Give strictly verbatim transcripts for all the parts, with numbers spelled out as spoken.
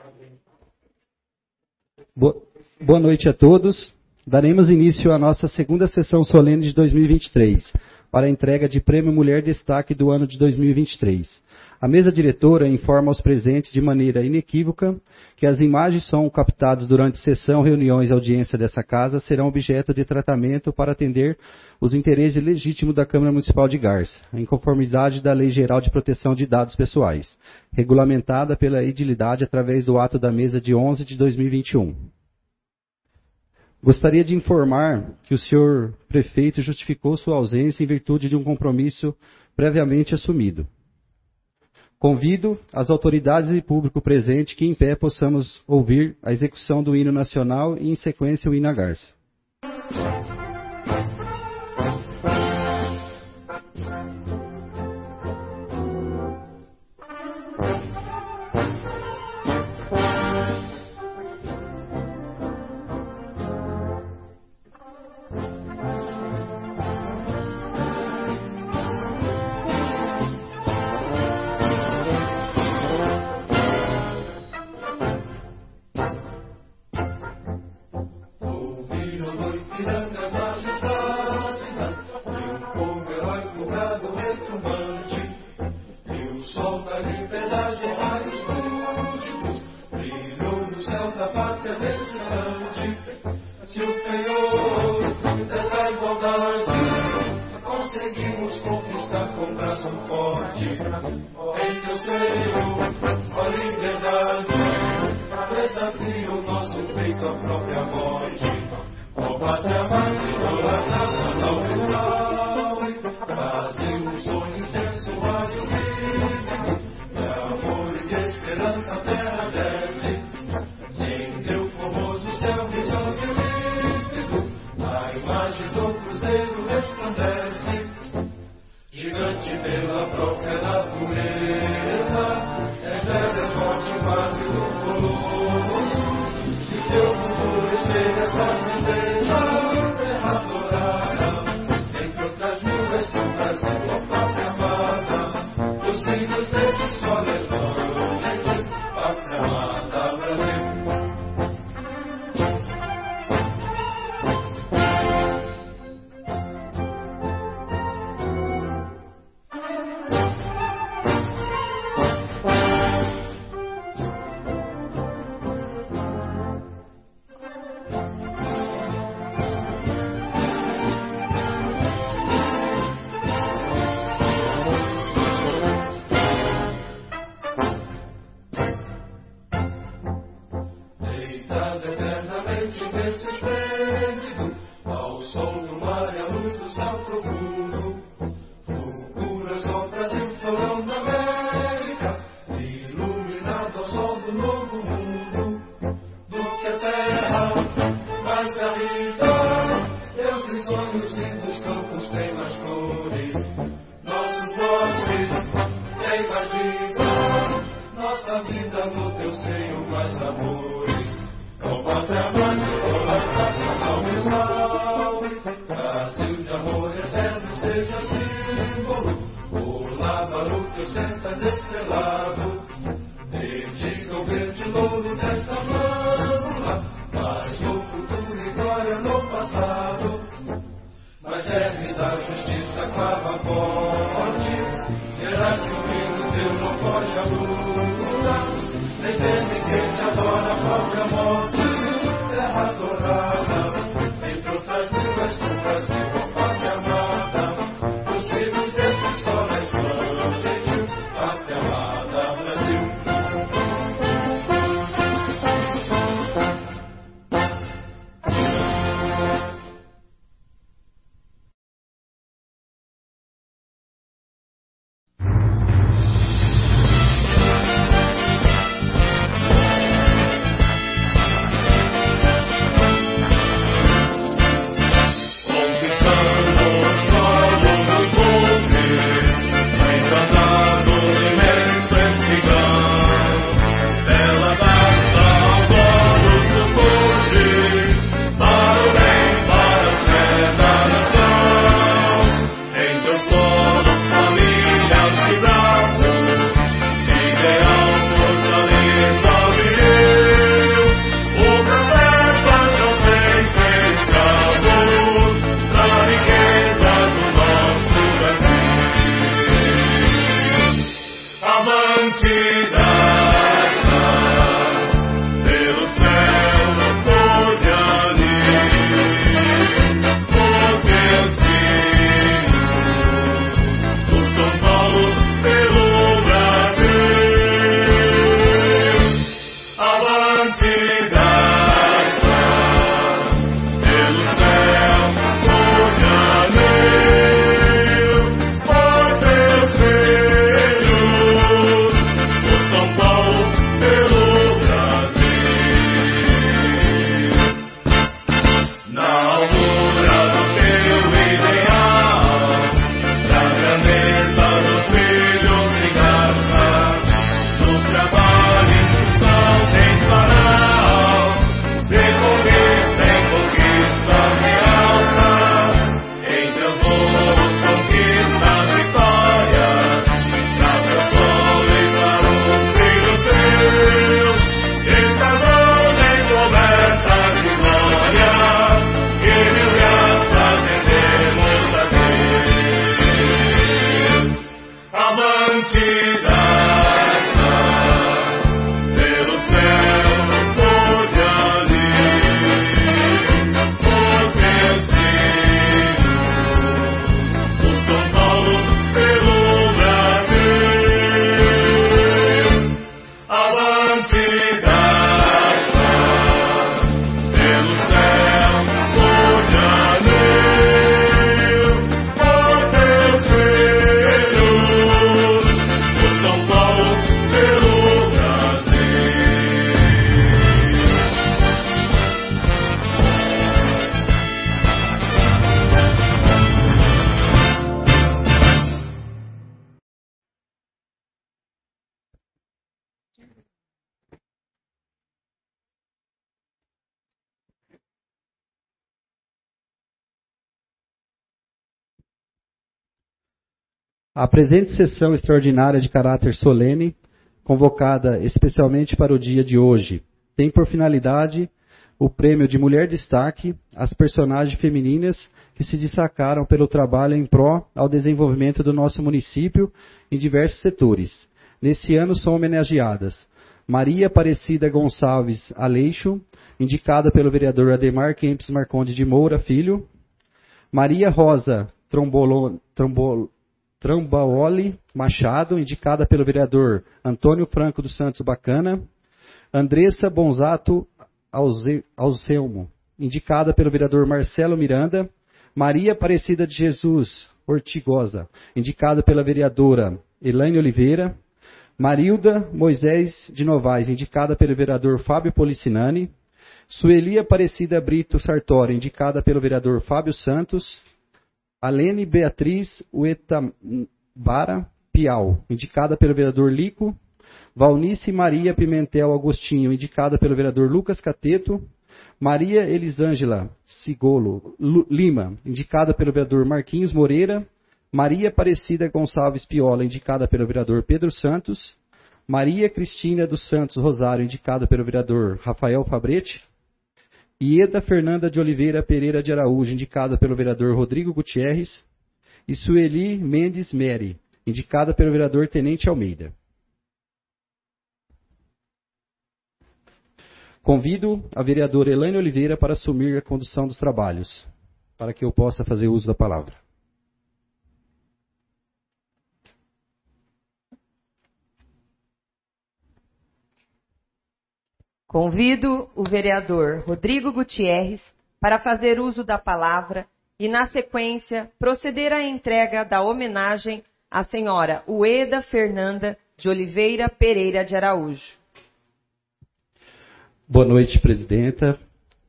Bo- Boa noite a todos. Daremos início à nossa segunda sessão solene de dois mil e vinte e três, para a entrega de Prêmio Mulher Destaque do ano de dois mil e vinte e três. A mesa diretora informa aos presentes de maneira inequívoca que as imagens são captadas durante sessão, reuniões e audiência dessa casa serão objeto de tratamento para atender os interesses legítimos da Câmara Municipal de Garça, em conformidade da Lei Geral de Proteção de Dados Pessoais, regulamentada pela edilidade através do ato da mesa de onze de dois mil e vinte e um. Gostaria de informar que o senhor prefeito justificou sua ausência em virtude de um compromisso previamente assumido. Convido as autoridades e público presente que em pé possamos ouvir a execução do hino nacional e em sequência o hino à Garça. Se o Senhor dessa igualdade conseguimos conquistar com braço forte, em teu seio a liberdade desafia o nosso peito a própria morte. Ó pátria amada, idolatrada, salve, salve, Brasil, um sonho intenso, rádio vive, de amor e de esperança a terra desce, sem teu formoso céu resolve límpido, a imagem do cruzeiro resplandece, gigante pela própria natureza, és velha, forte, quase do colosso, se teu futuro espelha essa grandeza, terra dourada, entre outras mil és teu Brasil, ó pátria amada, os filhos desse sol resplandente, pátria amada, Brasil. Entre outras línguas do Brasil, pátria amada, os filhos desse sol resplandente, pátria amada, Brasil. A presente sessão extraordinária de caráter solene, convocada especialmente para o dia de hoje, tem por finalidade o prêmio de Mulher Destaque às personagens femininas que se destacaram pelo trabalho em pró ao desenvolvimento do nosso município em diversos setores. Nesse ano são homenageadas Maria Aparecida Gonçalves Aleixo, indicada pelo vereador Ademar Kempis Marcondes de Moura Filho, Maria Rosa Trombolo, Trombolo, Trambaoli Machado, indicada pelo vereador Antônio Franco dos Santos Bacana, Andressa Bonzato Alzelmo, indicada pelo vereador Marcelo Miranda, Maria Aparecida de Jesus Ortigosa, indicada pela vereadora Elaine Oliveira, Marilda Moisés de Novaes, indicada pelo vereador Fábio Policinani, Sueli Aparecida Brito Sartori, indicada pelo vereador Fábio Santos, Alene Beatriz Uetabara Piau, indicada pelo vereador Lico, Valnice Maria Pimentel Agostinho, indicada pelo vereador Lucas Cateto, Maria Elisângela Sigolo Lima, indicada pelo vereador Marquinhos Moreira, Maria Aparecida Gonçalves Piola, indicada pelo vereador Pedro Santos, Maria Cristina dos Santos Rosário, indicada pelo vereador Rafael Fabretti, Ieda Fernanda de Oliveira Pereira de Araújo, indicada pelo vereador Rodrigo Gutierrez, e Sueli Mendes Meri, indicada pelo vereador Tenente Almeida. Convido a vereadora Elaine Oliveira para assumir a condução dos trabalhos, para que eu possa fazer uso da palavra. Convido o vereador Rodrigo Gutierrez para fazer uso da palavra e, na sequência, proceder à entrega da homenagem à senhora Ueda Fernanda de Oliveira Pereira de Araújo. Boa noite, presidenta.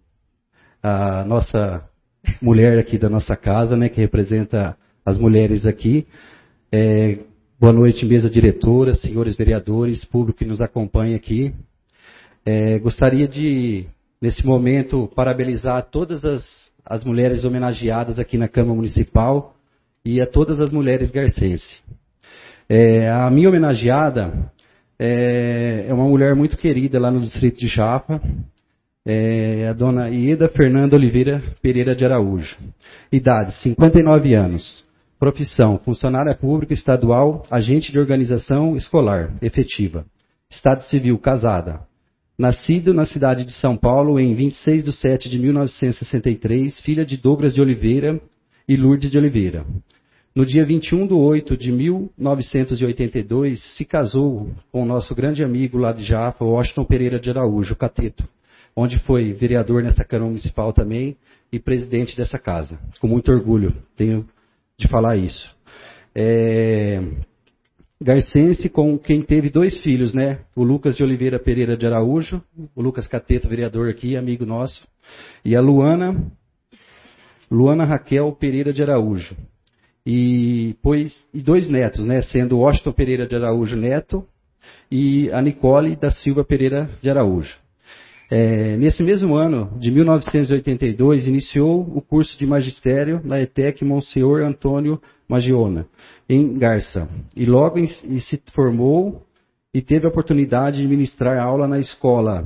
A nossa mulher aqui da nossa casa, né, que representa as mulheres aqui. É, boa noite, mesa diretora, senhores vereadores, público que nos acompanha aqui. É, gostaria de, nesse momento, parabenizar todas as, as mulheres homenageadas aqui na Câmara Municipal e a todas as mulheres garcenses. É, a minha homenageada é, é uma mulher muito querida lá no distrito de Jaffa, é a dona Ieda Fernanda Oliveira Pereira de Araújo. Idade, cinquenta e nove anos. Profissão, funcionária pública estadual, agente de organização escolar, efetiva. Estado civil, casada. Nascido na cidade de São Paulo em vinte e seis de setembro de mil novecentos e sessenta e três, filha de Douglas de Oliveira e Lourdes de Oliveira. No dia vinte e um de oito de mil novecentos e oitenta e dois, se casou com o nosso grande amigo lá de Jaffa, Washington Pereira de Araújo, Cateto, onde foi vereador nessa Câmara Municipal também e presidente dessa casa. Com muito orgulho tenho de falar isso. É... Garcense, com quem teve dois filhos, né? O Lucas de Oliveira Pereira de Araújo, o Lucas Cateto, vereador aqui, amigo nosso, e a Luana, Luana Raquel Pereira de Araújo. E, pois, e dois netos, né? Sendo o Washington Pereira de Araújo Neto e a Nicole da Silva Pereira de Araújo. É, nesse mesmo ano, de mil novecentos e oitenta e dois, iniciou o curso de magistério na ETEC Monsenhor Antônio Magiona, em Garça. E logo em, e se formou e teve a oportunidade de ministrar aula na escola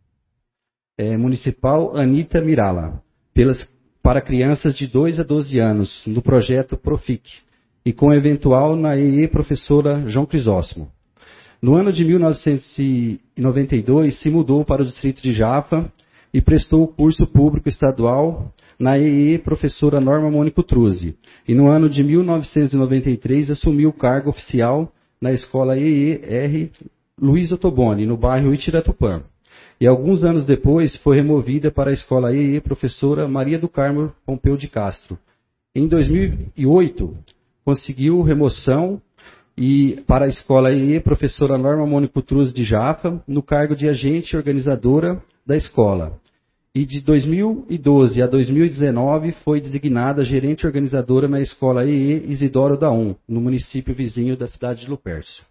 é, municipal Anita Mirala, pelas, para crianças de dois a doze anos, no projeto Profic, e com eventual na E E professora João Crisóstomo. No ano de mil novecentos e noventa e dois, se mudou para o distrito de Jaffa e prestou o curso público estadual na E E professora Norma Mônico Truzzi. E no ano de mil novecentos e noventa e três, assumiu o cargo oficial na escola E E R Luiz Ottoboni, no bairro Itiratupã. E alguns anos depois, foi removida para a escola E E professora Maria do Carmo Pompeu de Castro. Em dois mil e oito, conseguiu remoção e para a escola E E, professora Norma Mônico Truzzi de Jaffa, no cargo de agente organizadora da escola. E de dois mil e doze a dois mil e dezenove foi designada gerente organizadora na escola E E Isidoro Daum, no município vizinho da cidade de Lupercio.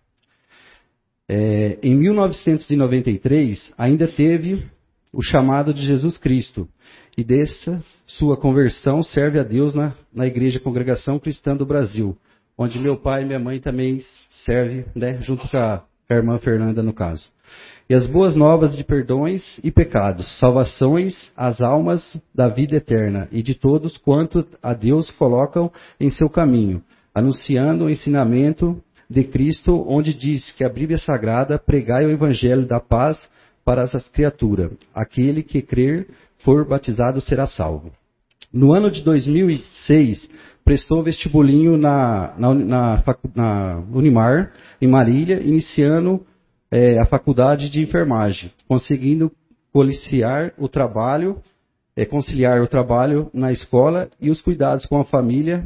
É, em mil novecentos e noventa e três, ainda teve o chamado de Jesus Cristo, e dessa sua conversão serve a Deus na, na Igreja Congregação Cristã do Brasil, onde meu pai e minha mãe também servem, né, junto com a, com a irmã Fernanda, no caso. E as boas novas de perdões e pecados, salvações às almas da vida eterna e de todos quanto a Deus colocam em seu caminho, anunciando o ensinamento de Cristo, onde diz que a Bíblia Sagrada pregai o evangelho da paz para as criaturas. Aquele que crer for batizado será salvo. No ano de dois mil e seis, prestou vestibulinho na, na, na, na Unimar, em Marília, iniciando é, a faculdade de enfermagem, conseguindo conciliar o trabalho, é, conciliar o trabalho na escola e os cuidados com a família.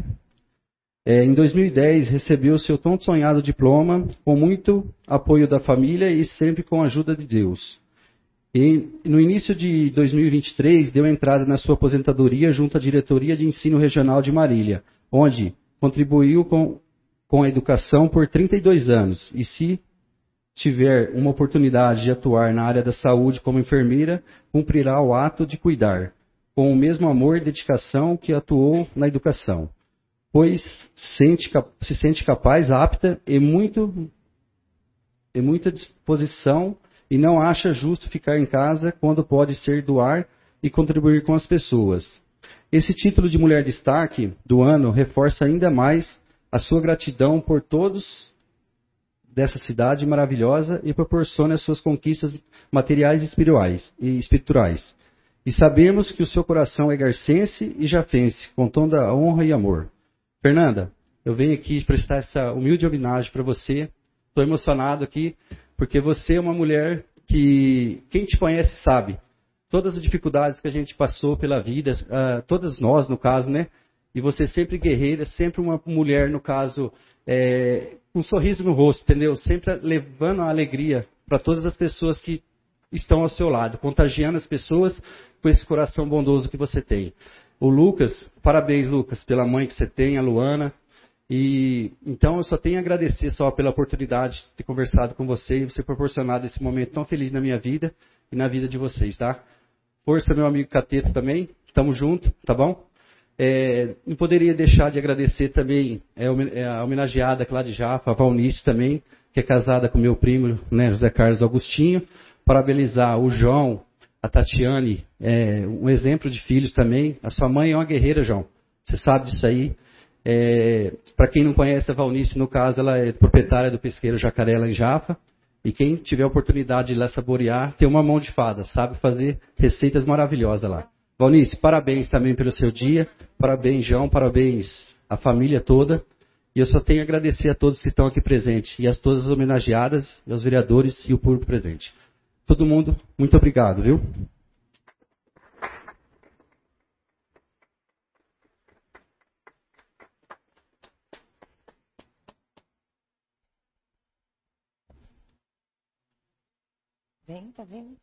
É, em dois mil e dez, recebeu seu tão sonhado diploma, com muito apoio da família e sempre com a ajuda de Deus. E no início de dois mil e vinte e três, deu entrada na sua aposentadoria junto à Diretoria de Ensino Regional de Marília, onde contribuiu com, com a educação por trinta e dois anos. E se tiver uma oportunidade de atuar na área da saúde como enfermeira, cumprirá o ato de cuidar, com o mesmo amor e dedicação que atuou na educação, pois sente, se sente capaz, apta e, muito, e muita disposição, e não acha justo ficar em casa quando pode ser doar e contribuir com as pessoas. Esse título de Mulher Destaque do ano reforça ainda mais a sua gratidão por todos dessa cidade maravilhosa e proporciona as suas conquistas materiais e espirituais. E, espirituais. E sabemos que o seu coração é garcense e jafense, com toda a honra e amor. Fernanda, eu venho aqui prestar essa humilde homenagem para você. Estou emocionado aqui, porque você é uma mulher que, quem te conhece sabe, todas as dificuldades que a gente passou pela vida, uh, todas nós, no caso, né? E você sempre guerreira, sempre uma mulher, no caso, é, com um sorriso no rosto, entendeu? Sempre levando a alegria para todas as pessoas que estão ao seu lado, contagiando as pessoas com esse coração bondoso que você tem. O Lucas, parabéns, Lucas, pela mãe que você tem, a Luana. E então eu só tenho a agradecer só pela oportunidade de ter conversado com você e você proporcionado esse momento tão feliz na minha vida e na vida de vocês, tá? Força, meu amigo Cateto também, estamos juntos, tá bom? É, não poderia deixar de agradecer também é, a homenageada lá de Jaffa, a Valnice também, que é casada com meu primo, né, José Carlos Augustinho. Parabenizar o João, a Tatiane, é, um exemplo de filhos também. A sua mãe é uma guerreira, João, você sabe disso aí. É, para quem não conhece a Valnice, no caso, ela é proprietária do pesqueiro Jacaré lá em Jaffa. E quem tiver a oportunidade de ir lá saborear, tem uma mão de fada, sabe fazer receitas maravilhosas lá. Valnice, parabéns também pelo seu dia. Parabéns, João, parabéns à família toda. E eu só tenho a agradecer a todos que estão aqui presentes. E a todas as homenageadas, aos vereadores e o público presente. Todo mundo, muito obrigado, viu? Vem, tá vendo?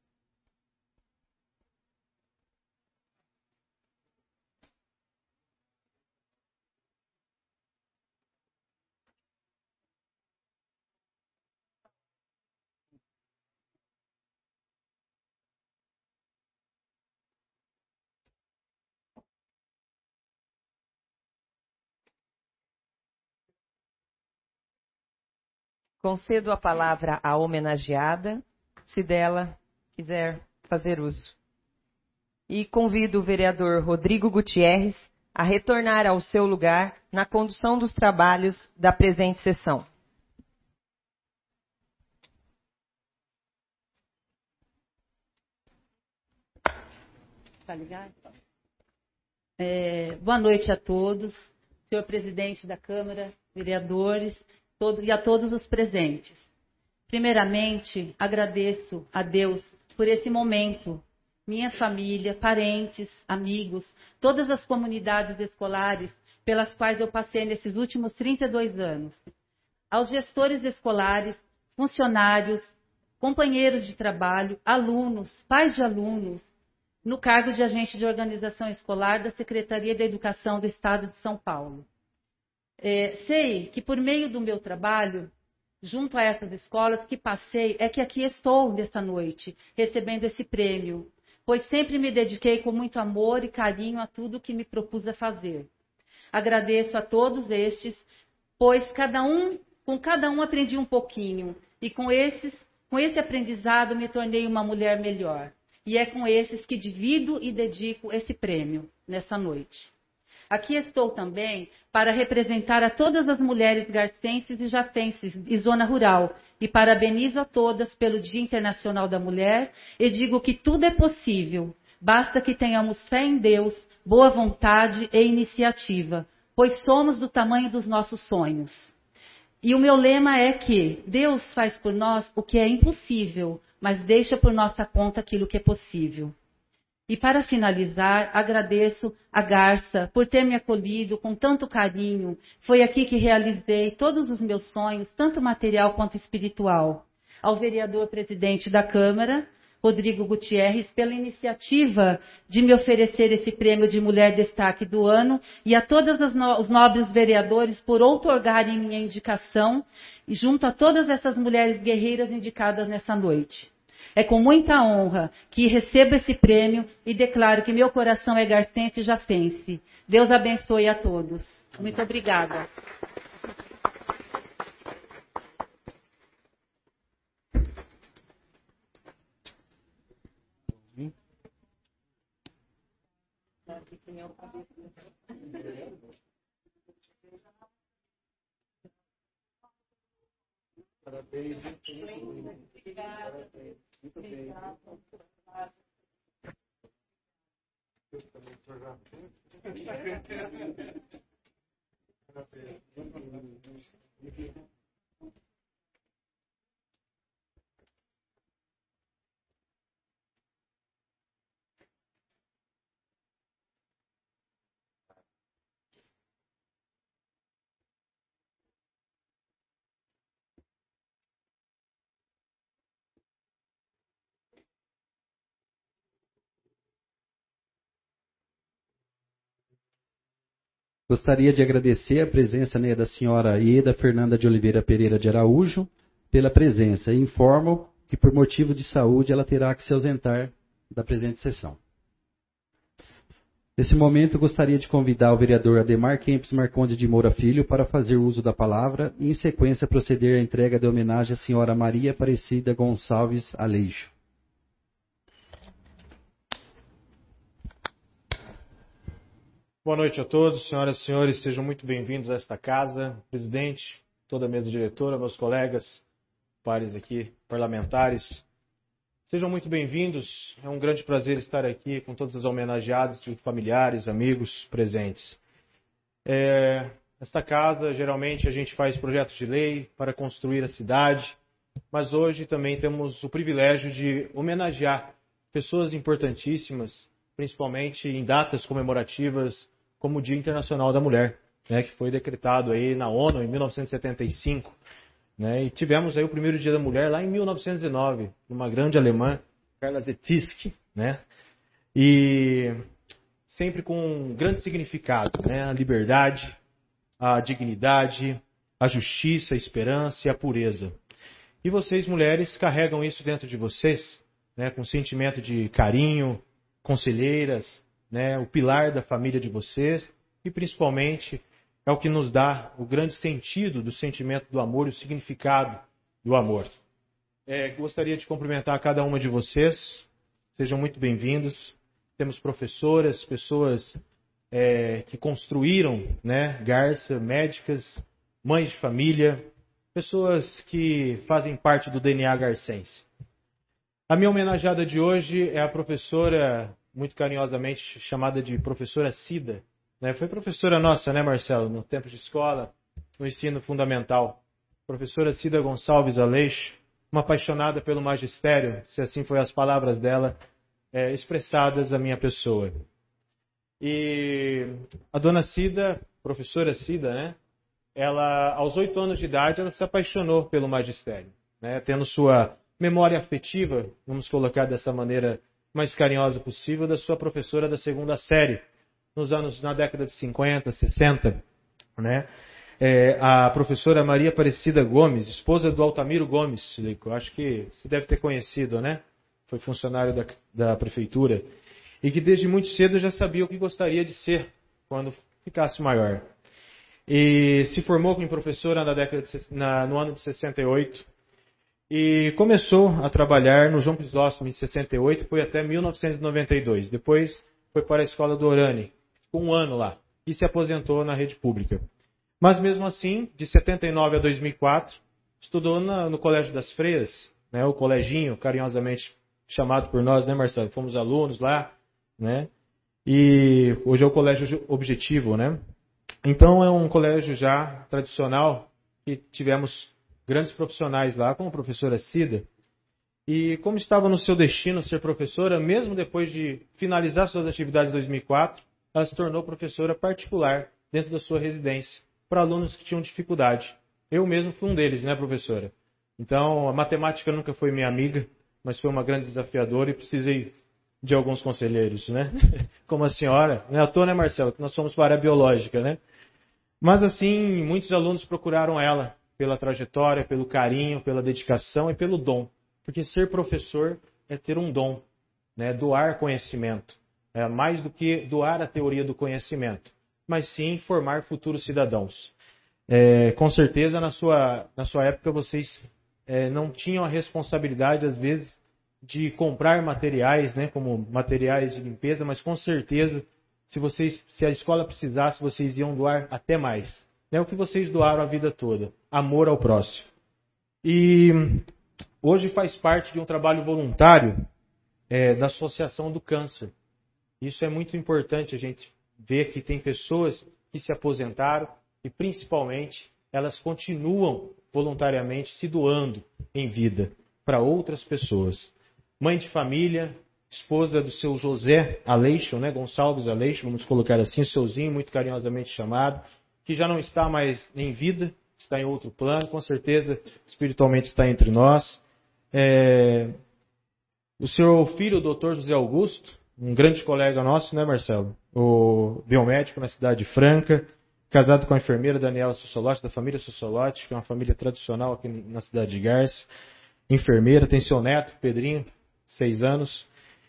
Concedo a palavra à homenageada, se dela quiser fazer uso. E convido o vereador Rodrigo Gutierrez a retornar ao seu lugar na condução dos trabalhos da presente sessão. Tá ligado? É, boa noite a todos, senhor presidente da Câmara, vereadores todo, e a todos os presentes. Primeiramente, agradeço a Deus por esse momento, minha família, parentes, amigos, todas as comunidades escolares pelas quais eu passei nesses últimos trinta e dois anos. Aos gestores escolares, funcionários, companheiros de trabalho, alunos, pais de alunos, no cargo de agente de organização escolar da Secretaria da Educação do Estado de São Paulo. É, sei que por meio do meu trabalho, junto a essas escolas que passei, é que aqui estou nesta noite, recebendo esse prêmio, pois sempre me dediquei com muito amor e carinho a tudo que me propus a fazer. Agradeço a todos estes pois cada um, com cada um aprendi um pouquinho, e com, esses, com esse aprendizado me tornei uma mulher melhor. E é com esses que divido e dedico esse prêmio nessa noite. Aqui estou também para representar a todas as mulheres garcenses e jafenses e zona rural, e parabenizo a todas pelo Dia Internacional da Mulher e digo que tudo é possível, basta que tenhamos fé em Deus, boa vontade e iniciativa, pois somos do tamanho dos nossos sonhos. E o meu lema é que Deus faz por nós o que é impossível, mas deixa por nossa conta aquilo que é possível. E para finalizar, agradeço a Garça por ter me acolhido com tanto carinho. Foi aqui que realizei todos os meus sonhos, tanto material quanto espiritual. Ao vereador presidente da Câmara, Rodrigo Gutierrez, pela iniciativa de me oferecer esse prêmio de Mulher Destaque do Ano, e a todos os nobres vereadores por outorgarem minha indicação, e junto a todas essas mulheres guerreiras indicadas nessa noite. É com muita honra que recebo esse prêmio e declaro que meu coração é garcense e jafense. Deus abençoe a todos. Muito obrigada. Parabéns. Obrigada. Muito bem. Gostaria de agradecer a presença, né, da senhora Ieda Fernanda de Oliveira Pereira de Araújo pela presença. E informo que, por motivo de saúde, ela terá que se ausentar da presente sessão. Nesse momento, gostaria de convidar o vereador Ademar Kempis Marcondes de Moura Filho para fazer uso da palavra e, em sequência, proceder à entrega de homenagem à senhora Maria Aparecida Gonçalves Aleixo. Boa noite a todos, senhoras e senhores, sejam muito bem-vindos a esta casa, presidente, toda a mesa diretora, meus colegas, pares aqui, parlamentares. Sejam muito bem-vindos, é um grande prazer estar aqui com todos os homenageados, familiares, amigos presentes. É, esta casa, geralmente, a gente faz projetos de lei para construir a cidade, mas hoje também temos o privilégio de homenagear pessoas importantíssimas, principalmente em datas comemorativas como o Dia Internacional da Mulher, né, que foi decretado aí na ONU em mil novecentos e setenta e cinco. Né, e tivemos aí o primeiro Dia da Mulher lá em mil novecentos e nove, numa grande alemã, Carla Zettiski, né, e sempre com um grande significado, né, a liberdade, a dignidade, a justiça, a esperança e a pureza. E vocês, mulheres, carregam isso dentro de vocês, né, com sentimento de carinho, conselheiras, né, o pilar da família de vocês, e principalmente é o que nos dá o grande sentido do sentimento do amor e o significado do amor. É, gostaria de cumprimentar cada uma de vocês, sejam muito bem-vindos. Temos professoras, pessoas é, que construíram, né, Garça, médicas, mães de família, pessoas que fazem parte do D N A garcense. A minha homenageada de hoje é a professora, muito carinhosamente chamada de professora Cida. Né? Foi professora nossa, né, Marcelo, no tempo de escola, no ensino fundamental. Professora Cida Gonçalves Aleixo, uma apaixonada pelo magistério, se assim foi as palavras dela, é, expressadas à minha pessoa. E a dona Cida, professora Cida, né, ela, aos oito anos de idade, ela se apaixonou pelo magistério, né, tendo sua memória afetiva, vamos colocar dessa maneira mais carinhosa possível, da sua professora da segunda série, nos anos, na década de cinquenta, sessenta, né? É, a professora Maria Aparecida Gomes, esposa do Altamiro Gomes, Lico, acho que você deve ter conhecido, né? Foi funcionário da, da prefeitura, e que desde muito cedo já sabia o que gostaria de ser quando ficasse maior. e se formou como professora na década de, na, no ano de sessenta e oito e começou a trabalhar no João Crisóstomo em sessenta e oito, foi até mil novecentos e noventa e dois. Depois foi para a escola do Orani, ficou um ano lá e se aposentou na rede pública. Mas mesmo assim, de setenta e nove a dois mil e quatro, estudou na, no Colégio das Freiras, né, o coleginho carinhosamente chamado por nós, né, Marcelo? Fomos alunos lá, né? E hoje é o Colégio Objetivo, né? Então é um colégio já tradicional que tivemos grandes profissionais lá, como a professora Cida. E como estava no seu destino ser professora, mesmo depois de finalizar suas atividades em dois mil e quatro, ela se tornou professora particular dentro da sua residência para alunos que tinham dificuldade. Eu mesmo fui um deles, né, professora? Então a matemática nunca foi minha amiga, mas foi uma grande desafiadora e precisei de alguns conselheiros, né? Como a senhora, não é à toa, né, Marcelo, que nós somos para a biológica, né? Mas assim, muitos alunos procuraram ela pela trajetória, pelo carinho, pela dedicação e pelo dom. Porque ser professor é ter um dom, né? Doar conhecimento. É mais do que doar a teoria do conhecimento, mas sim formar futuros cidadãos. É, com certeza, na sua, na sua época, vocês é, não tinham a responsabilidade, às vezes, de comprar materiais, né, como materiais de limpeza, mas com certeza, se, vocês, se a escola precisasse, vocês iam doar até mais. É o que vocês doaram a vida toda, amor ao próximo. E hoje faz parte de um trabalho voluntário é, da Associação do Câncer. Isso é muito importante a gente ver que tem pessoas que se aposentaram e, principalmente, elas continuam voluntariamente se doando em vida para outras pessoas. Mãe de família, esposa do seu José Aleixo, né, Gonçalves Aleixo, vamos colocar assim, seuzinho, muito carinhosamente chamado, que já não está mais em vida, está em outro plano, com certeza espiritualmente está entre nós. É... O seu filho, o doutor José Augusto, um grande colega nosso, né, Marcelo? O biomédico na cidade de Franca, casado com a enfermeira Daniela Sossolotti, da família Sossolotti, que é uma família tradicional aqui na cidade de Garça. Enfermeira, tem seu neto, Pedrinho, seis anos.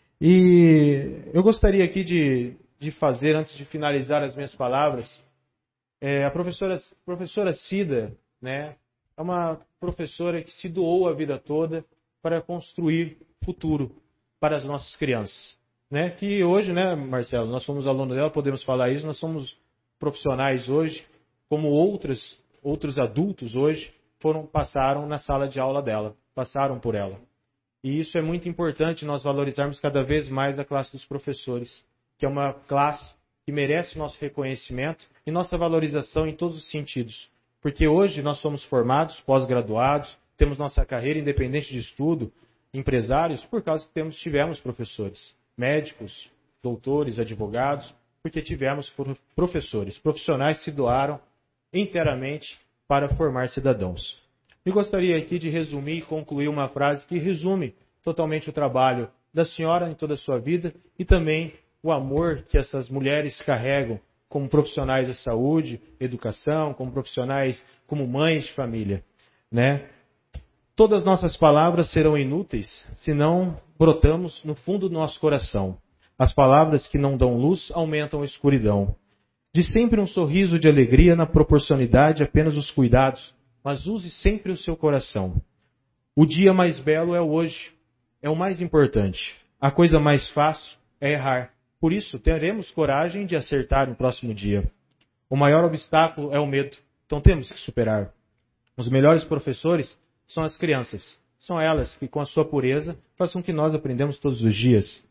E eu gostaria aqui de, de fazer, antes de finalizar as minhas palavras, é, a professora, professora Cida, né, é uma professora que se doou a vida toda para construir futuro para as nossas crianças. Né, que hoje, né, Marcelo, nós somos alunos dela, podemos falar isso, nós somos profissionais hoje, como outros, outros adultos hoje, foram, passaram na sala de aula dela, passaram por ela. E isso é muito importante, nós valorizarmos cada vez mais a classe dos professores, que é uma classe que merece nosso reconhecimento e nossa valorização em todos os sentidos. Porque hoje nós somos formados, pós-graduados, temos nossa carreira independente de estudo, empresários, por causa que temos, tivemos professores, médicos, doutores, advogados, porque tivemos professores, profissionais que se doaram inteiramente para formar cidadãos. Eu gostaria aqui de resumir e concluir uma frase que resume totalmente o trabalho da senhora em toda a sua vida e também o amor que essas mulheres carregam como profissionais da saúde, educação, como profissionais, como mães de família, né? Todas as nossas palavras serão inúteis se não brotamos no fundo do nosso coração. As palavras que não dão luz aumentam a escuridão. De sempre um sorriso de alegria na proporcionalidade apenas os cuidados, mas use sempre o seu coração. O dia mais belo é o hoje, é o mais importante. A coisa mais fácil é errar. Por isso, teremos coragem de acertar no próximo dia. O maior obstáculo é o medo, então temos que superar. Os melhores professores são as crianças. São elas que, com a sua pureza, fazem com que nós aprendamos todos os dias.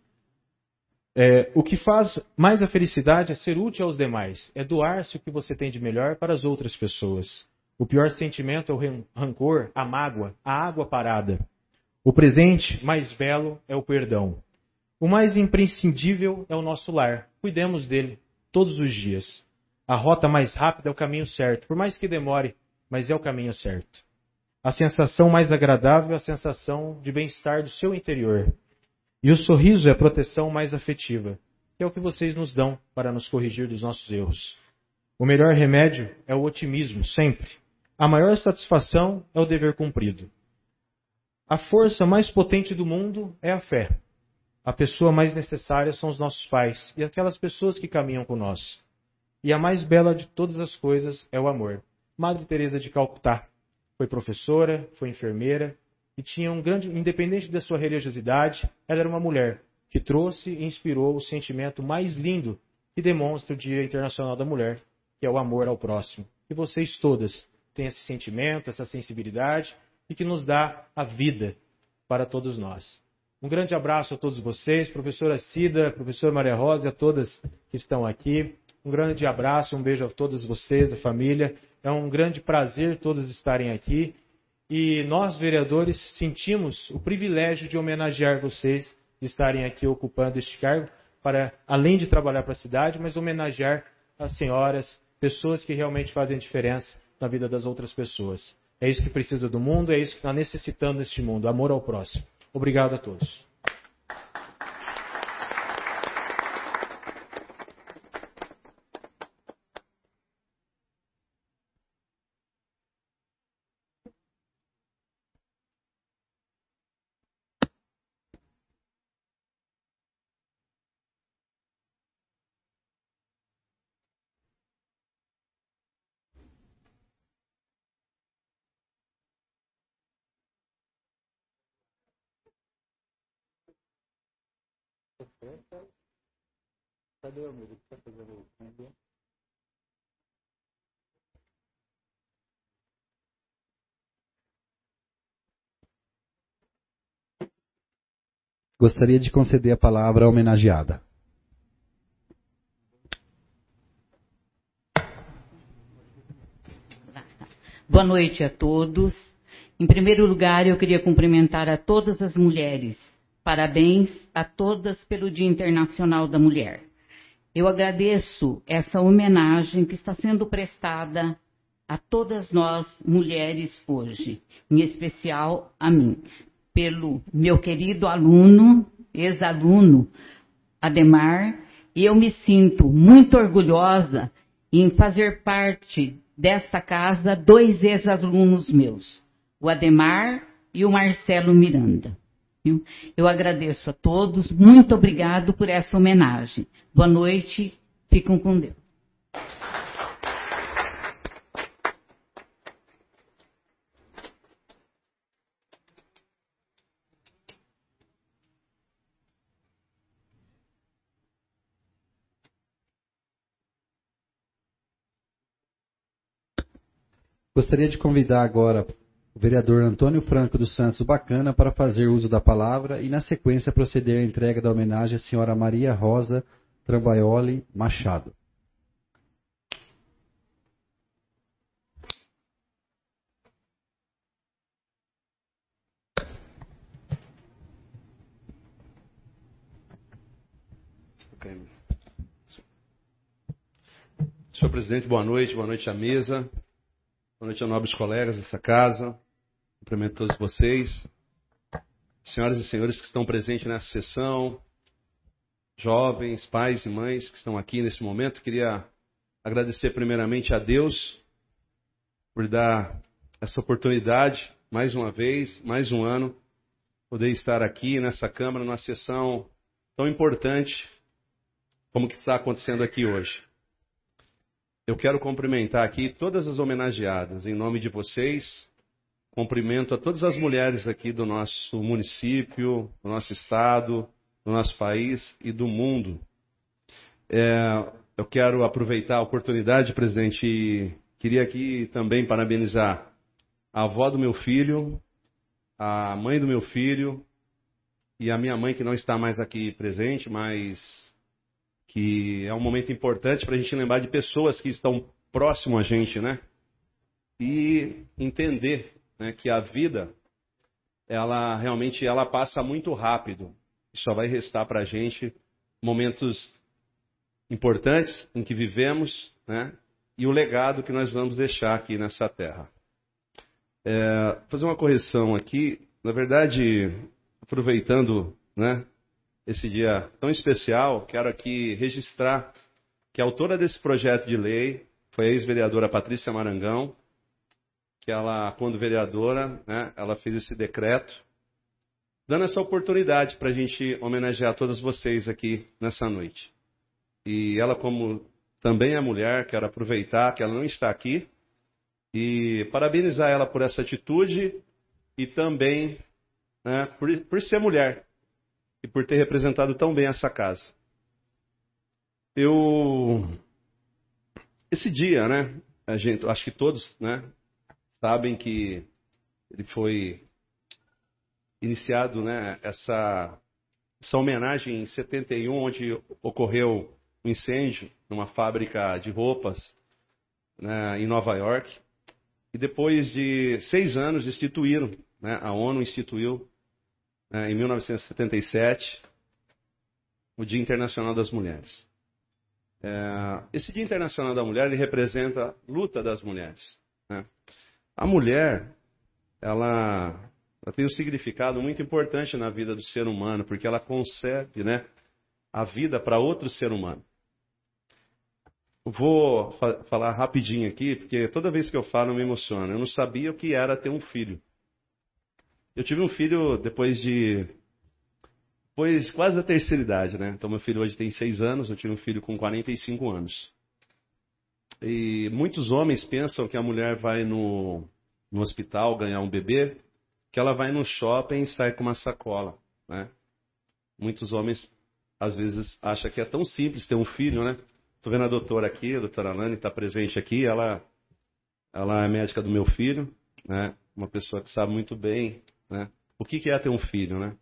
É, o que faz mais a felicidade é ser útil aos demais, é doar-se o que você tem de melhor para as outras pessoas. O pior sentimento é o rancor, a mágoa, a água parada. O presente mais belo é o perdão. O mais imprescindível é o nosso lar. Cuidemos dele todos os dias. A rota mais rápida é o caminho certo, por mais que demore, mas é o caminho certo. A sensação mais agradável é a sensação de bem-estar do seu interior. E o sorriso é a proteção mais afetiva, que é o que vocês nos dão para nos corrigir dos nossos erros. O melhor remédio é o otimismo, sempre. A maior satisfação é o dever cumprido. A força mais potente do mundo é a fé. A pessoa mais necessária são os nossos pais e aquelas pessoas que caminham com nós. E a mais bela de todas as coisas é o amor. Madre Teresa de Calcutá foi professora, foi enfermeira e tinha um grande, independente da sua religiosidade, ela era uma mulher que trouxe e inspirou o sentimento mais lindo que demonstra o Dia Internacional da Mulher, que é o amor ao próximo. E vocês todas têm esse sentimento, essa sensibilidade e que nos dá a vida para todos nós. Um grande abraço a todos vocês, professora Cida, professora Maria Rosa e a todas que estão aqui. Um grande abraço, um beijo a todas vocês, a família. É um grande prazer todos estarem aqui. E nós, vereadores, sentimos o privilégio de homenagear vocês, de estarem aqui ocupando este cargo, para, além de trabalhar para a cidade, mas homenagear as senhoras, pessoas que realmente fazem diferença na vida das outras pessoas. É isso que precisa do mundo, é isso que está necessitando neste mundo, amor ao próximo. Obrigado a todos. Cadê o amigo que está fazendo isso? Gostaria de conceder a palavra à homenageada. Boa noite a todos. Em primeiro lugar, eu queria cumprimentar a todas as mulheres. Parabéns a todas pelo Dia Internacional da Mulher. Eu agradeço essa homenagem que está sendo prestada a todas nós mulheres hoje, em especial a mim, pelo meu querido aluno, ex-aluno Ademar, e eu me sinto muito orgulhosa em fazer parte desta casa dois ex-alunos meus, o Ademar e o Marcelo Miranda. Eu agradeço a todos, muito obrigado por essa homenagem. Boa noite, fiquem com Deus. Gostaria de convidar agora o vereador Antônio Franco dos Santos Bacana para fazer uso da palavra e, na sequência, proceder à entrega da homenagem à senhora Maria Rosa Trambaioli Machado. Senhor presidente, boa noite, boa noite à mesa, boa noite a nobres colegas dessa casa, cumprimento todos vocês, senhoras e senhores que estão presentes nessa sessão, jovens, pais e mães que estão aqui nesse momento. Queria agradecer primeiramente a Deus por dar essa oportunidade, mais uma vez, mais um ano, poder estar aqui nessa Câmara, numa sessão tão importante como que está acontecendo aqui hoje. Eu quero cumprimentar aqui todas as homenageadas, em nome de vocês. Cumprimento a todas as mulheres aqui do nosso município, do nosso estado, do nosso país e do mundo. É, eu quero aproveitar a oportunidade, presidente, e queria aqui também parabenizar a avó do meu filho, a mãe do meu filho e a minha mãe, que não está mais aqui presente, mas que é um momento importante para a gente lembrar de pessoas que estão próximo a gente, né? E entender, né, que a vida, ela realmente ela passa muito rápido. E só vai restar para a gente momentos importantes em que vivemos, né? E o legado que nós vamos deixar aqui nessa terra. É, fazer uma correção aqui. Na verdade, aproveitando, né, esse dia tão especial, quero aqui registrar que a autora desse projeto de lei foi a ex-vereadora Patrícia Marangão, que ela, quando vereadora, né, ela fez esse decreto, dando essa oportunidade para a gente homenagear todas vocês aqui nessa noite. E ela, como também é mulher, quero aproveitar que ela não está aqui e parabenizar ela por essa atitude e também, né, por, por ser mulher e por ter representado tão bem essa casa. Eu, esse dia, né, a gente, acho que todos, né, sabem que ele foi iniciado, né, essa, essa homenagem em setenta e um, onde ocorreu um incêndio numa fábrica de roupas, né, em Nova York. E depois de seis anos instituíram, né, a ONU instituiu, né, em mil novecentos e setenta e sete, o Dia Internacional das Mulheres. É, esse Dia Internacional da Mulher ele representa a luta das mulheres, né? A mulher, ela, ela tem um significado muito importante na vida do ser humano, porque ela concebe, né, a vida para outro ser humano. Vou fa- falar rapidinho aqui, porque toda vez que eu falo eu me emociono. Eu não sabia o que era ter um filho. Eu tive um filho depois de... Depois quase da terceira idade, né? Então meu filho hoje tem seis anos, eu tive um filho com quarenta e cinco anos. E muitos homens pensam que a mulher vai no, no hospital ganhar um bebê, que ela vai no shopping e sai com uma sacola, né? Muitos homens às vezes acham que é tão simples ter um filho, né? Estou vendo a doutora aqui, a doutora Alane está presente aqui, ela, ela é médica do meu filho, né? Uma pessoa que sabe muito bem, né, o que é ter um filho, né?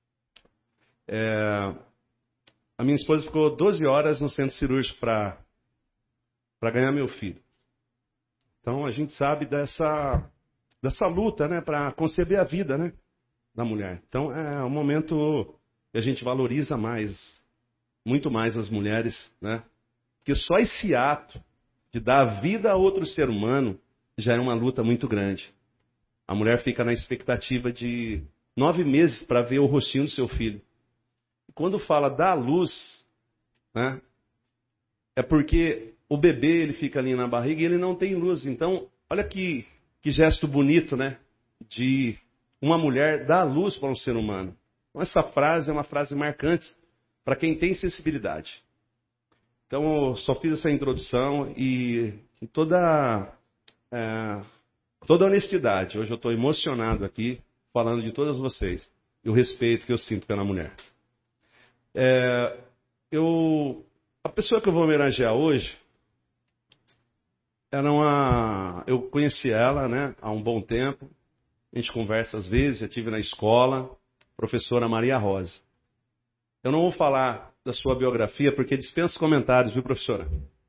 É, a minha esposa ficou doze horas no centro cirúrgico para para ganhar meu filho. Então a gente sabe dessa, dessa luta, né, para conceber a vida, né, da mulher. Então é um momento que a gente valoriza mais, muito mais as mulheres, né? Porque só esse ato de dar vida a outro ser humano já é uma luta muito grande. A mulher fica na expectativa de nove meses para ver o rostinho do seu filho. E quando fala dar luz, né, é porque o bebê ele fica ali na barriga e ele não tem luz. Então, olha que, que gesto bonito, né, de uma mulher dar luz para um ser humano. Então, essa frase é uma frase marcante para quem tem sensibilidade. Então, eu só fiz essa introdução e em toda, é, toda honestidade, hoje eu estou emocionado aqui, falando de todas vocês, e o respeito que eu sinto pela mulher. É, eu, a pessoa que eu vou homenagear hoje, era uma, eu conheci ela, né, há um bom tempo, a gente conversa às vezes, já estive na escola, professora Maria Rosa. Eu não vou falar da sua biografia, porque dispensa comentários, viu, professora?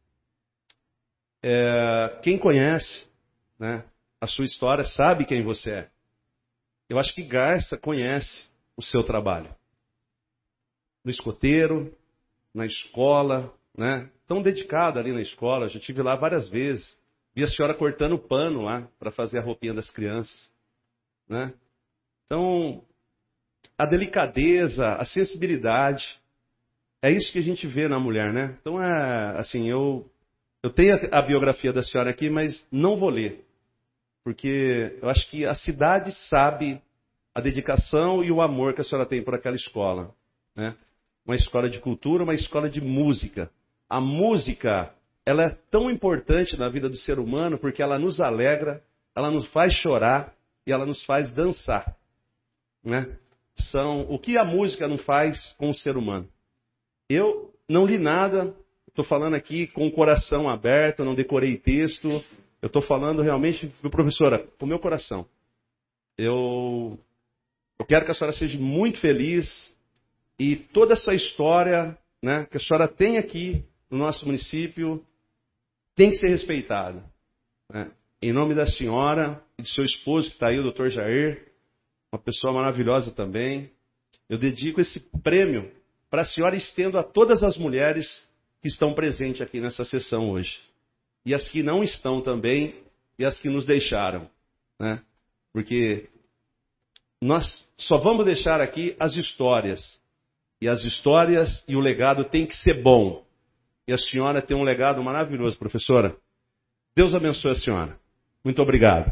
É, quem conhece, né, a sua história sabe quem você é. Eu acho que Garça conhece o seu trabalho. No escoteiro, na escola, né, tão dedicada ali na escola, eu já estive lá várias vezes. Vi a senhora cortando pano lá para fazer a roupinha das crianças, né? Então, a delicadeza, a sensibilidade, é isso que a gente vê na mulher, né? Então, é, assim, eu, eu tenho a, a biografia da senhora aqui, mas não vou ler. Porque eu acho que a cidade sabe a dedicação e o amor que a senhora tem por aquela escola, né? Uma escola de cultura, uma escola de música. A música, ela é tão importante na vida do ser humano porque ela nos alegra, ela nos faz chorar e ela nos faz dançar, né? São o que a música não faz com o ser humano. Eu não li nada, estou falando aqui com o coração aberto, não decorei texto, eu estou falando realmente, professora, com o meu coração. Eu, eu quero que a senhora seja muito feliz e toda essa história, né, que a senhora tem aqui no nosso município tem que ser respeitada, né? Em nome da senhora e do seu esposo que está aí, o doutor Jair, uma pessoa maravilhosa também, eu dedico esse prêmio para a senhora e estendo a todas as mulheres que estão presentes aqui nessa sessão hoje. E as que não estão também, e as que nos deixaram, né? Porque nós só vamos deixar aqui as histórias. E as histórias e o legado tem que ser bom. E a senhora tem um legado maravilhoso, professora. Deus abençoe a senhora. Muito obrigado.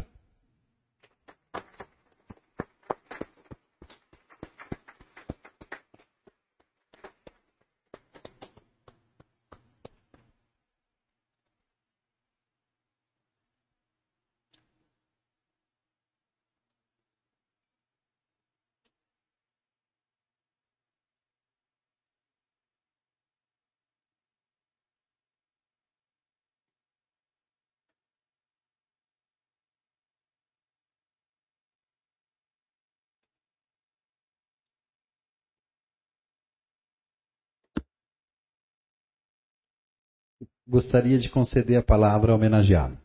gostaria de conceder a palavra ao homenageado.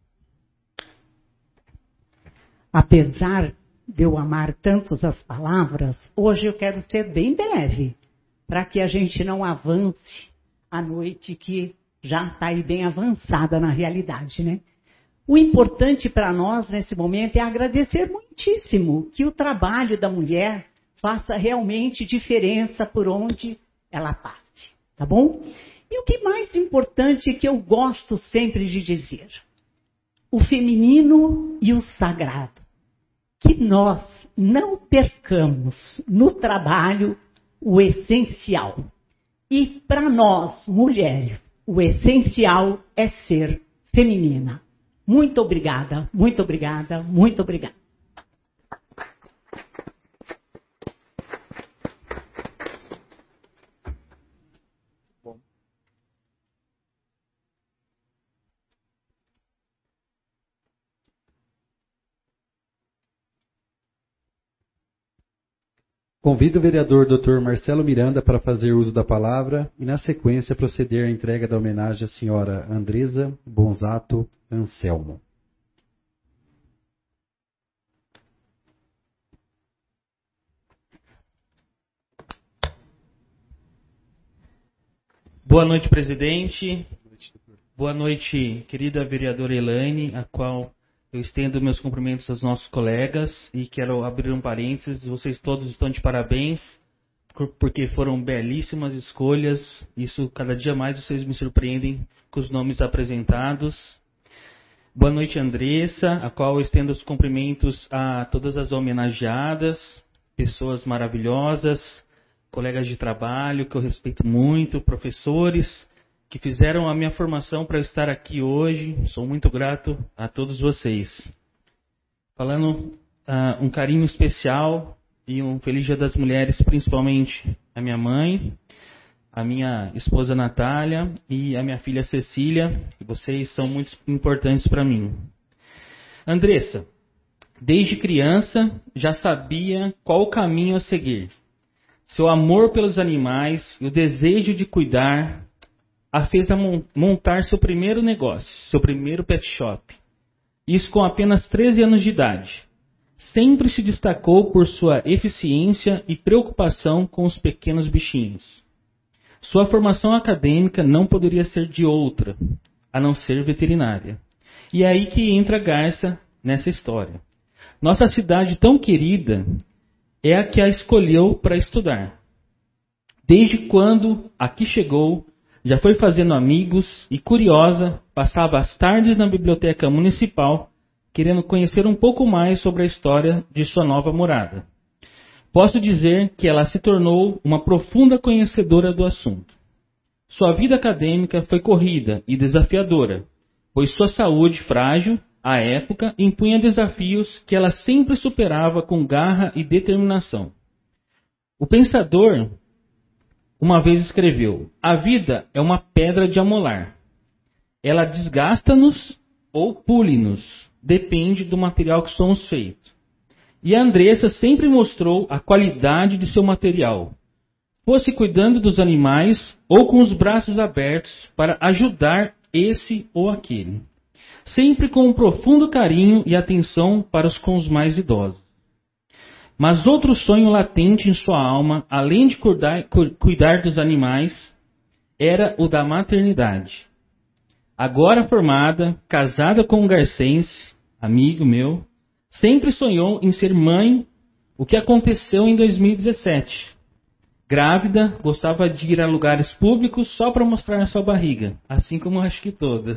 Apesar de eu amar tanto as palavras, hoje eu quero ser bem breve, para que a gente não avance a noite que já está aí bem avançada na realidade, né? O importante para nós nesse momento é agradecer muitíssimo que o trabalho da mulher faça realmente diferença por onde ela passe, tá bom? E o que mais importante que eu gosto sempre de dizer, o feminino e o sagrado. Que nós não percamos no trabalho o essencial. E para nós, mulheres, o essencial é ser feminina. Muito obrigada, muito obrigada, muito obrigada. Convido o vereador doutor Marcelo Miranda para fazer uso da palavra e, na sequência, proceder à entrega da homenagem à senhora Andresa Bonzato Anselmo. Boa noite, presidente. Boa noite, querida vereadora Elaine, a qual eu estendo meus cumprimentos aos nossos colegas e quero abrir um parênteses. Vocês todos estão de parabéns porque foram belíssimas escolhas. Isso, cada dia mais vocês me surpreendem com os nomes apresentados. Boa noite, Andressa, a qual eu estendo os cumprimentos a todas as homenageadas, pessoas maravilhosas, colegas de trabalho que eu respeito muito, professores que fizeram a minha formação para eu estar aqui hoje. Sou muito grato a todos vocês. Falando uh, um carinho especial e um feliz Dia das Mulheres, principalmente a minha mãe, a minha esposa Natália e a minha filha Cecília, que vocês são muito importantes para mim. Andressa, desde criança já sabia qual o caminho a seguir. Seu amor pelos animais e o desejo de cuidar a fez a montar seu primeiro negócio, seu primeiro pet shop. Isso com apenas treze anos de idade. Sempre se destacou por sua eficiência e preocupação com os pequenos bichinhos. Sua formação acadêmica não poderia ser de outra, a não ser veterinária. E é aí que entra a Garça nessa história. Nossa cidade tão querida é a que a escolheu para estudar. Desde quando aqui chegou, já foi fazendo amigos e, curiosa, passava as tardes na biblioteca municipal, querendo conhecer um pouco mais sobre a história de sua nova morada. Posso dizer que ela se tornou uma profunda conhecedora do assunto. Sua vida acadêmica foi corrida e desafiadora, pois sua saúde frágil, à época, impunha desafios que ela sempre superava com garra e determinação. O pensador uma vez escreveu: a vida é uma pedra de amolar. Ela desgasta-nos ou pule-nos, depende do material que somos feitos. E a Andressa sempre mostrou a qualidade de seu material, fosse cuidando dos animais ou com os braços abertos para ajudar esse ou aquele, sempre com um profundo carinho e atenção para os com os mais idosos. Mas outro sonho latente em sua alma, além de cuidar, cuidar dos animais, era o da maternidade. Agora formada, casada com um garcense, amigo meu, sempre sonhou em ser mãe, o que aconteceu em dois mil e dezessete. Grávida, gostava de ir a lugares públicos só para mostrar sua barriga, assim como acho que todas.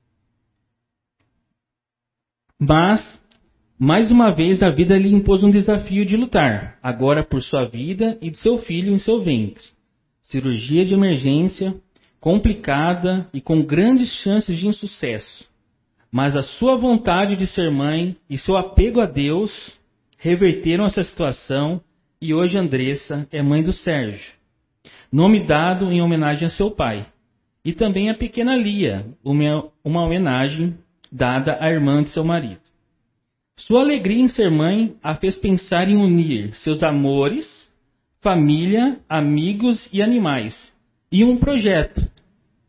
Mas, mais uma vez, a vida lhe impôs um desafio de lutar, agora por sua vida e de seu filho em seu ventre. Cirurgia de emergência, complicada e com grandes chances de insucesso. Mas a sua vontade de ser mãe e seu apego a Deus reverteram essa situação e hoje Andressa é mãe do Sérgio, nome dado em homenagem a seu pai. E também a pequena Lia, uma, uma homenagem dada à irmã de seu marido. Sua alegria em ser mãe a fez pensar em unir seus amores, família, amigos e animais, e um projeto.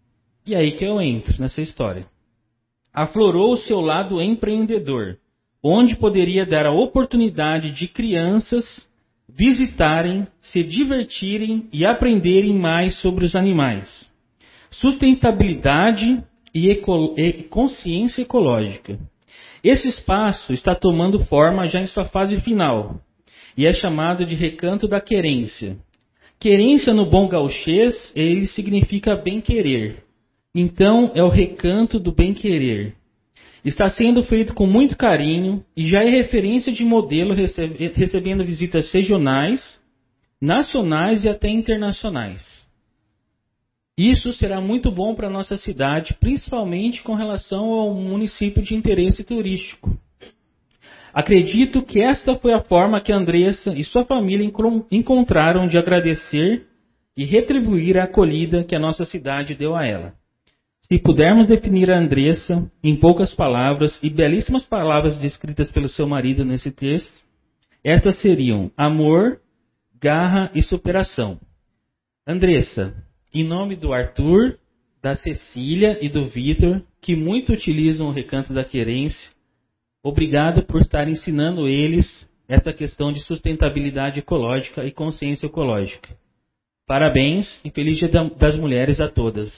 E aí que eu entro nessa história. Aflorou o seu lado empreendedor, onde poderia dar a oportunidade de crianças visitarem, se divertirem e aprenderem mais sobre os animais. Sustentabilidade e, eco- e consciência ecológica. Esse espaço está tomando forma já em sua fase final e é chamado de Recanto da Querência. Querência no bom gauchês, ele significa bem-querer. Então é o Recanto do Bem-Querer. Está sendo feito com muito carinho e já é referência de modelo recebe- recebendo visitas regionais, nacionais e até internacionais. Isso será muito bom para a nossa cidade, principalmente com relação ao município de interesse turístico. Acredito que esta foi a forma que a Andressa e sua família encron- encontraram de agradecer e retribuir a acolhida que a nossa cidade deu a ela. Se pudermos definir a Andressa em poucas palavras e belíssimas palavras descritas pelo seu marido nesse texto, estas seriam amor, garra e superação. Andressa, em nome do Arthur, da Cecília e do Vitor, que muito utilizam o Recanto da Querência, obrigado por estar ensinando eles essa questão de sustentabilidade ecológica e consciência ecológica. Parabéns e feliz Dia das Mulheres a todas.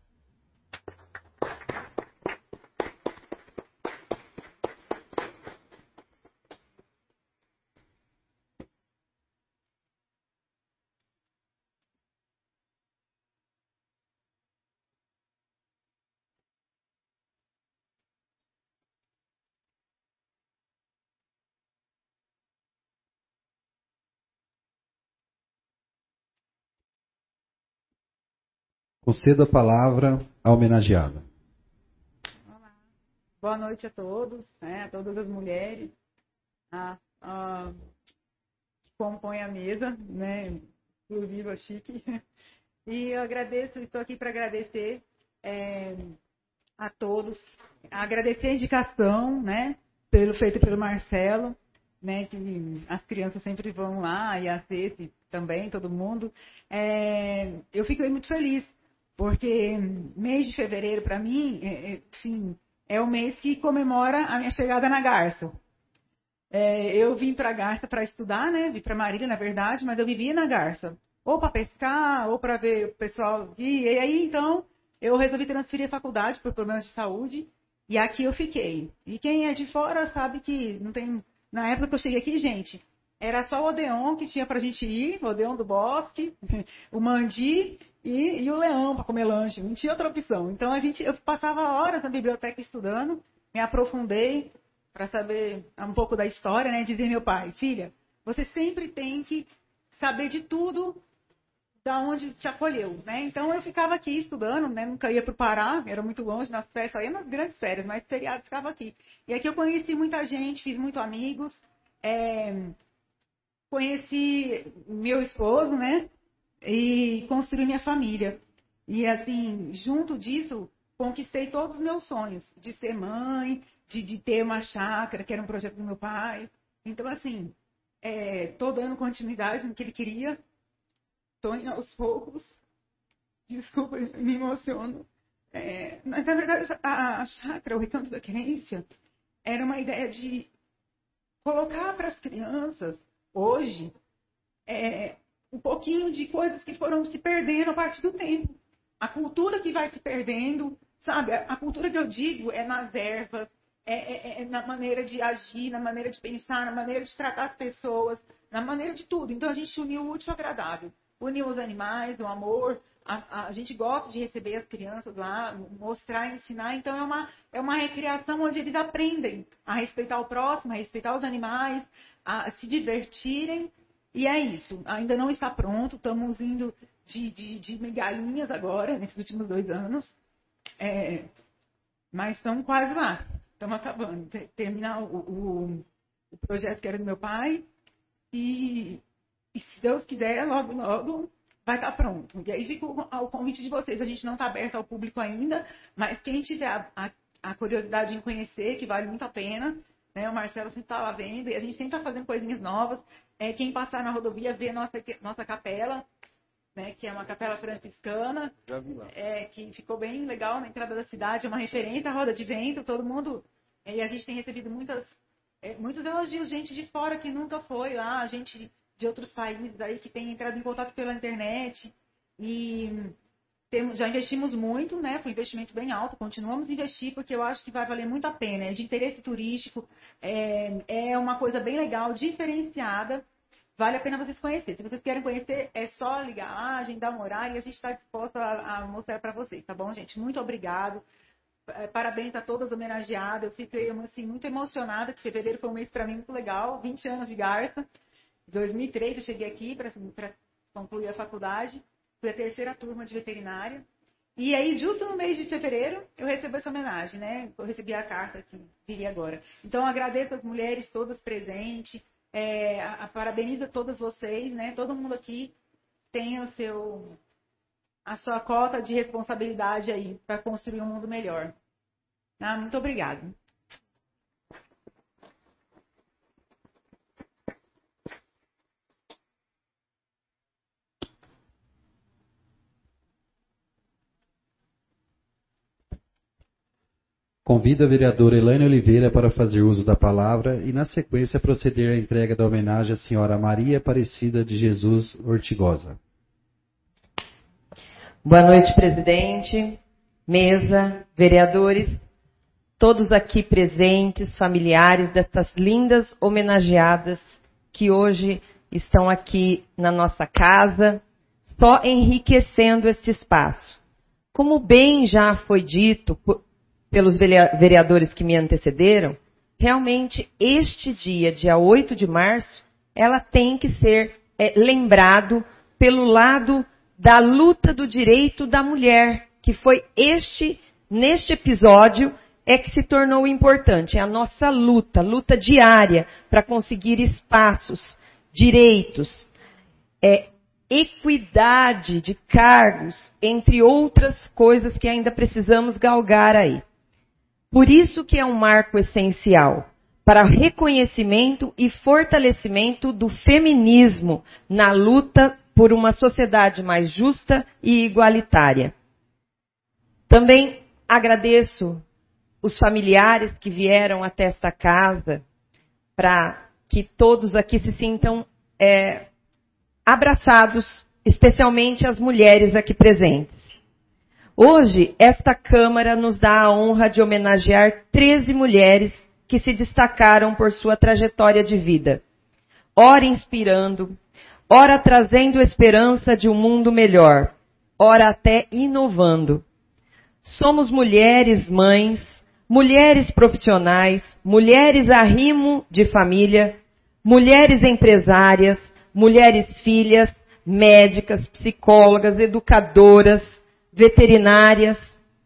Concedo a palavra à homenageada. Olá. Boa noite a todos, né, a todas as mulheres a, a, que compõem a mesa, né, inclusive a Chique. E eu agradeço, estou aqui para agradecer é, a todos, agradecer a indicação, né, pelo, feito pelo Marcelo, né, que as crianças sempre vão lá, e a Ceci também, todo mundo. É, eu fiquei muito feliz, porque mês de fevereiro, para mim, é, enfim, é o mês que comemora a minha chegada na Garça. É, eu vim para a Garça para estudar, né? Vim para Marília, na verdade, mas eu vivia na Garça. Ou para pescar, ou para ver o pessoal. E aí, então, eu resolvi transferir a faculdade por problemas de saúde. E aqui eu fiquei. E quem é de fora sabe que não tem... Na época que eu cheguei aqui, gente, era só o Odeon que tinha pra gente ir, o Odeon do Bosque, o Mandi e, e o Leão para comer lanche. Não tinha outra opção. Então a gente, eu passava horas na biblioteca estudando, me aprofundei para saber um pouco da história, né? Dizia meu pai, filha, você sempre tem que saber de tudo da onde te acolheu, né? Então eu ficava aqui estudando, né? Nunca ia para o Pará, era muito longe nas férias, só ia nas grandes férias, mas feriados ficava aqui. E aqui eu conheci muita gente, fiz muitos amigos, é... conheci meu esposo, né? E construí minha família. E assim, junto disso, conquistei todos os meus sonhos, de ser mãe, de, de ter uma chácara, que era um projeto do meu pai. Então, assim, estou é, dando continuidade no que ele queria. Estou indo aos poucos. Desculpa, me emociono. É, mas, na verdade, a, a chácara, o Recanto da Querência, era uma ideia de colocar para as crianças, hoje, é, um pouquinho de coisas que foram se perdendo a partir do tempo. A cultura que vai se perdendo, sabe? A, a cultura que eu digo é nas ervas, é, é, é na maneira de agir, na maneira de pensar, na maneira de tratar as pessoas, na maneira de tudo. Então, a gente uniu o útil ao agradável. Uniu os animais, o amor. A, a, a gente gosta de receber as crianças lá, mostrar, ensinar. Então, é uma, é uma recreação onde eles aprendem a respeitar o próximo, a respeitar os animais, a se divertirem. E é isso. Ainda não está pronto. Estamos indo de, de, de migalhinhas agora, nesses últimos dois anos. É, mas estamos quase lá. Estamos acabando. Terminar o, o, o projeto que era do meu pai. E, e se Deus quiser, logo, logo vai estar pronto. E aí fica o, o convite de vocês. A gente não está aberto ao público ainda, mas quem tiver a, a, a curiosidade em conhecer, que vale muito a pena, né? O Marcelo sempre está lá vendo, e a gente sempre está fazendo coisinhas novas. É, quem passar na rodovia vê nossa, nossa capela. né, que é uma capela franciscana, é, que ficou bem legal na entrada da cidade, é uma referência à roda de vento, todo mundo, é, e a gente tem recebido muitas, é, muitos elogios, gente de fora que nunca foi lá, gente de outros países aí que tem entrado em contato pela internet, e temos, já investimos muito, né, foi um investimento bem alto, continuamos a investir porque eu acho que vai valer muito a pena, é de interesse turístico, é, é uma coisa bem legal, diferenciada, vale a pena vocês conhecerem. Se vocês querem conhecer, é só ligar lá, agendar um horário e a gente está disposto a, a mostrar para vocês, tá bom, gente? Muito obrigado. Parabéns a todas homenageadas. Eu fiquei assim, muito emocionada, que fevereiro foi um mês para mim muito legal. vinte anos de Garça. Em dois mil e três eu cheguei aqui para concluir a faculdade. Fui a terceira turma de veterinária. E aí, justo no mês de fevereiro, eu recebo essa homenagem, né? Eu recebi a carta que viria agora. Então, eu agradeço as mulheres todas presentes. É, a, a, parabenizo a todas vocês, né? Todo mundo aqui tem o seu, a sua cota de responsabilidade aí para construir um mundo melhor. Ah, muito obrigada. Convido a vereadora Elaine Oliveira para fazer uso da palavra e, na sequência, proceder à entrega da homenagem à senhora Maria Aparecida de Jesus Ortigosa. Boa noite, presidente, mesa, vereadores, todos aqui presentes, familiares destas lindas homenageadas que hoje estão aqui na nossa casa, só enriquecendo este espaço. Como bem já foi dito pelos vereadores que me antecederam, realmente este dia, dia oito de março, ela tem que ser é, lembrado pelo lado da luta do direito da mulher, que foi este, neste episódio, é que se tornou importante. É a nossa luta, luta diária para conseguir espaços, direitos, é, equidade de cargos, entre outras coisas que ainda precisamos galgar aí. Por isso que é um marco essencial para reconhecimento e fortalecimento do feminismo na luta por uma sociedade mais justa e igualitária. Também agradeço os familiares que vieram até esta casa para que todos aqui se sintam é, abraçados, especialmente as mulheres aqui presentes. Hoje, esta Câmara nos dá a honra de homenagear treze mulheres que se destacaram por sua trajetória de vida, ora inspirando, ora trazendo esperança de um mundo melhor, ora até inovando. Somos mulheres mães, mulheres profissionais, mulheres arrimo de família, mulheres empresárias, mulheres filhas, médicas, psicólogas, educadoras, veterinárias,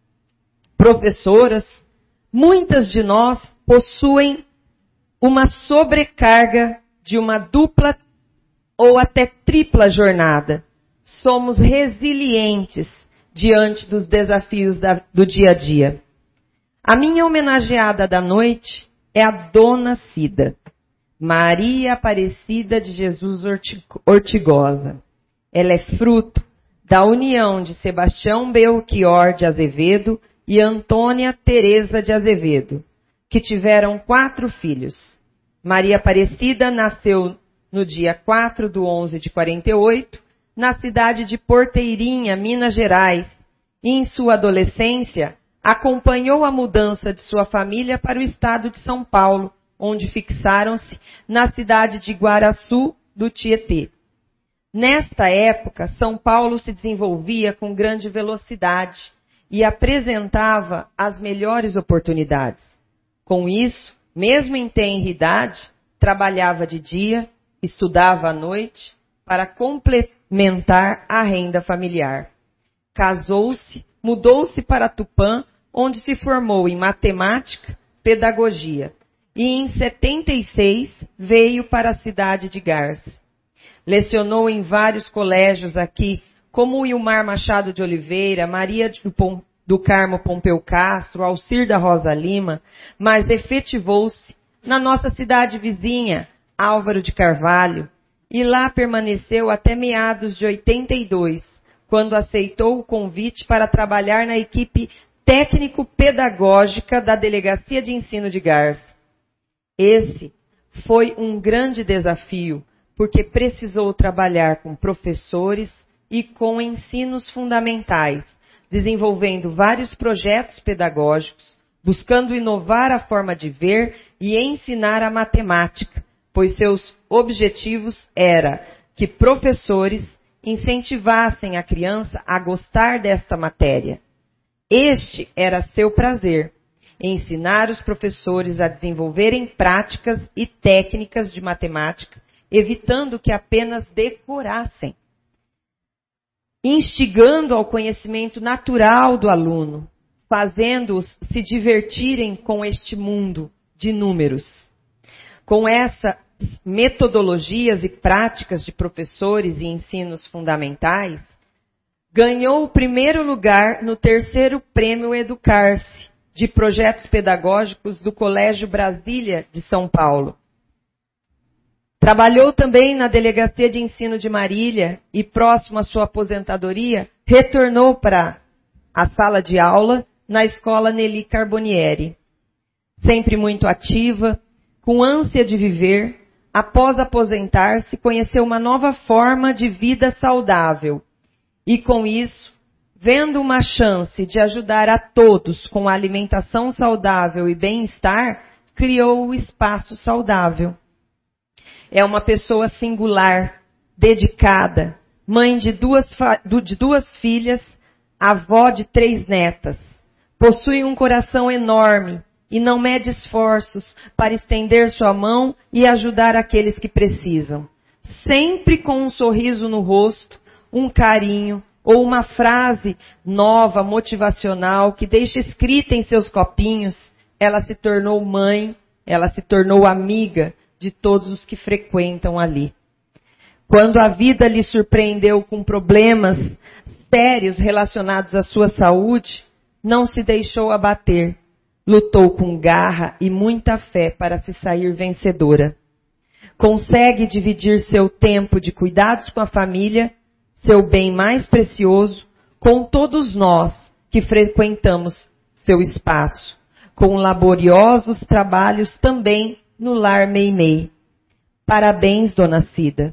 professoras. Muitas de nós possuem uma sobrecarga de uma dupla ou até tripla jornada. Somos resilientes diante dos desafios da, do dia a dia. A minha homenageada da noite é a Dona Cida, Maria Aparecida de Jesus Ortigosa. Ela é fruto da união de Sebastião Belchior de Azevedo e Antônia Teresa de Azevedo, que tiveram quatro filhos. Maria Aparecida nasceu no dia quatro de onze de quarenta e oito, na cidade de Porteirinha, Minas Gerais, e em sua adolescência acompanhou a mudança de sua família para o estado de São Paulo, onde fixaram-se na cidade de Guaraçu do Tietê. Nesta época, São Paulo se desenvolvia com grande velocidade e apresentava as melhores oportunidades. Com isso, mesmo em tenra idade, trabalhava de dia, estudava à noite para complementar a renda familiar. Casou-se, mudou-se para Tupã, onde se formou em matemática, pedagogia, e em setenta e seis veio para a cidade de Garça. Lecionou em vários colégios aqui, como o Wilmar Machado de Oliveira, Maria do Carmo Pompeu Castro, Alcir da Rosa Lima, mas efetivou-se na nossa cidade vizinha, Álvaro de Carvalho, e lá permaneceu até meados de oitenta e dois, quando aceitou o convite para trabalhar na equipe técnico-pedagógica da Delegacia de Ensino de Garça. Esse foi um grande desafio, porque precisou trabalhar com professores e com ensinos fundamentais, desenvolvendo vários projetos pedagógicos, buscando inovar a forma de ver e ensinar a matemática, pois seus objetivos era que professores incentivassem a criança a gostar desta matéria. Este era seu prazer, ensinar os professores a desenvolverem práticas e técnicas de matemática, evitando que apenas decorassem, instigando ao conhecimento natural do aluno, fazendo-os se divertirem com este mundo de números. Com essas metodologias e práticas de professores e ensinos fundamentais, ganhou o primeiro lugar no terceiro Prêmio Educar-se de Projetos Pedagógicos do Colégio Brasília de São Paulo. Trabalhou também na Delegacia de Ensino de Marília e, próximo à sua aposentadoria, retornou para a sala de aula na Escola Nelly Carbonieri. Sempre muito ativa, com ânsia de viver, após aposentar-se, conheceu uma nova forma de vida saudável. E com isso, vendo uma chance de ajudar a todos com a alimentação saudável e bem-estar, criou o Espaço Saudável. É uma pessoa singular, dedicada, mãe de duas, de duas filhas, avó de três netas. Possui um coração enorme e não mede esforços para estender sua mão e ajudar aqueles que precisam. Sempre com um sorriso no rosto, um carinho ou uma frase nova, motivacional, que deixa escrita em seus copinhos, ela se tornou mãe, ela se tornou amiga de todos os que frequentam ali. Quando a vida lhe surpreendeu com problemas sérios relacionados à sua saúde, não se deixou abater. Lutou com garra e muita fé para se sair vencedora. Consegue dividir seu tempo de cuidados com a família, seu bem mais precioso, com todos nós que frequentamos seu espaço, com laboriosos trabalhos também no Lar Meimei. Parabéns, Dona Cida.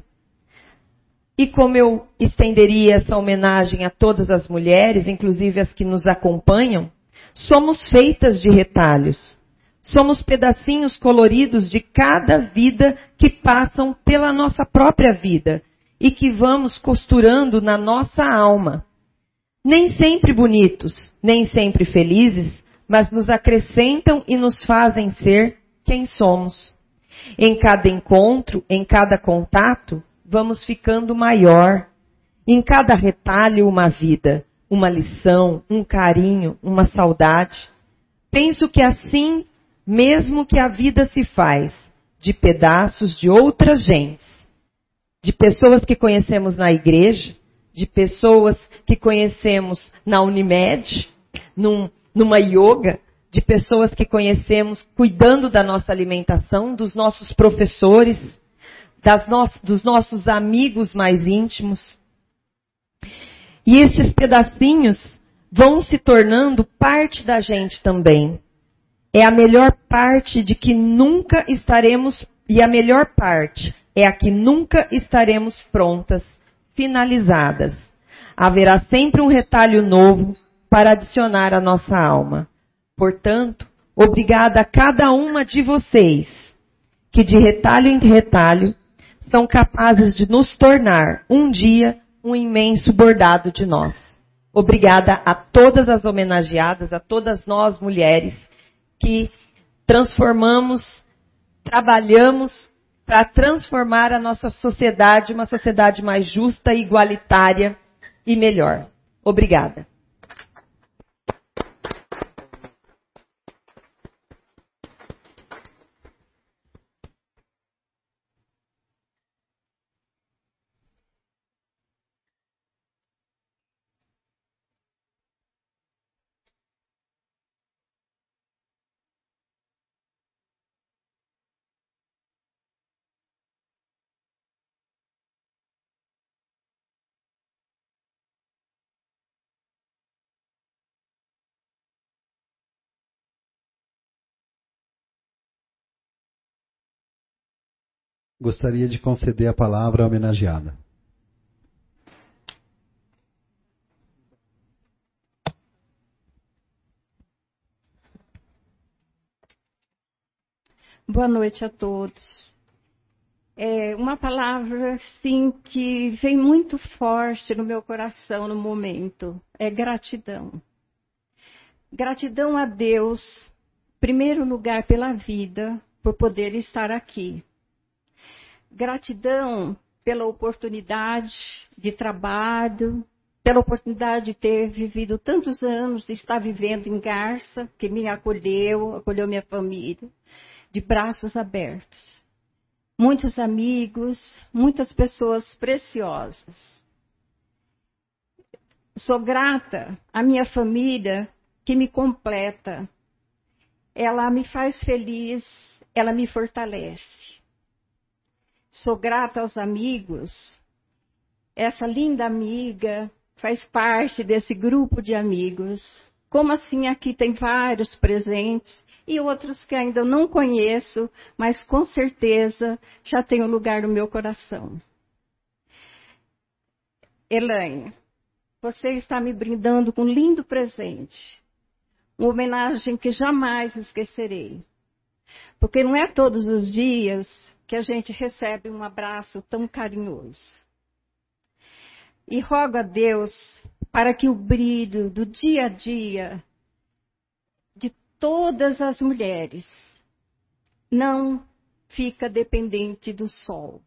E como eu estenderia essa homenagem a todas as mulheres, inclusive as que nos acompanham, somos feitas de retalhos. Somos pedacinhos coloridos de cada vida que passam pela nossa própria vida e que vamos costurando na nossa alma. Nem sempre bonitos, nem sempre felizes, mas nos acrescentam e nos fazem ser quem somos. Em cada encontro, em cada contato, vamos ficando maior. Em cada retalho, uma vida, uma lição, um carinho, uma saudade. Penso que assim mesmo que a vida se faz, de pedaços de outras gentes, de pessoas que conhecemos na igreja, de pessoas que conhecemos na Unimed, num, numa yoga, de pessoas que conhecemos cuidando da nossa alimentação, dos nossos professores, das no, dos nossos amigos mais íntimos. E estes pedacinhos vão se tornando parte da gente também. É a melhor parte de que nunca estaremos, e a melhor parte é a que nunca estaremos prontas, finalizadas. Haverá sempre um retalho novo para adicionar à nossa alma. Portanto, obrigada a cada uma de vocês, que de retalho em retalho são capazes de nos tornar, um dia, um imenso bordado de nós. Obrigada a todas as homenageadas, a todas nós mulheres, que transformamos, trabalhamos para transformar a nossa sociedade, uma sociedade mais justa, igualitária e melhor. Obrigada. Gostaria de conceder a palavra à homenageada. Boa noite a todos. É uma palavra, sim, que vem muito forte no meu coração no momento. É gratidão. Gratidão a Deus, em primeiro lugar, pela vida, por poder estar aqui. Gratidão pela oportunidade de trabalho, pela oportunidade de ter vivido tantos anos, estar vivendo em Garça, que me acolheu, acolheu minha família, de braços abertos. Muitos amigos, muitas pessoas preciosas. Sou grata à minha família que me completa. Ela me faz feliz, ela me fortalece. Sou grata aos amigos. Essa linda amiga faz parte desse grupo de amigos. Como assim aqui tem vários presentes e outros que ainda não conheço, mas com certeza já tem um lugar no meu coração. Elaine, você está me brindando com um lindo presente. Uma homenagem que jamais esquecerei. Porque não é todos os dias que a gente recebe um abraço tão carinhoso. E rogo a Deus para que o brilho do dia a dia de todas as mulheres não fica dependente do sol,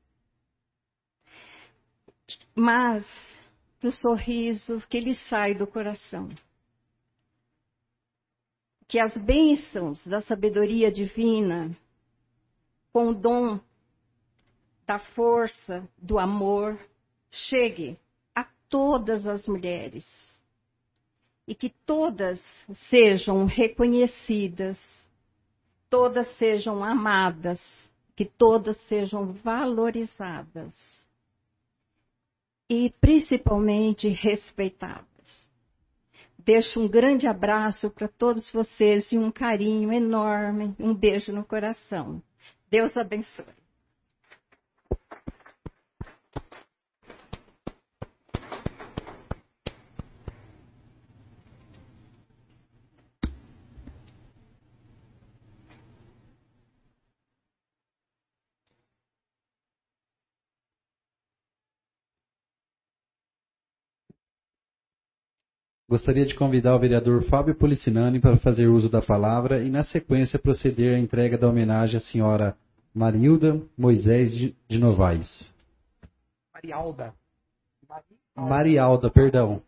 mas do sorriso que lhe sai do coração. Que as bênçãos da sabedoria divina, com o dom da força, do amor, chegue a todas as mulheres. E que todas sejam reconhecidas, todas sejam amadas, que todas sejam valorizadas. E principalmente respeitadas. Deixo um grande abraço para todos vocês e um carinho enorme, um beijo no coração. Deus abençoe. Gostaria de convidar o vereador Fábio Policinani para fazer uso da palavra e, na sequência, proceder à entrega da homenagem à senhora Marilda Moisés de, de Novaes. Marialda. Marialda, perdão.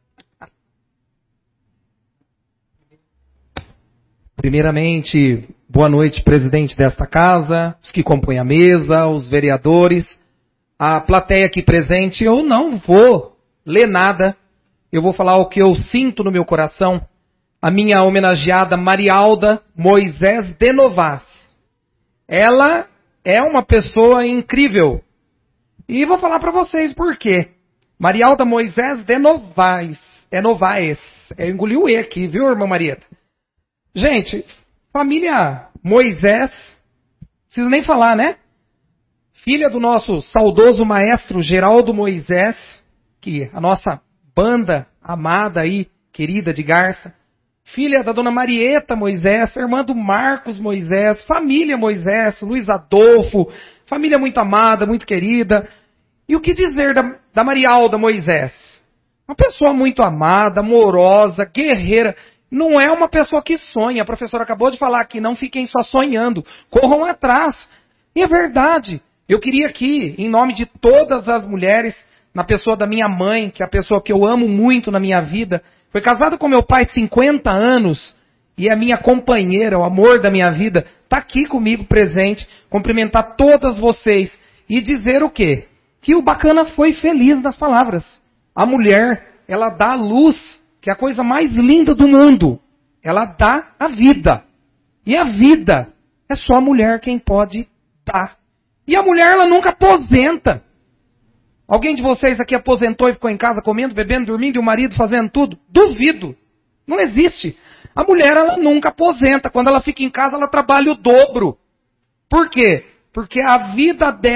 Primeiramente, boa noite, presidente desta casa, os que compõem a mesa, os vereadores, a plateia aqui presente. Eu não vou ler nada. Eu vou falar o que eu sinto no meu coração. A minha homenageada Marialda Moisés de Novaes. Ela é uma pessoa incrível. E vou falar para vocês por quê. Marialda Moisés de Novaes. É Novaes. Eu engoli o E aqui, viu, irmã Marieta? Gente, família Moisés, não preciso nem falar, né? Filha do nosso saudoso maestro Geraldo Moisés, que a nossa banda amada aí, querida de Garça. Filha da dona Marieta Moisés, irmã do Marcos Moisés, família Moisés, Luiz Adolfo, família muito amada, muito querida. E o que dizer da, da Marialda Moisés? Uma pessoa muito amada, amorosa, guerreira. Não é uma pessoa que sonha. A professora acabou de falar aqui, não fiquem só sonhando. Corram atrás. E é verdade. Eu queria aqui, em nome de todas as mulheres, na pessoa da minha mãe, que é a pessoa que eu amo muito na minha vida, foi casada com meu pai cinquenta anos, e a minha companheira, o amor da minha vida, está aqui comigo presente, cumprimentar todas vocês e dizer o quê? Que o bacana foi feliz nas palavras. A mulher, ela dá a luz, que é a coisa mais linda do mundo. Ela dá a vida. E a vida é só a mulher quem pode dar. E a mulher, ela nunca aposenta. Alguém de vocês aqui aposentou e ficou em casa comendo, bebendo, dormindo e o marido fazendo tudo? Duvido. Não existe. A mulher, ela nunca aposenta. Quando ela fica em casa, ela trabalha o dobro. Por quê? Porque a vida dela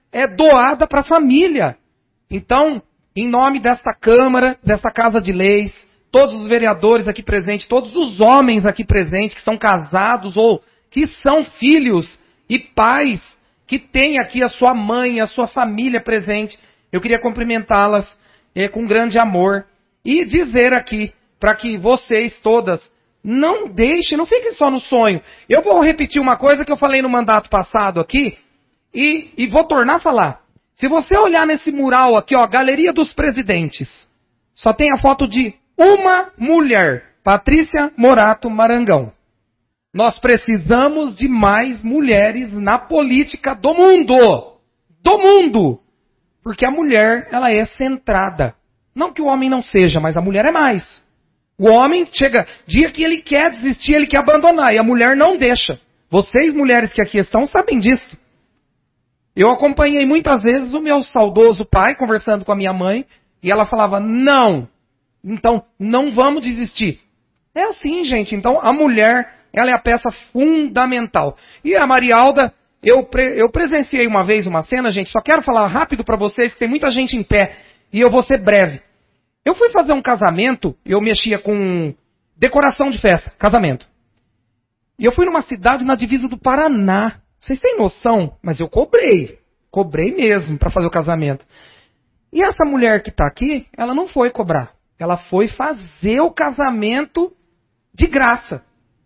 é doada para a família. Então, em nome desta Câmara, desta Casa de Leis, todos os vereadores aqui presentes, todos os homens aqui presentes que são casados ou que são filhos e pais, que têm aqui a sua mãe, a sua família presente, eu queria cumprimentá-las eh, com grande amor e dizer aqui, para que vocês todas não deixem, não fiquem só no sonho. Eu vou repetir uma coisa que eu falei no mandato passado aqui e, e vou tornar a falar. Se você olhar nesse mural aqui, ó, Galeria dos Presidentes, só tem a foto de uma mulher, Patrícia Morato Marangão. Nós precisamos de mais mulheres na política do mundo. Do mundo. Porque a mulher, ela é centrada. Não que o homem não seja, mas a mulher é mais. O homem chega, dia que ele quer desistir, ele quer abandonar, e a mulher não deixa. Vocês, mulheres que aqui estão, sabem disso. Eu acompanhei muitas vezes o meu saudoso pai conversando com a minha mãe, e ela falava, não, então não vamos desistir. É assim, gente. Então a mulher, ela é a peça fundamental. E a Marialda, eu, pre, eu presenciei uma vez uma cena, gente, só quero falar rápido para vocês, que tem muita gente em pé, e eu vou ser breve. Eu fui fazer um casamento, eu mexia com decoração de festa, casamento. E eu fui numa cidade na divisa do Paraná. Vocês têm noção? Mas eu cobrei. Cobrei mesmo para fazer o casamento. E essa mulher que está aqui, ela não foi cobrar. Ela foi fazer o casamento de graça.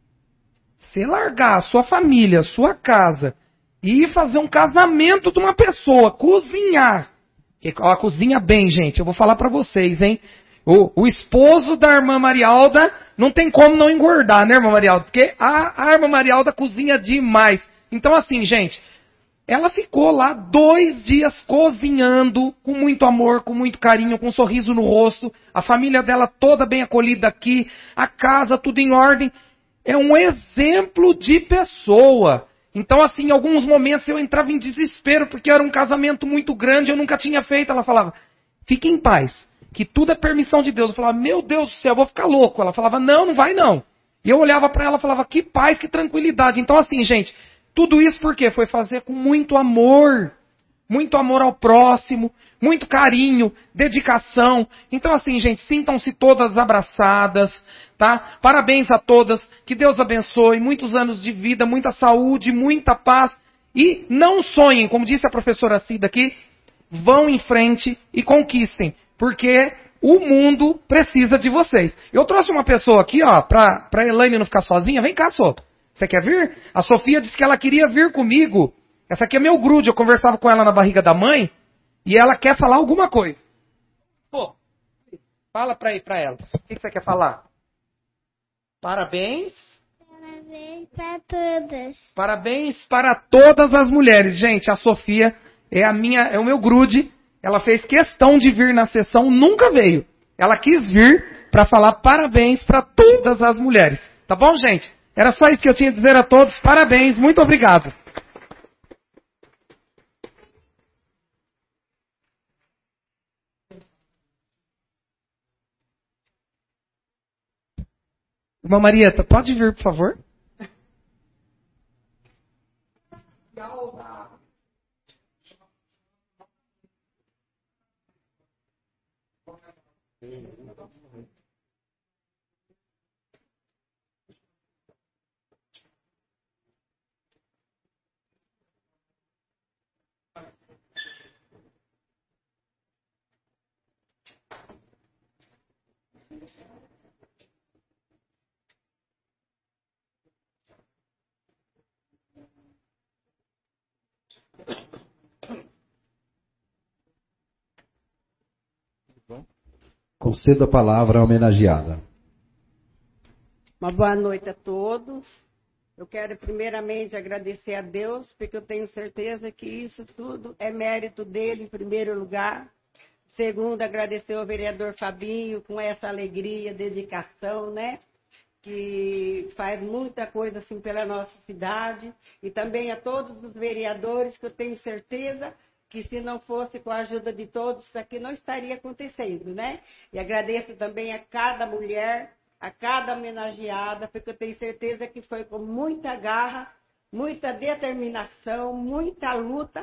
Você largar a sua família, a sua casa, e ir fazer um casamento de uma pessoa, cozinhar. Ela cozinha bem, gente. Eu vou falar para vocês, hein? O, o esposo da irmã Marialda não tem como não engordar, né, irmã Marialda? Porque a, a irmã Marialda cozinha demais. Então, assim, gente, ela ficou lá dois dias cozinhando, com muito amor, com muito carinho, com um sorriso no rosto. A família dela toda bem acolhida aqui, a casa tudo em ordem. É um exemplo de pessoa. Então, assim, em alguns momentos eu entrava em desespero, porque era um casamento muito grande, eu nunca tinha feito. Ela falava, fique em paz, que tudo é permissão de Deus. Eu falava, meu Deus do céu, eu vou ficar louco. Ela falava, não, não vai não. E eu olhava para ela e falava, que paz, que tranquilidade. Então, assim, gente, tudo isso por quê? Foi fazer com muito amor. Muito amor ao próximo, muito carinho, dedicação. Então, assim, gente, sintam-se todas abraçadas, tá? Parabéns a todas, que Deus abençoe, muitos anos de vida, muita saúde, muita paz. E não sonhem, como disse a professora Cida aqui, vão em frente e conquistem, porque o mundo precisa de vocês. Eu trouxe uma pessoa aqui, ó, pra, pra Elaine não ficar sozinha. Vem cá, Sô. Você quer vir? A Sofia disse que ela queria vir comigo. Essa aqui é meu grude, eu conversava com ela na barriga da mãe e ela quer falar alguma coisa. Pô, fala pra, pra elas. O que você quer falar? Parabéns. Parabéns para todas. Parabéns para todas as mulheres. Gente, a Sofia é, a minha, é o meu grude. Ela fez questão de vir na sessão, nunca veio. Ela quis vir para falar parabéns para todas as mulheres. Tá bom, gente? Era só isso que eu tinha a dizer a todos. Parabéns, muito obrigado. Irmã Marieta, pode vir, por favor? Concedo a palavra à homenageada. Uma boa noite a todos. Eu quero primeiramente agradecer a Deus, porque eu tenho certeza que isso tudo é mérito dele em primeiro lugar. Segundo, agradecer ao vereador Fabinho com essa alegria, dedicação, né? Que faz muita coisa assim pela nossa cidade. E também a todos os vereadores, que eu tenho certeza que se não fosse com a ajuda de todos, isso aqui não estaria acontecendo, né? E agradeço também a cada mulher, a cada homenageada, porque eu tenho certeza que foi com muita garra, muita determinação, muita luta,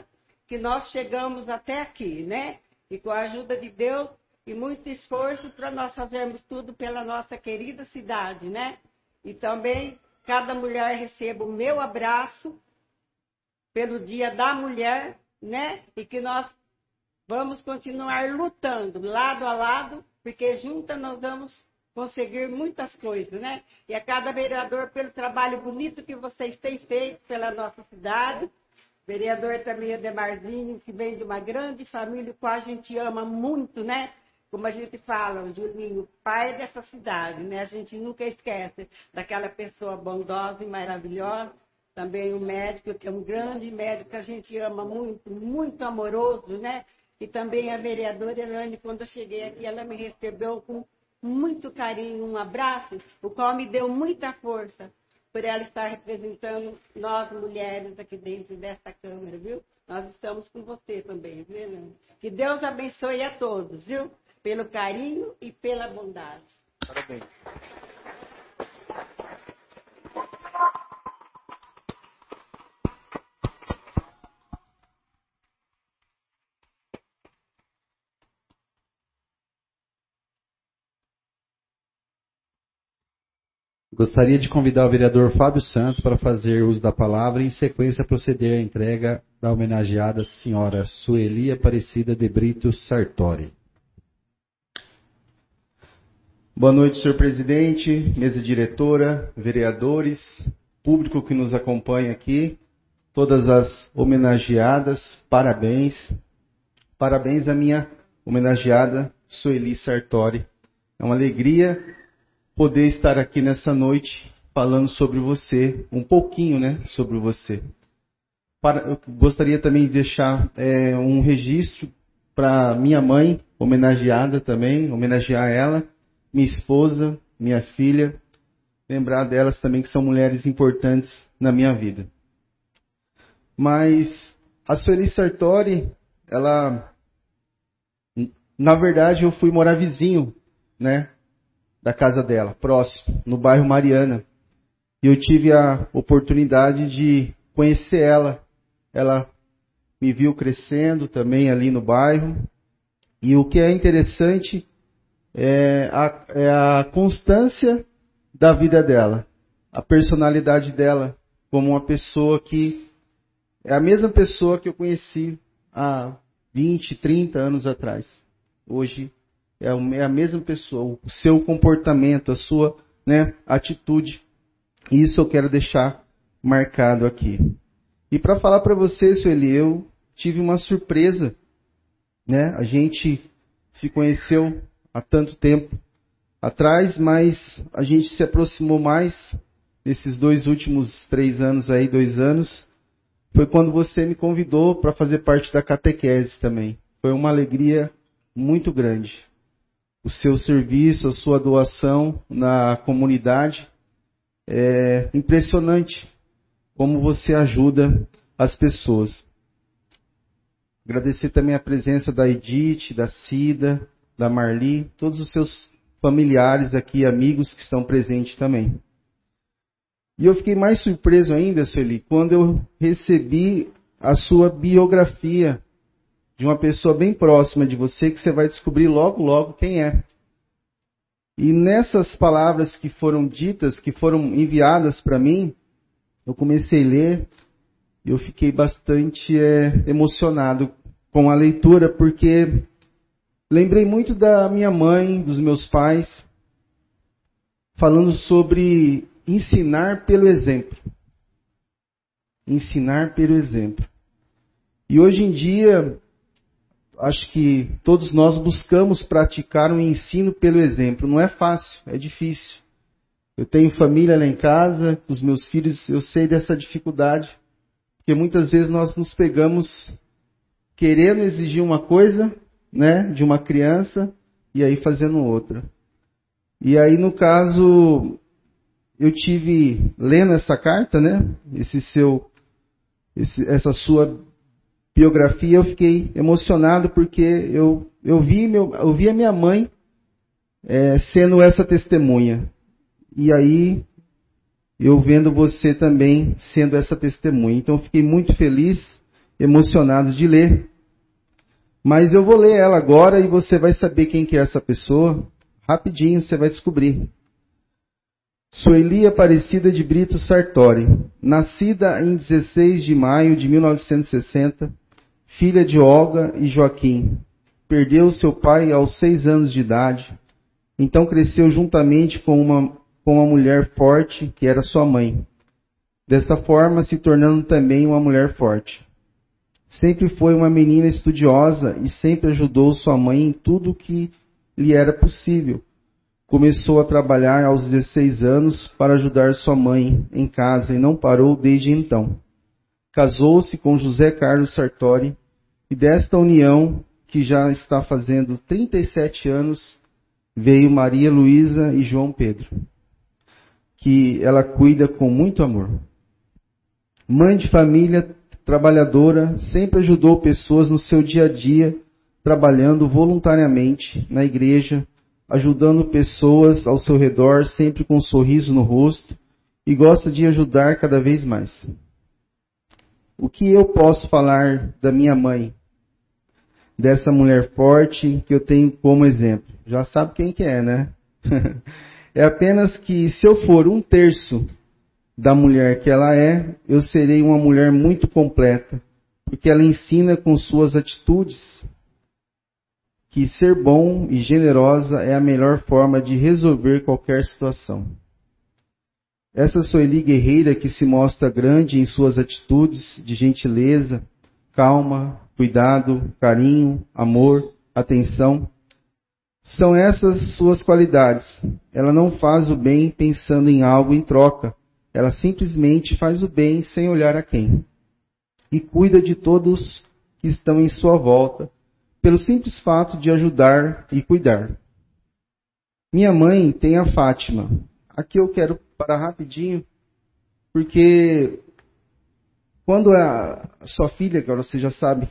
que nós chegamos até aqui, né? E com a ajuda de Deus e muito esforço para nós fazermos tudo pela nossa querida cidade, né? E também cada mulher receba o meu abraço pelo Dia da Mulher, né? E que nós vamos continuar lutando lado a lado, porque juntas nós vamos conseguir muitas coisas, né? E a cada vereador pelo trabalho bonito que vocês têm feito pela nossa cidade. Vereador também Ademarzinho, que vem de uma grande família, que a gente ama muito, né? Como a gente fala, o Julinho, pai dessa cidade, né? A gente nunca esquece daquela pessoa bondosa e maravilhosa. Também o médico, que é um grande médico que a gente ama muito, muito amoroso, né? E também a vereadora Elane, quando eu cheguei aqui, ela me recebeu com muito carinho, um abraço, o qual me deu muita força por ela estar representando nós mulheres aqui dentro desta Câmara, viu? Nós estamos com você também, viu, Elane? Que Deus abençoe a todos, viu? Pelo carinho e pela bondade. Parabéns. Gostaria de convidar o vereador Fábio Santos para fazer uso da palavra e, em sequência, proceder à entrega da homenageada senhora Sueli Aparecida de Brito Sartori. Boa noite, senhor presidente, mesa diretora, vereadores, público que nos acompanha aqui, todas as homenageadas, parabéns. Parabéns à minha homenageada Sueli Sartori. É uma alegria poder estar aqui nessa noite falando sobre você, um pouquinho, né, sobre você. Para, eu gostaria também de deixar é, um registro para minha mãe, homenageada também, homenagear ela, minha esposa, minha filha, lembrar delas também que são mulheres importantes na minha vida. Mas a Sueli Sartori, ela, na verdade, eu fui morar vizinho, né, da casa dela, próximo, no bairro Mariana. E eu tive a oportunidade de conhecer ela. Ela me viu crescendo também ali no bairro. E o que é interessante é a, é a constância da vida dela, a personalidade dela, como uma pessoa que é a mesma pessoa que eu conheci há vinte, trinta anos atrás. Hoje é a mesma pessoa, o seu comportamento, a sua, né, atitude. Isso eu quero deixar marcado aqui. E para falar para você, Sueli, eu tive uma surpresa, né? A gente se conheceu há tanto tempo atrás, mas a gente se aproximou mais nesses dois últimos três anos aí, dois anos. Foi quando você me convidou para fazer parte da catequese também. Foi uma alegria muito grande. O seu serviço, a sua doação na comunidade, é impressionante como você ajuda as pessoas. Agradecer também a presença da Edith, da Cida, da Marli, todos os seus familiares aqui, amigos que estão presentes também. E eu fiquei mais surpreso ainda, Sueli, quando eu recebi a sua biografia de uma pessoa bem próxima de você, que você vai descobrir logo, logo quem é. E nessas palavras que foram ditas, que foram enviadas para mim, eu comecei a ler e eu fiquei bastante é, emocionado com a leitura, porque lembrei muito da minha mãe, dos meus pais, falando sobre ensinar pelo exemplo. Ensinar pelo exemplo. E hoje em dia, acho que todos nós buscamos praticar um ensino pelo exemplo. Não é fácil, é difícil. Eu tenho família lá em casa, os meus filhos, eu sei dessa dificuldade. Porque muitas vezes nós nos pegamos querendo exigir uma coisa, né, de uma criança, e aí fazendo outra. E aí, no caso, eu tive, lendo essa carta, né, esse seu, esse, essa sua biografia, eu fiquei emocionado porque eu, eu, vi, meu, eu vi a minha mãe é, sendo essa testemunha. E aí, eu vendo você também sendo essa testemunha. Então, eu fiquei muito feliz emocionado de ler. Mas eu vou ler ela agora e você vai saber quem que é essa pessoa. Rapidinho você vai descobrir. Sueli Aparecida de Brito Sartori, nascida em dezesseis de maio de mil novecentos e sessenta, filha de Olga e Joaquim. Perdeu seu pai aos seis anos de idade, então cresceu juntamente com uma, com uma mulher forte, que era sua mãe. Desta forma, se tornando também uma mulher forte. Sempre foi uma menina estudiosa e sempre ajudou sua mãe em tudo que lhe era possível. Começou a trabalhar aos dezesseis anos para ajudar sua mãe em casa e não parou desde então. Casou-se com José Carlos Sartori e desta união, que já está fazendo trinta e sete anos, veio Maria Luísa e João Pedro, que ela cuida com muito amor. Mãe de família, trabalhadora, sempre ajudou pessoas no seu dia a dia, trabalhando voluntariamente na igreja, ajudando pessoas ao seu redor, sempre com um sorriso no rosto, e gosta de ajudar cada vez mais. O que eu posso falar da minha mãe? Dessa mulher forte que eu tenho como exemplo. Já sabe quem que é, né? É apenas que se eu for um terço da mulher que ela é, eu serei uma mulher muito completa, porque ela ensina com suas atitudes que ser bom e generosa é a melhor forma de resolver qualquer situação. Essa Sueli guerreira que se mostra grande em suas atitudes de gentileza, calma, cuidado, carinho, amor, atenção, são essas suas qualidades. Ela não faz o bem pensando em algo em troca. Ela simplesmente faz o bem sem olhar a quem. E cuida de todos que estão em sua volta, pelo simples fato de ajudar e cuidar. Minha mãe tem a Fátima. Aqui eu quero parar rapidinho, porque quando a sua filha, agora você já sabe,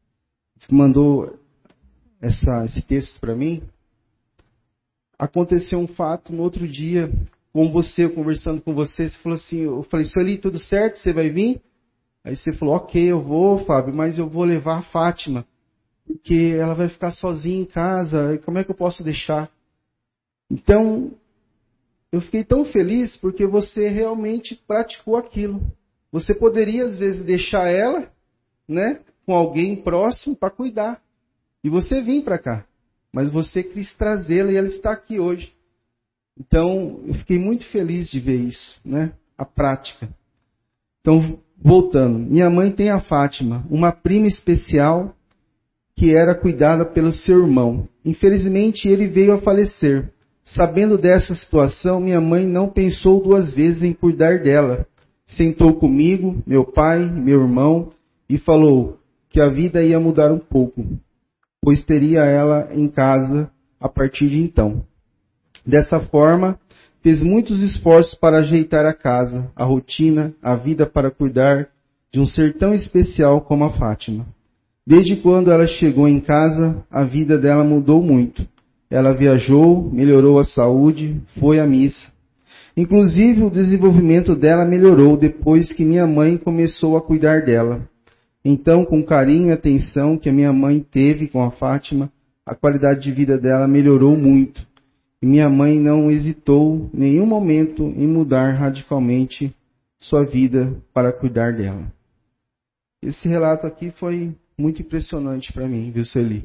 mandou essa, esse texto para mim, aconteceu um fato no outro dia, com você, eu conversando com você, você falou assim, eu falei, Sueli, tudo certo? Você vai vir? Aí você falou, ok, eu vou, Fábio, mas eu vou levar a Fátima, porque ela vai ficar sozinha em casa, como é que eu posso deixar? Então, eu fiquei tão feliz porque você realmente praticou aquilo. Você poderia, às vezes, deixar ela, né, com alguém próximo para cuidar. E você vir para cá. Mas você quis trazê-la e ela está aqui hoje. Então, eu fiquei muito feliz de ver isso, né, a prática. Então, voltando. Minha mãe tem a Fátima, uma prima especial que era cuidada pelo seu irmão. Infelizmente, ele veio a falecer. Sabendo dessa situação, minha mãe não pensou duas vezes em cuidar dela. Sentou comigo, meu pai, meu irmão, e falou que a vida ia mudar um pouco, pois teria ela em casa a partir de então. Dessa forma, fez muitos esforços para ajeitar a casa, a rotina, a vida para cuidar de um ser tão especial como a Fátima. Desde quando ela chegou em casa, a vida dela mudou muito. Ela viajou, melhorou a saúde, foi à missa. Inclusive, o desenvolvimento dela melhorou depois que minha mãe começou a cuidar dela. Então, com carinho e atenção que a minha mãe teve com a Fátima, a qualidade de vida dela melhorou muito. E minha mãe não hesitou em nenhum momento em mudar radicalmente sua vida para cuidar dela. Esse relato aqui foi muito impressionante para mim, viu, Sueli?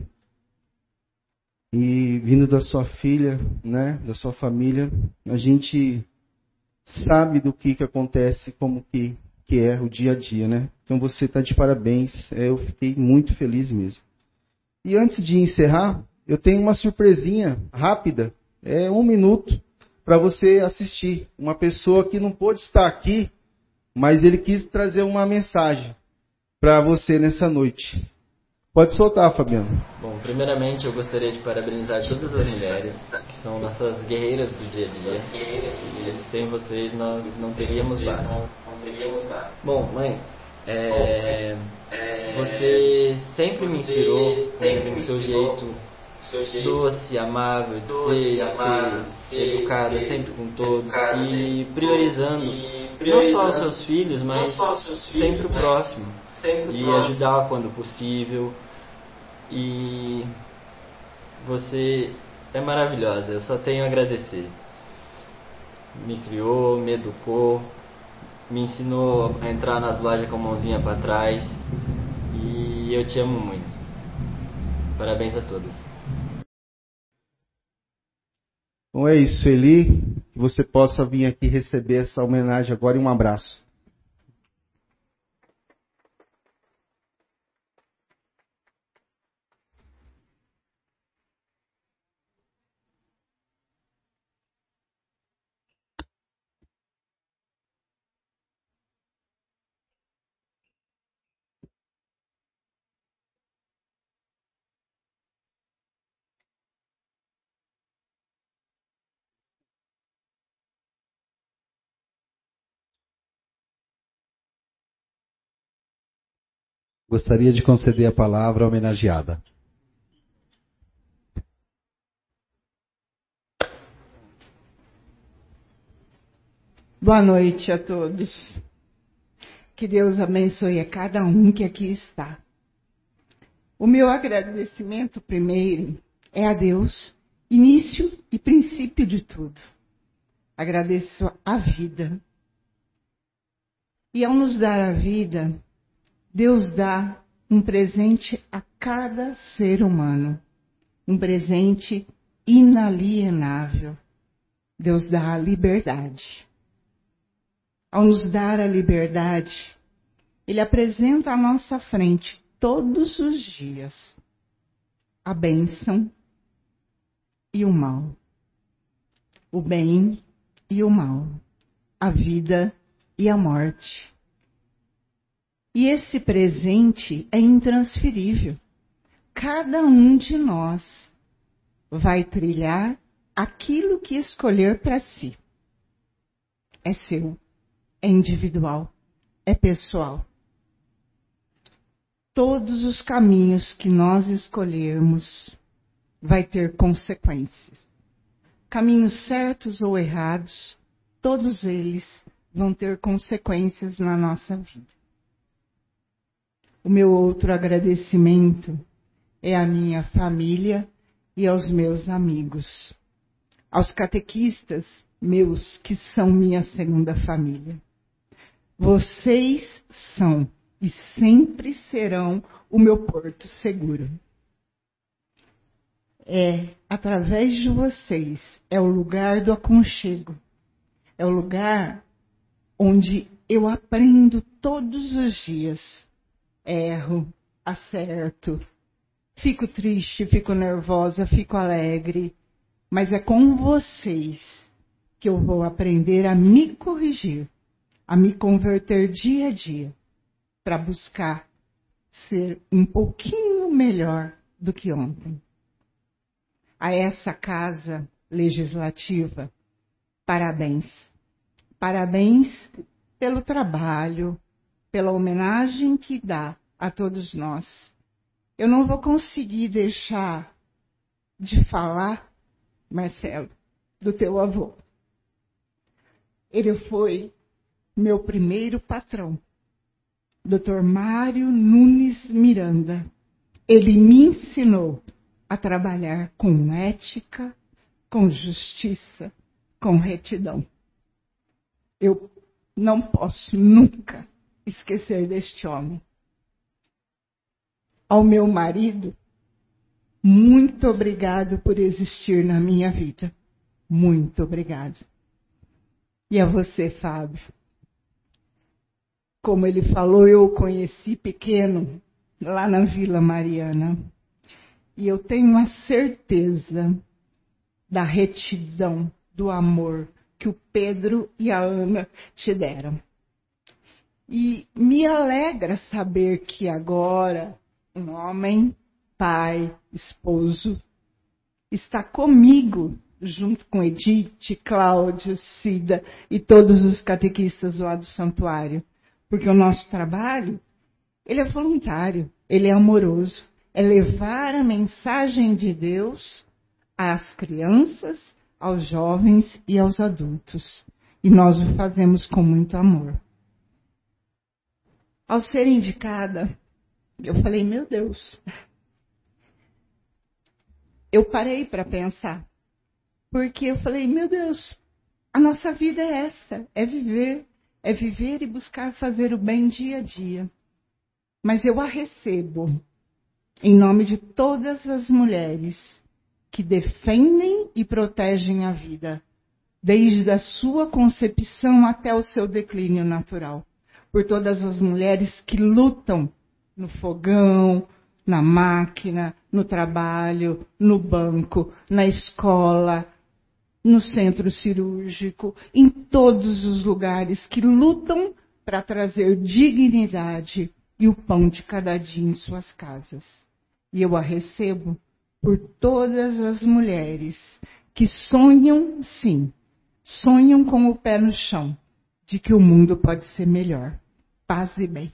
E vindo da sua filha, né, da sua família, a gente sabe do que, que acontece, como que, que é o dia a dia, né? Então você está de parabéns, eu fiquei muito feliz mesmo. E antes de encerrar, eu tenho uma surpresinha rápida, é um minuto, para você assistir. Uma pessoa que não pôde estar aqui, mas ele quis trazer uma mensagem para você nessa noite. Pode soltar, Fabiano. Bom, primeiramente eu gostaria de parabenizar todas as mulheres que são nossas guerreiras do dia a dia. E sem vocês nós não teríamos bar. Bom, mãe, é, você sempre me inspirou com o seu jeito doce, amável, de ser, ser educada sempre com todos e priorizando não só os seus filhos, mas sempre o próximo. de ajudar quando possível. E você é maravilhosa, eu só tenho a agradecer. Me criou, me educou, me ensinou a entrar nas lojas com a mãozinha para trás. E eu te amo muito. Parabéns a todos. Então é isso, Eli. Que você possa vir aqui receber essa homenagem agora e um abraço. Gostaria de conceder a palavra à homenageada. Boa noite a todos. Que Deus abençoe a cada um que aqui está. O meu agradecimento primeiro é a Deus, início e princípio de tudo. Agradeço a vida. E ao nos dar a vida, Deus dá um presente a cada ser humano. Um presente inalienável. Deus dá a liberdade. Ao nos dar a liberdade, Ele apresenta à nossa frente, todos os dias, a bênção e o mal. O bem e o mal. A vida e a morte. E esse presente é intransferível. Cada um de nós vai trilhar aquilo que escolher para si. É seu, é individual, é pessoal. Todos os caminhos que nós escolhermos vai ter consequências. Caminhos certos ou errados, todos eles vão ter consequências na nossa vida. O meu outro agradecimento é à minha família e aos meus amigos. Aos catequistas meus, que são minha segunda família. Vocês são e sempre serão o meu porto seguro. É através de vocês, é o lugar do aconchego. É o lugar onde eu aprendo todos os dias. Erro, acerto, fico triste, fico nervosa, fico alegre, mas é com vocês que eu vou aprender a me corrigir, a me converter dia a dia, para buscar ser um pouquinho melhor do que ontem. A essa casa legislativa, parabéns. Parabéns pelo trabalho, pela homenagem que dá a todos nós. Eu não vou conseguir deixar de falar, Marcelo, do teu avô. Ele foi meu primeiro patrão, doutor Mário Nunes Miranda. Ele me ensinou a trabalhar com ética, com justiça, com retidão. Eu não posso nunca esquecer deste homem. Ao meu marido, muito obrigado por existir na minha vida. Muito obrigado. E a você, Fábio. Como ele falou, eu o conheci pequeno, lá na Vila Mariana. E eu tenho a certeza da retidão, do amor que o Pedro e a Ana te deram. E me alegra saber que agora um homem, pai, esposo, está comigo, junto com Edith, Cláudio, Cida e todos os catequistas lá do santuário. Porque o nosso trabalho, ele é voluntário, ele é amoroso, é levar a mensagem de Deus às crianças, aos jovens e aos adultos. E nós o fazemos com muito amor. ao ser indicada, eu falei, meu Deus. Eu parei para pensar. Porque eu falei, meu Deus, a nossa vida é essa, é viver, é viver e buscar fazer o bem dia a dia. Mas eu a recebo em nome de todas as mulheres que defendem e protegem a vida, desde a sua concepção até o seu declínio natural. Por todas as mulheres que lutam no fogão, na máquina, no trabalho, no banco, na escola, no centro cirúrgico, em todos os lugares que lutam para trazer dignidade e o pão de cada dia em suas casas. E eu a recebo por todas as mulheres que sonham, sim, sonham com o pé no chão, de que o mundo pode ser melhor. Paz e bem.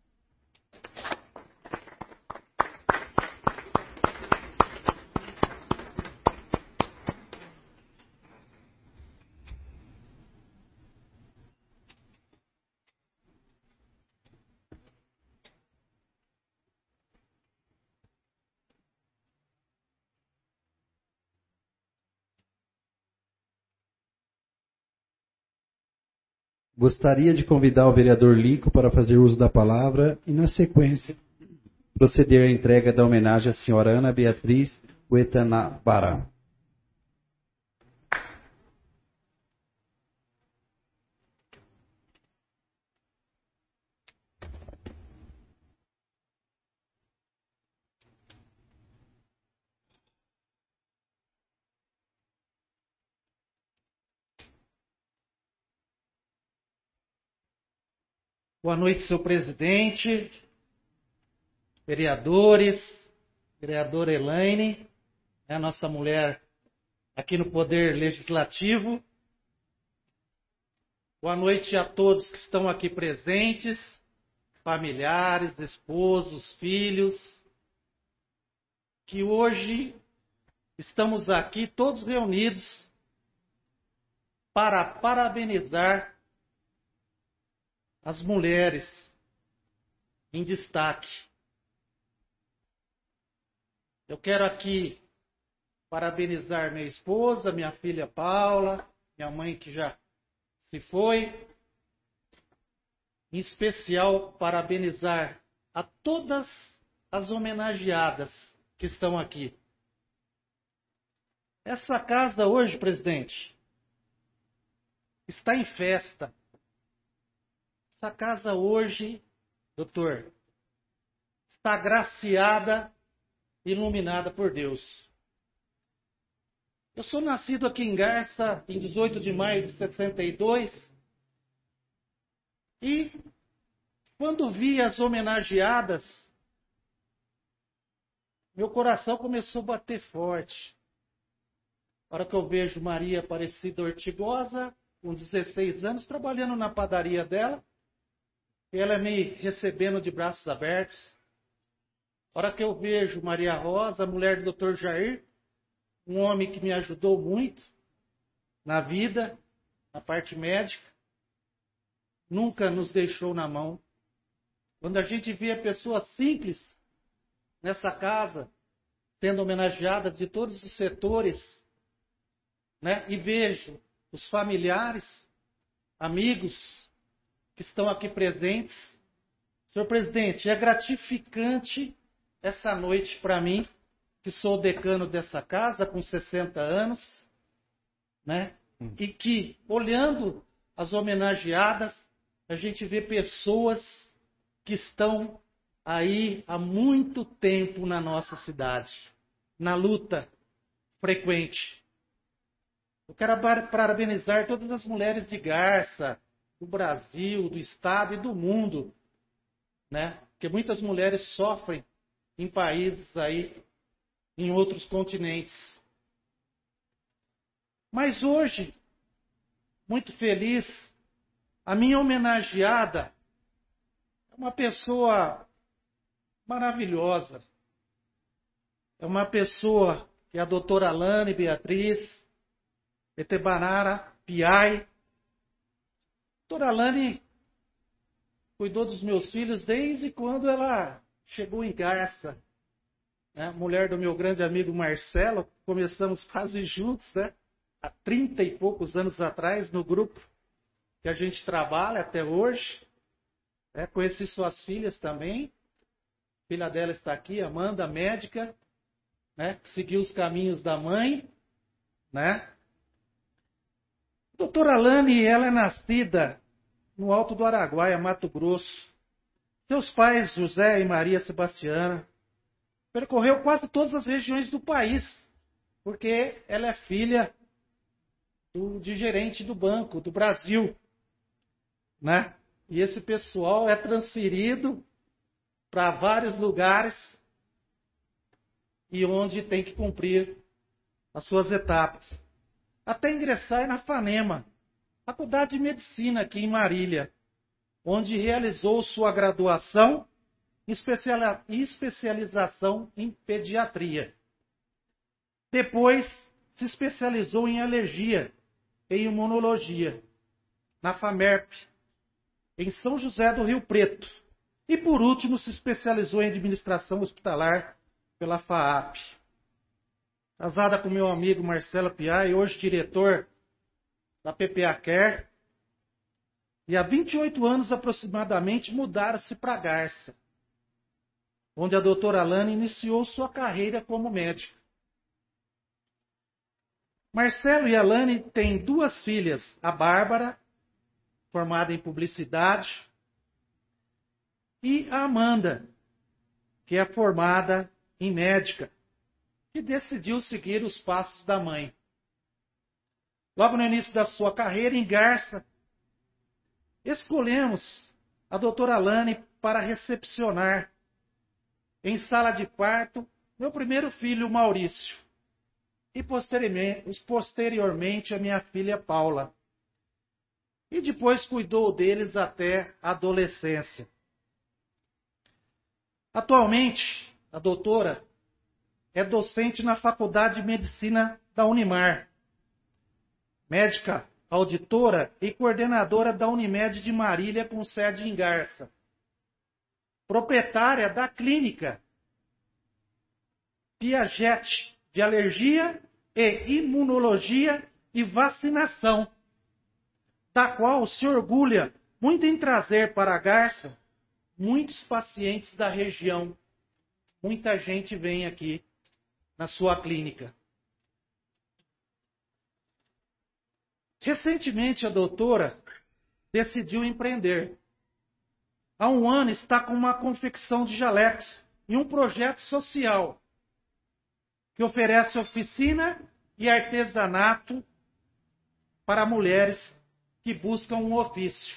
Gostaria de convidar o vereador Lico para fazer uso da palavra e, na sequência, proceder à entrega da homenagem à senhora Ana Beatriz Uetanabara. Boa noite, senhor presidente, vereadores, vereadora Elaine, é a nossa mulher aqui no Poder Legislativo. Boa noite a todos que estão aqui presentes, familiares, esposos, filhos, que hoje estamos aqui todos reunidos para parabenizar as mulheres em destaque. Eu quero aqui parabenizar minha esposa, minha filha Paula, minha mãe que já se foi. Em especial, parabenizar a todas as homenageadas que estão aqui. Essa casa hoje, presidente, está em festa. Essa casa hoje, doutor, está agraciada, iluminada por Deus. Eu sou nascido aqui em Garça, em dezoito de maio de sessenta e dois, e quando vi as homenageadas, meu coração começou a bater forte. Na hora que eu vejo Maria Aparecida Ortigosa, com dezesseis anos, trabalhando na padaria dela, e ela me recebendo de braços abertos. A hora que eu vejo Maria Rosa, mulher do doutor Jair, um homem que me ajudou muito na vida, na parte médica, nunca nos deixou na mão. Quando a gente vê pessoas simples nessa casa, sendo homenageadas de todos os setores, né, e vejo os familiares, amigos, que estão aqui presentes. Senhor presidente, é gratificante essa noite para mim, que sou o decano dessa casa, com sessenta anos, né? E que, olhando as homenageadas, a gente vê pessoas que estão aí há muito tempo na nossa cidade, na luta frequente. Eu quero parabenizar todas as mulheres de Garça, do Brasil, do Estado e do mundo, né? Porque muitas mulheres sofrem em países aí, em outros continentes. Mas hoje, muito feliz, a minha homenageada é uma pessoa maravilhosa. É uma pessoa que é a doutora Alane Beatriz Etebanara Piai. Doutora Alane cuidou dos meus filhos desde quando ela chegou em Garça. Né? Mulher do meu grande amigo Marcelo, começamos quase juntos, né? Há trinta e poucos anos atrás, no grupo que a gente trabalha até hoje. Né? Conheci suas filhas também. A filha dela está aqui, Amanda, médica, né? Seguiu os caminhos da mãe, né? Doutora Alane, ela é nascida no Alto do Araguaia, Mato Grosso. Seus pais, José e Maria Sebastiana, percorreu quase todas as regiões do país, porque ela é filha do, de gerente do Banco do Brasil, né? E esse pessoal é transferido para vários lugares e onde tem que cumprir as suas etapas. Até ingressar na FANEMA, Faculdade de Medicina aqui em Marília, onde realizou sua graduação e especialização em pediatria. Depois se especializou em alergia e imunologia na FAMERP, em São José do Rio Preto. E por último se especializou em administração hospitalar pela FAAP. Casada com meu amigo Marcelo Piai, hoje diretor da P P A Care. E há vinte e oito anos aproximadamente mudaram-se para Garça, onde a doutora Alane iniciou sua carreira como médica. Marcelo e Alane têm duas filhas, a Bárbara, formada em publicidade, e a Amanda, que é formada em médica, que decidiu seguir os passos da mãe. Logo no início da sua carreira em Garça, escolhemos a doutora Alane para recepcionar, em sala de parto, meu primeiro filho, Maurício, e posteriormente, posteriormente a minha filha Paula. E depois cuidou deles até a adolescência. Atualmente, a doutora é docente na Faculdade de Medicina da Unimar, médica, auditora e coordenadora da Unimed de Marília, com sede em Garça. Proprietária da clínica Piaget de alergia e imunologia e vacinação, da qual se orgulha muito em trazer para Garça muitos pacientes da região. Muita gente vem aqui na sua clínica. Recentemente, a doutora decidiu empreender. Há um ano está com uma confecção de jalecos e um projeto social que oferece oficina e artesanato para mulheres que buscam um ofício.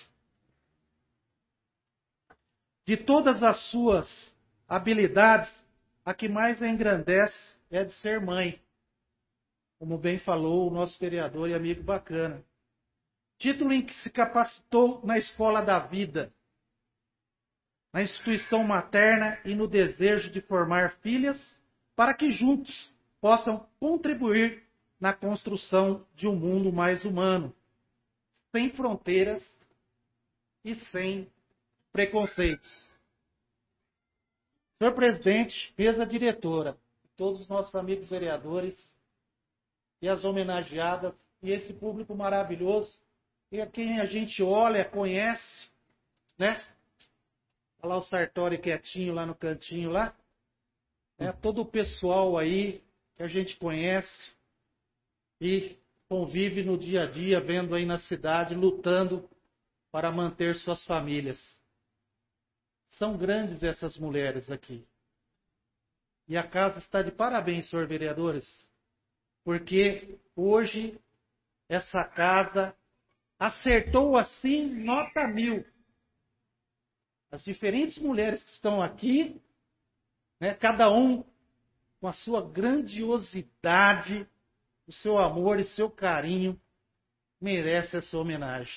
De todas as suas habilidades, a que mais a engrandece é de ser mãe, como bem falou o nosso vereador e amigo bacana. Título em que se capacitou na escola da vida, na instituição materna e no desejo de formar filhas para que juntos possam contribuir na construção de um mundo mais humano, sem fronteiras e sem preconceitos. Senhor presidente, mesa diretora, todos os nossos amigos vereadores e as homenageadas e esse público maravilhoso e a quem a gente olha, conhece, né? Olha lá o Sartori quietinho lá no cantinho lá. É, todo o pessoal aí que a gente conhece e convive no dia a dia, vendo aí na cidade, lutando para manter suas famílias. São grandes essas mulheres aqui. E a casa está de parabéns, senhor vereadores, porque hoje essa casa acertou assim nota mil. As diferentes mulheres que estão aqui, né, cada um com a sua grandiosidade, o seu amor e seu carinho, merece essa homenagem.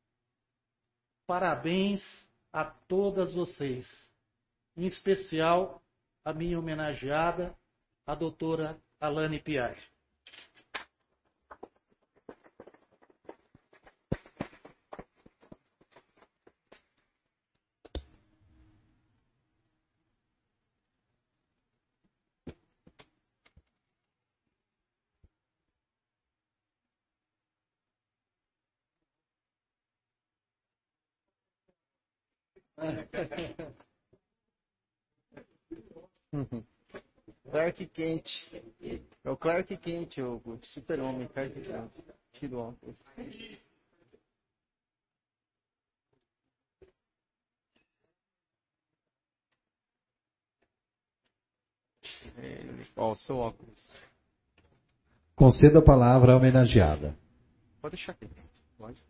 Parabéns a todas vocês, em especial a minha homenageada, a doutora Alane Piai. Clark Kent. É o Clark Kent, o super-homem. Clark Kent. Tiro óculos. Ó, o seu óculos. Conceda a palavra à homenageada. Pode deixar aqui. Pode.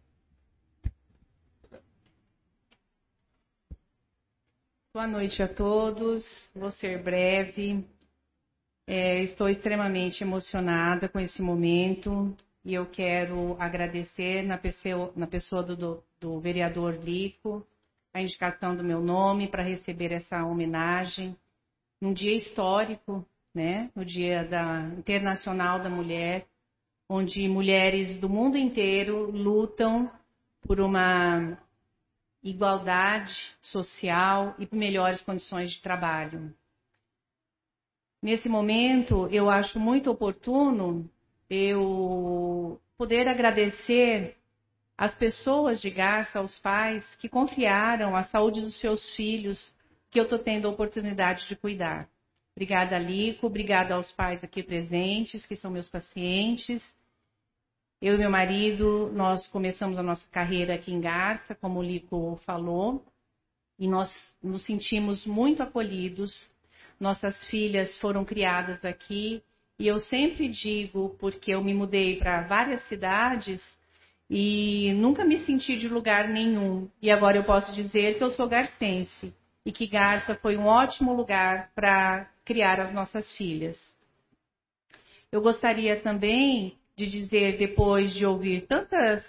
Boa noite a todos. Vou ser breve. É, estou extremamente emocionada com esse momento e eu quero agradecer na pessoa, na pessoa do, do, do vereador Lico a indicação do meu nome para receber essa homenagem num dia histórico, né? No Dia da Internacional da Mulher, onde mulheres do mundo inteiro lutam por uma igualdade social e por melhores condições de trabalho. Nesse momento, eu acho muito oportuno eu poder agradecer às pessoas de Garça, aos pais que confiaram a saúde dos seus filhos, que eu estou tendo a oportunidade de cuidar. Obrigada, Lico, obrigada aos pais aqui presentes, que são meus pacientes. Eu e meu marido, nós começamos a nossa carreira aqui em Garça, como o Lico falou, e nós nos sentimos muito acolhidos. Nossas filhas foram criadas aqui e eu sempre digo, porque eu me mudei para várias cidades e nunca me senti de lugar nenhum. E agora eu posso dizer que eu sou garcense e que Garça foi um ótimo lugar para criar as nossas filhas. Eu gostaria também de dizer, depois de ouvir tantas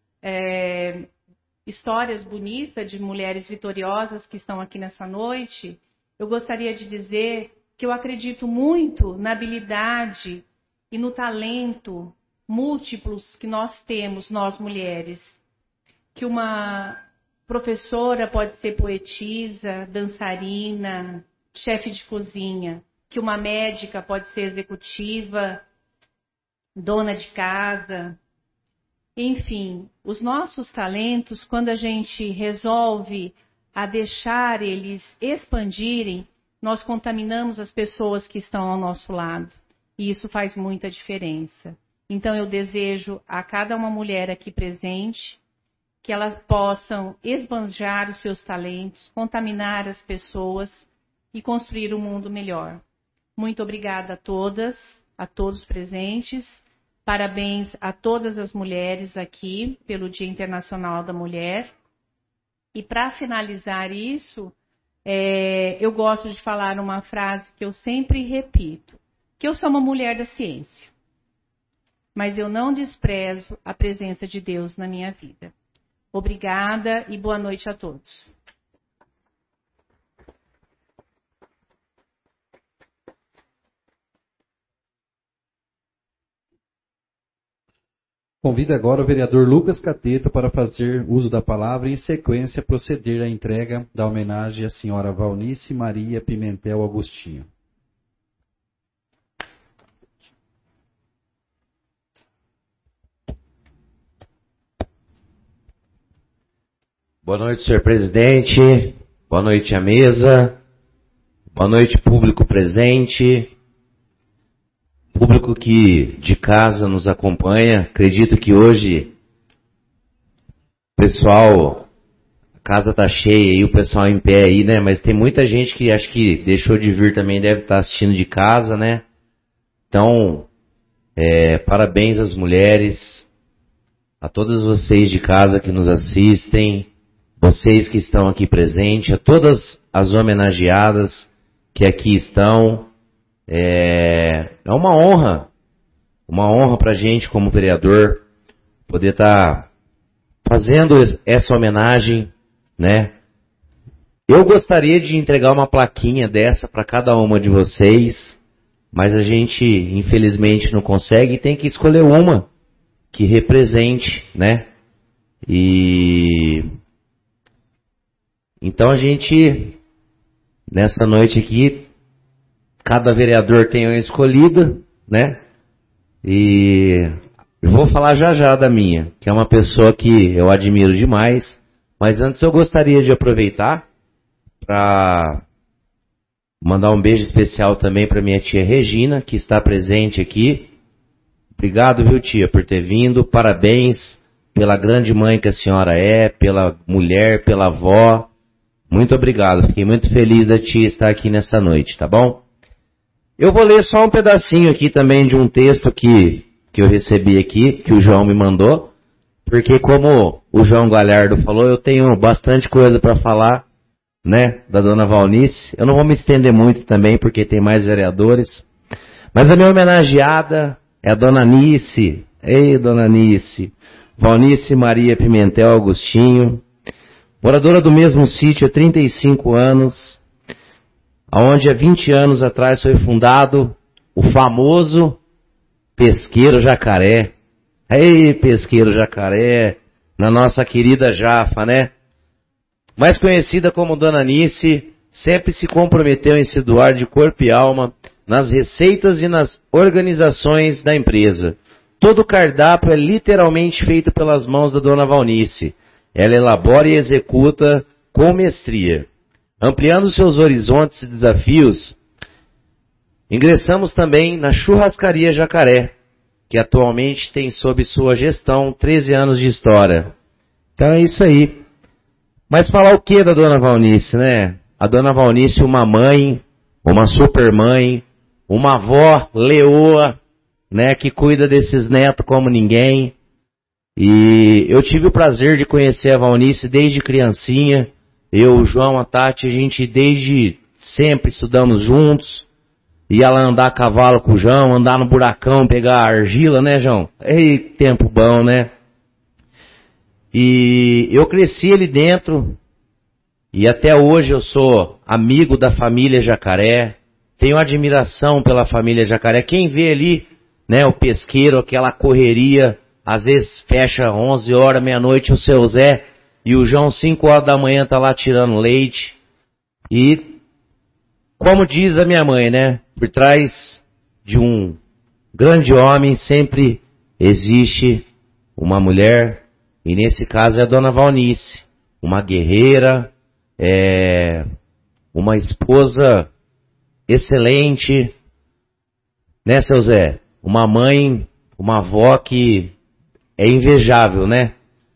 é, histórias bonitas de mulheres vitoriosas que estão aqui nessa noite, eu gostaria de dizer que eu acredito muito na habilidade e no talento múltiplos que nós temos, nós mulheres. Que uma professora pode ser poetisa, dançarina, chefe de cozinha. Que uma médica pode ser executiva, dona de casa. Enfim, os nossos talentos, quando a gente resolve a deixar eles expandirem, nós contaminamos as pessoas que estão ao nosso lado. E isso faz muita diferença. Então eu desejo a cada uma mulher aqui presente que elas possam esbanjar os seus talentos, contaminar as pessoas e construir um mundo melhor. Muito obrigada a todas, a todos presentes. Parabéns a todas as mulheres aqui pelo Dia Internacional da Mulher. E para finalizar isso, é, eu gosto de falar uma frase que eu sempre repito, que eu sou uma mulher da ciência, mas eu não desprezo a presença de Deus na minha vida. Obrigada e boa noite a todos. Convido agora o vereador Lucas Cateta para fazer uso da palavra e, em sequência, proceder à entrega da homenagem à senhora Valnice Maria Pimentel Agostinho. Boa noite, senhor presidente. Boa noite à mesa. Boa noite, público presente. Público que de casa nos acompanha. Acredito que hoje o pessoal, a casa tá cheia e o pessoal em pé aí, né? Mas tem muita gente que acho que deixou de vir também, deve estar assistindo de casa, né? Então, é, parabéns às mulheres, a todas vocês de casa que nos assistem, vocês que estão aqui presentes, a todas as homenageadas que aqui estão. É, é uma honra, uma honra para a gente como vereador poder estar tá fazendo essa homenagem, né? Eu gostaria de entregar uma plaquinha dessa para cada uma de vocês, mas a gente infelizmente não consegue e tem que escolher uma que represente, né? E então a gente nessa noite aqui, cada vereador tem uma escolhida, né? E eu vou falar já já da minha, que é uma pessoa que eu admiro demais. Mas antes eu gostaria de aproveitar para mandar um beijo especial também para minha tia Regina, que está presente aqui. Obrigado, viu, tia, por ter vindo. Parabéns pela grande mãe que a senhora é, pela mulher, pela avó. Muito obrigado. Fiquei muito feliz da tia estar aqui nessa noite, tá bom? Eu vou ler só um pedacinho aqui também de um texto que, que eu recebi aqui, que o João me mandou. Porque como o João Galhardo falou, eu tenho bastante coisa para falar, né, da dona Valnice. Eu não vou me estender muito também, porque tem mais vereadores. Mas a minha homenageada é a dona Nice. Ei, dona Nice. Valnice Maria Pimentel Agostinho. Moradora do mesmo sítio há trinta e cinco anos. Onde há vinte anos atrás foi fundado o famoso Pesqueiro Jacaré. Ei, Pesqueiro Jacaré. Na nossa querida Jafa, né? Mais conhecida como Dona Nice, sempre se comprometeu em se doar de corpo e alma nas receitas e nas organizações da empresa. Todo o cardápio é literalmente feito pelas mãos da Dona Valnice. Ela elabora e executa com mestria. Ampliando seus horizontes e desafios, ingressamos também na Churrascaria Jacaré, que atualmente tem sob sua gestão treze anos de história. Então é isso aí. Mas falar o que da Dona Valnice, né? A Dona Valnice, uma mãe, uma super mãe, uma avó leoa, né? Que cuida desses netos como ninguém. E eu tive o prazer de conhecer a Valnice desde criancinha. Eu, o João, a Tati, a gente desde sempre estudamos juntos. Ia lá andar a cavalo com o João, andar no buracão, pegar argila, né, João? Ei, tempo bom, né? E eu cresci ali dentro, e até hoje eu sou amigo da família Jacaré, tenho admiração pela família Jacaré. Quem vê ali, né, o pesqueiro, aquela correria, às vezes fecha onze horas, meia-noite, o seu Zé, e o João cinco horas da manhã tá lá tirando leite. E, como diz a minha mãe, né, por trás de um grande homem sempre existe uma mulher. E nesse caso é a Dona Valnice, uma guerreira, é, uma esposa excelente, né, seu Zé? Uma mãe, uma avó que é invejável, né?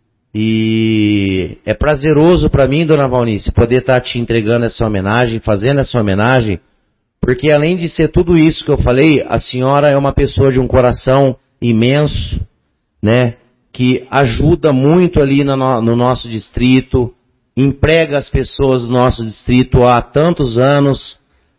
E é prazeroso para mim, Dona Valnice, poder estar te entregando essa homenagem, fazendo essa homenagem, porque além de ser tudo isso que eu falei, a senhora é uma pessoa de um coração imenso, né? Que ajuda muito ali no, no nosso distrito, emprega as pessoas do nosso distrito há tantos anos.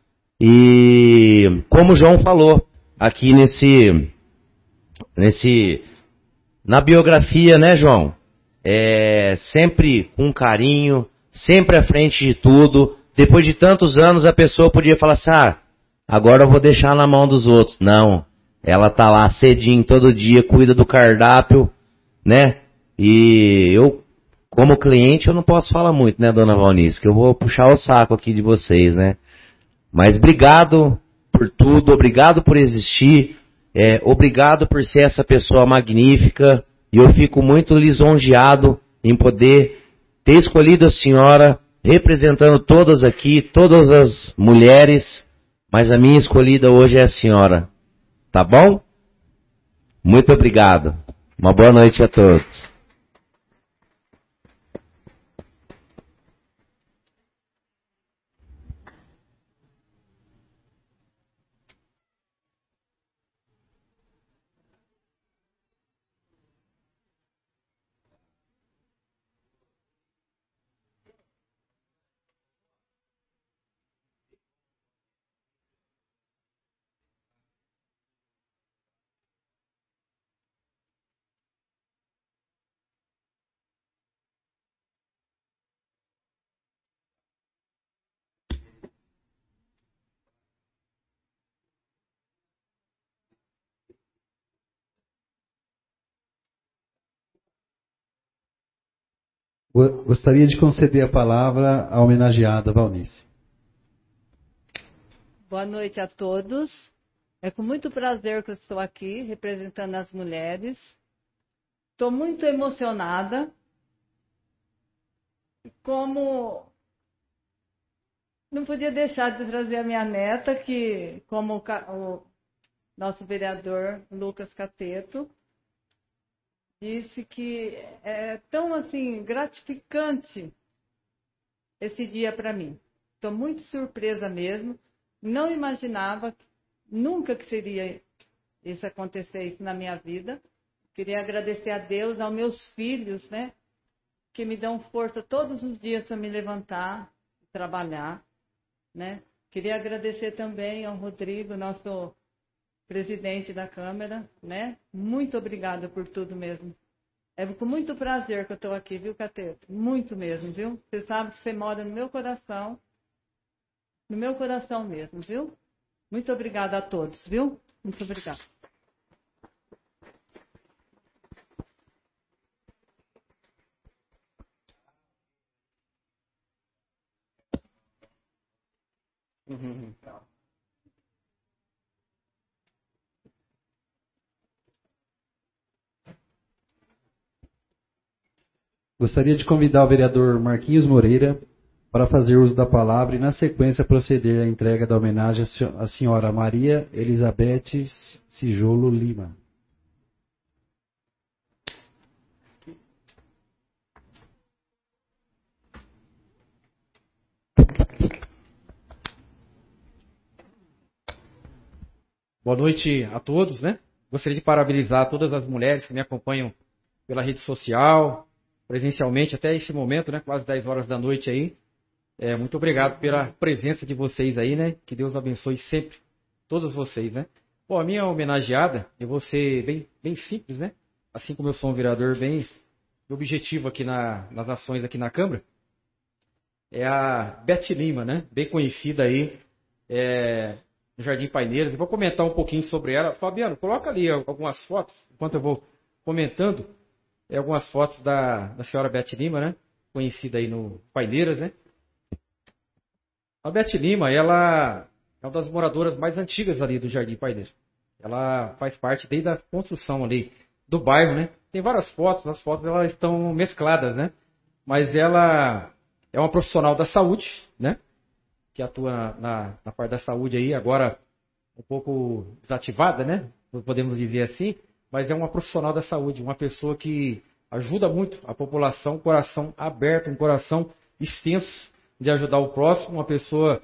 E como o João falou aqui nesse, nesse, na biografia, né, João? É, sempre com carinho, sempre à frente de tudo. Depois de tantos anos a pessoa podia falar assim, ah, agora eu vou deixar na mão dos outros. Não, ela tá lá cedinho todo dia, cuida do cardápio, né? E eu, como cliente, eu não posso falar muito, né, Dona Valnice? Que eu vou puxar o saco aqui de vocês, né? Mas obrigado por tudo, obrigado por existir, é, obrigado por ser essa pessoa magnífica. E eu fico muito lisonjeado em poder ter escolhido a senhora, representando todas aqui, todas as mulheres, mas a minha escolhida hoje é a senhora. Tá bom? Muito obrigado. Uma boa noite a todos. Gostaria de conceder a palavra à homenageada Valnice. Boa noite a todos. É com muito prazer que eu estou aqui representando as mulheres. Estou muito emocionada. Como não podia deixar de trazer a minha neta, que, como o, o nosso vereador Lucas Cateto disse, que é tão assim gratificante esse dia para mim. Estou muito surpresa mesmo. Não imaginava nunca que seria isso acontecer isso na minha vida. Queria agradecer a Deus, aos meus filhos, né, que me dão força todos os dias para me levantar, trabalhar, né. Queria agradecer também ao Rodrigo, nosso presidente da Câmara, né. Muito obrigada por tudo mesmo. É com muito prazer que eu estou aqui, viu, Cateto? Muito mesmo, viu? Você sabe que você mora no meu coração, no meu coração mesmo, viu? Muito obrigada a todos, viu? Muito obrigada. Uhum. Gostaria de convidar o vereador Marquinhos Moreira para fazer uso da palavra e, na sequência, proceder à entrega da homenagem à senhora Maria Elizabeth Cijolo Lima. Boa noite a todos, né? Gostaria de parabenizar todas as mulheres que me acompanham pela rede social, presencialmente até esse momento, né? Quase dez horas da noite aí. É, muito obrigado pela presença de vocês aí, né? Que Deus abençoe sempre todos vocês, né? Bom, a minha homenageada, eu vou ser bem, bem simples, né? Assim como eu sou um vereador bem objetivo aqui na, nas ações aqui na Câmara, é a Beth Lima, né? Bem conhecida aí, é, no Jardim Paineiras. Eu vou comentar um pouquinho sobre ela. Fabiano, coloca ali algumas fotos, enquanto eu vou comentando, é, algumas fotos da, da senhora Beth Lima, né? Conhecida aí no Paineiras, né? A Beth Lima, ela é uma das moradoras mais antigas ali do Jardim Paineiras. Ela faz parte desde a construção ali do bairro, né? Tem várias fotos, as fotos elas estão mescladas, né? Mas ela é uma profissional da saúde, né? Que atua na, na parte da saúde aí, agora um pouco desativada, né? Podemos dizer assim, mas é uma profissional da saúde, uma pessoa que ajuda muito a população, um coração aberto, um coração extenso de ajudar o próximo, uma pessoa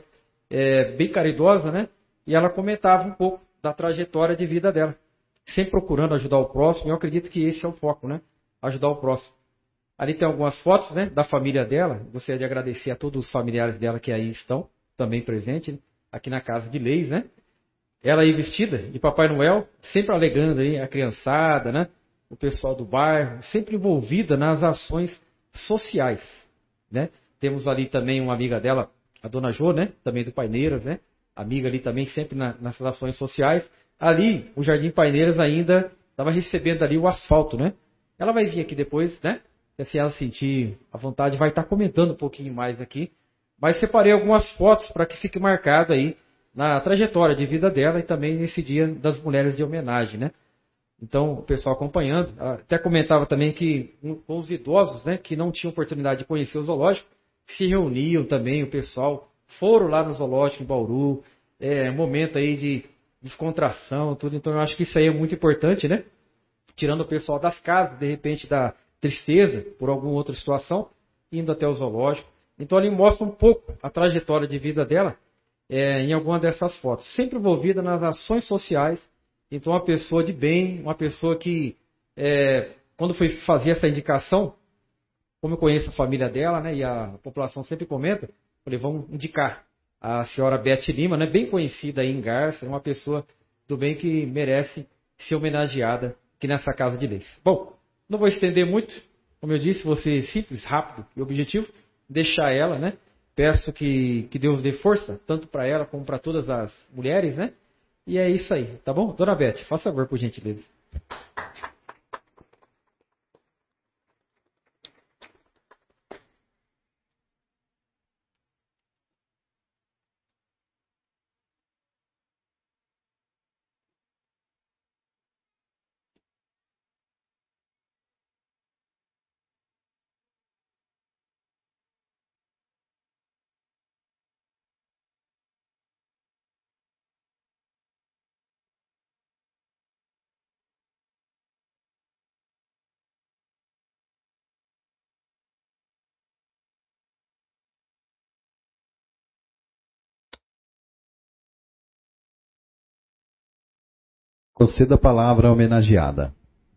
é, bem caridosa, né? E ela comentava um pouco da trajetória de vida dela, sempre procurando ajudar o próximo. Eu acredito que esse é o foco, né? Ajudar o próximo. Ali tem algumas fotos, né, da família dela. Gostaria de agradecer a todos os familiares dela que aí estão também presentes, né? Aqui na Casa de Leis, né? Ela aí vestida de Papai Noel, sempre alegando aí a criançada, né? O pessoal do bairro, sempre envolvida nas ações sociais, né? Temos ali também uma amiga dela, a Dona Jo, né? Também do Paineiras, né? Amiga ali também sempre na, nas ações sociais. Ali, o Jardim Paineiras ainda estava recebendo ali o asfalto, né? Ela vai vir aqui depois, né? Se ela sentir a vontade, vai estar comentando um pouquinho mais aqui. Mas separei algumas fotos para que fique marcado aí na trajetória de vida dela e também nesse dia das mulheres de homenagem, né? Então, o pessoal acompanhando. Até comentava também que com os idosos, né, que não tinham oportunidade de conhecer o zoológico, se reuniam também, o pessoal foram lá no zoológico em Bauru, é um momento aí de descontração, tudo. Então, eu acho que isso aí é muito importante, né? Tirando o pessoal das casas, de repente, da tristeza por alguma outra situação, indo até o zoológico. Então, ali mostra um pouco a trajetória de vida dela é, em alguma dessas fotos. Sempre envolvida nas ações sociais. Então, uma pessoa de bem, uma pessoa que, é, quando foi fazer essa indicação, como eu conheço a família dela, né, e a população sempre comenta, falei, vamos indicar a senhora Beth Lima, né, bem conhecida aí em Garça, é uma pessoa do bem que merece ser homenageada aqui nessa Casa de Leis. Bom, não vou estender muito, como eu disse, vou ser simples, rápido e objetivo, deixar ela, né, peço que, que Deus dê força, tanto para ela como para todas as mulheres, né, e é isso aí, tá bom? Dona Beth, faça favor, por gentileza. Conceda a palavra à homenageada.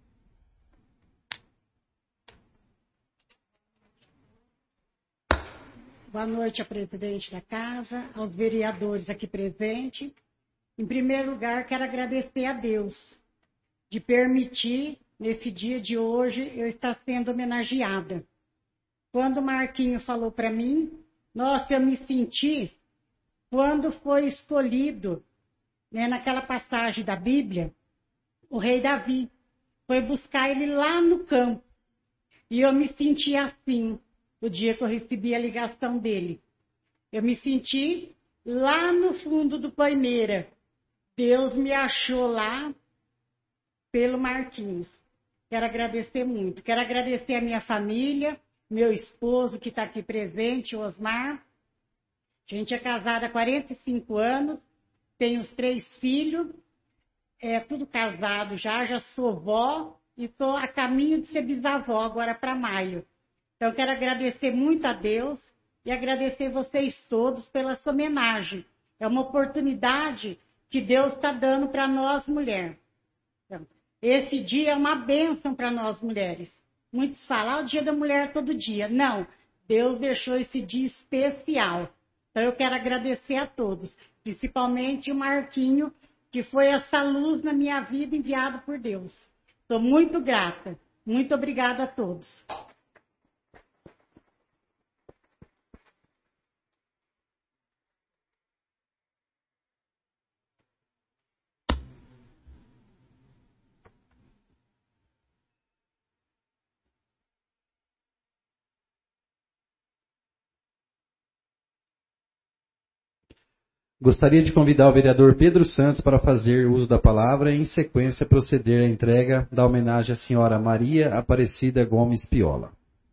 Boa noite ao presidente da casa, aos vereadores aqui presentes. Em primeiro lugar, quero agradecer a Deus de permitir, nesse dia de hoje, eu estar sendo homenageada. Quando o Marquinho falou para mim, nossa, eu me senti, quando foi escolhido, né, naquela passagem da Bíblia, o rei Davi foi buscar ele lá no campo. E eu me senti assim, o dia que eu recebi a ligação dele. Eu me senti lá no fundo do Palmeira. Deus me achou lá pelo Marquinhos. Quero agradecer muito. Quero agradecer a minha família, meu esposo que está aqui presente, o Osmar. A gente é casada há quarenta e cinco anos, tenho os três filhos, é tudo casado já, já sou vó e estou a caminho de ser bisavó agora para maio. Então, quero agradecer muito a Deus e agradecer vocês todos pela sua homenagem. É uma oportunidade que Deus está dando para nós mulheres. Então, esse dia é uma bênção para nós mulheres. Muitos falam, ah, o dia da mulher é todo dia. Não, Deus deixou esse dia especial. Então, eu quero agradecer a todos, principalmente o Marquinho, que foi essa luz na minha vida enviada por Deus. Estou muito grata. Muito obrigada a todos. Gostaria de convidar o vereador Pedro Santos para fazer uso da palavra e, em sequência, proceder à entrega da homenagem à senhora Maria Aparecida Gomes Piola.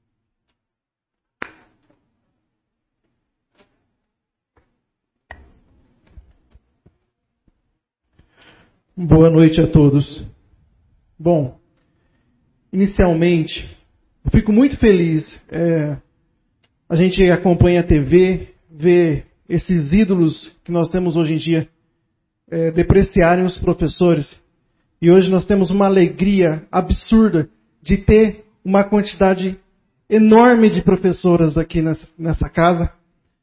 Boa noite a todos. Bom, inicialmente, eu fico muito feliz. É, a gente acompanha a T V, vê esses ídolos que nós temos hoje em dia é, depreciarem os professores. E hoje nós temos uma alegria absurda de ter uma quantidade enorme de professoras aqui nessa, nessa casa.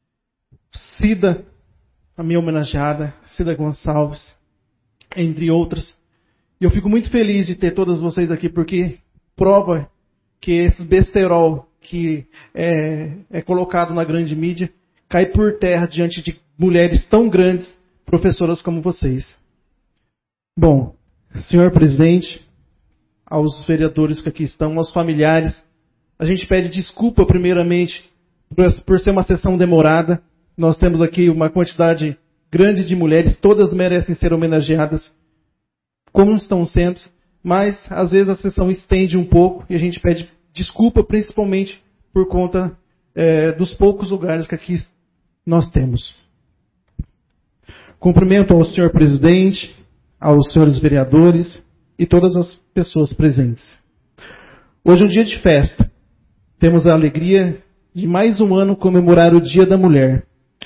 Cida, a minha homenageada, Cida Gonçalves, entre outras. E eu fico muito feliz de ter todas vocês aqui, porque prova que esse besterol que é, é colocado na grande mídia cai por terra diante de mulheres tão grandes, professoras como vocês. Bom, senhor presidente, aos vereadores que aqui estão, aos familiares, a gente pede desculpa primeiramente por, por ser uma sessão demorada. Nós temos aqui uma quantidade grande de mulheres, todas merecem ser homenageadas, como estão sendo, mas às vezes a sessão estende um pouco e a gente pede desculpa principalmente por conta é, dos poucos lugares que aqui nós temos. Cumprimento ao senhor presidente, aos senhores vereadores e todas as pessoas presentes. Hoje é um dia de festa. Temos a alegria de mais um ano comemorar o Dia da Mulher,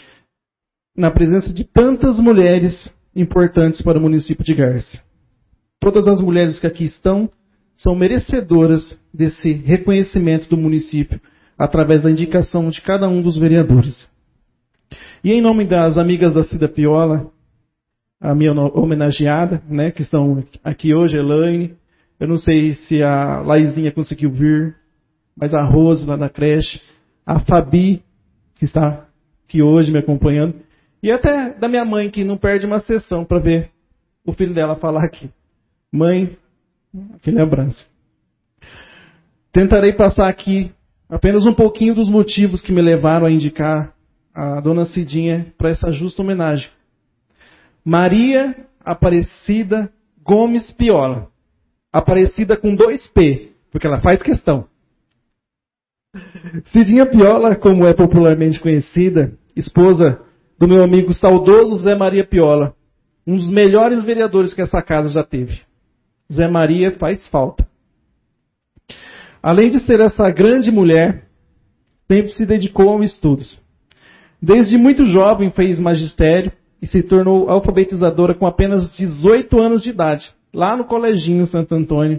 na presença de tantas mulheres importantes para o município de Garça. Todas as mulheres que aqui estão são merecedoras desse reconhecimento do município através da indicação de cada um dos vereadores. E em nome das amigas da Cida Piola, a minha homenageada, né, que estão aqui hoje, Elaine, eu não sei se a Laizinha conseguiu vir, mas a Rose lá da creche, a Fabi, que está aqui hoje me acompanhando, e até da minha mãe, que não perde uma sessão para ver o filho dela falar aqui. Mãe, aquele abraço. Tentarei passar aqui apenas um pouquinho dos motivos que me levaram a indicar a dona Cidinha para essa justa homenagem. Maria Aparecida Gomes Piola. Aparecida com dois P, porque ela faz questão. Cidinha Piola, como é popularmente conhecida, esposa do meu amigo saudoso Zé Maria Piola, um dos melhores vereadores que essa casa já teve. Zé Maria faz falta. Além de ser essa grande mulher, sempre se dedicou aos estudos. Desde muito jovem fez magistério e se tornou alfabetizadora com apenas dezoito anos de idade. lá no Coleginho Santo Antônio.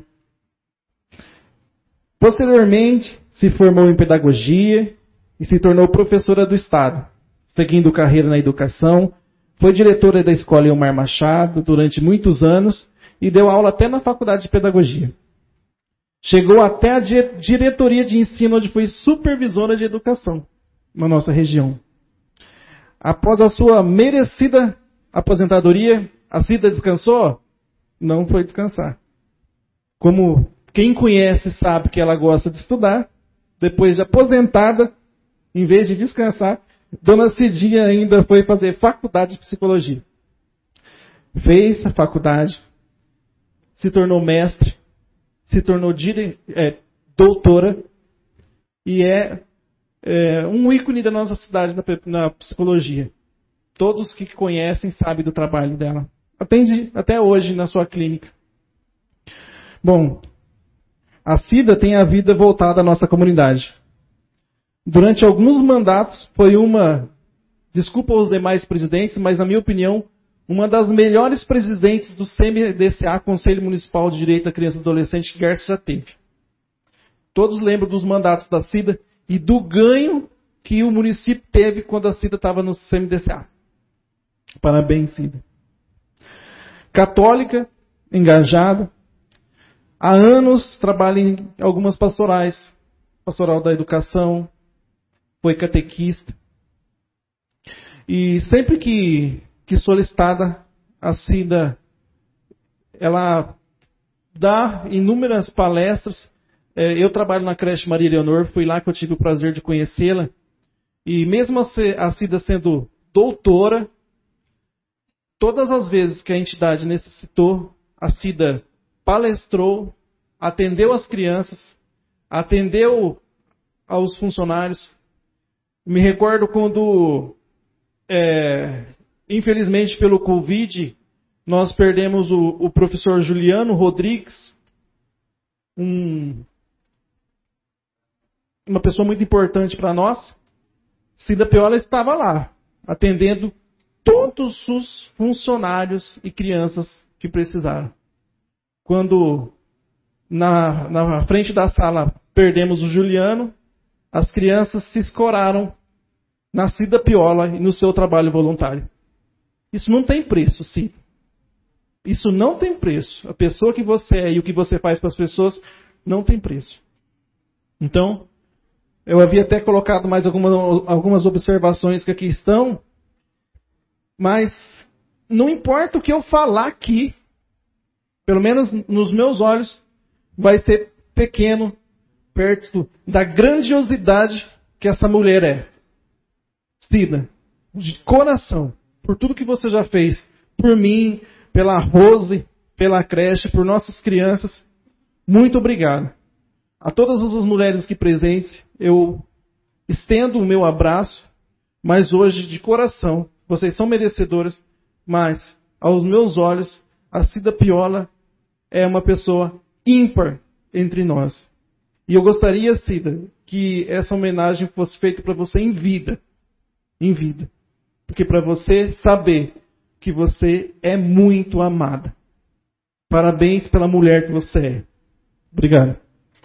Posteriormente, se formou em pedagogia e se tornou professora do Estado, seguindo carreira na educação. Foi diretora da Escola Elmar Machado durante muitos anos e deu aula até na Faculdade de Pedagogia. Chegou até a diretoria de ensino, onde foi supervisora de educação na nossa região. Após a sua merecida aposentadoria, a Cida descansou? Não foi descansar. Como quem conhece sabe que ela gosta de estudar, depois de aposentada, em vez de descansar, Dona Cidinha ainda foi fazer faculdade de psicologia. Fez a faculdade, se tornou mestre, se tornou dire... é, doutora e é, é um ícone da nossa cidade na, na psicologia. Todos que conhecem sabem do trabalho dela. Atende até hoje na sua clínica. Bom, a Cida tem a vida voltada à nossa comunidade. Durante alguns mandatos, foi uma, desculpa aos demais presidentes, mas na minha opinião, uma das melhores presidentes do C M D C A, Conselho Municipal de Direito da Criança e do Adolescente, que Garça já teve. Todos lembram dos mandatos da Cida e do ganho que o município teve quando a Cida estava no C M D C A. Parabéns, Cida. Católica, engajada. Há anos trabalha em algumas pastorais. Pastoral da Educação, foi catequista. E sempre que, que solicitada, a Cida, ela dá inúmeras palestras. Eu trabalho na creche Maria Leonor, fui lá que eu tive o prazer de conhecê-la. E mesmo a Cida sendo doutora, todas as vezes que a entidade necessitou, a Cida palestrou, atendeu as crianças, atendeu aos funcionários. Me recordo quando, é, infelizmente pelo Covid, nós perdemos o, o professor Juliano Rodrigues, um, uma pessoa muito importante para nós. Cida Piola estava lá, atendendo todos os funcionários e crianças que precisaram. Quando na, na frente da sala perdemos o Juliano, as crianças se escoraram na Cida Piola e no seu trabalho voluntário. Isso não tem preço, Cida. Isso não tem preço. A pessoa que você é e o que você faz para as pessoas não tem preço. Então, eu havia até colocado mais alguma, algumas observações que aqui estão, mas não importa o que eu falar aqui, pelo menos nos meus olhos, vai ser pequeno perto da grandiosidade que essa mulher é. Cida, de coração, por tudo que você já fez, por mim, pela Rose, pela creche, por nossas crianças, muito obrigado. A todas as mulheres aqui presentes, eu estendo o meu abraço, mas hoje, de coração, vocês são merecedoras, mas, aos meus olhos, a Cida Piola é uma pessoa ímpar entre nós. E eu gostaria, Cida, que essa homenagem fosse feita para você em vida. Em vida. Porque para você saber que você é muito amada. Parabéns pela mulher que você é. Obrigado.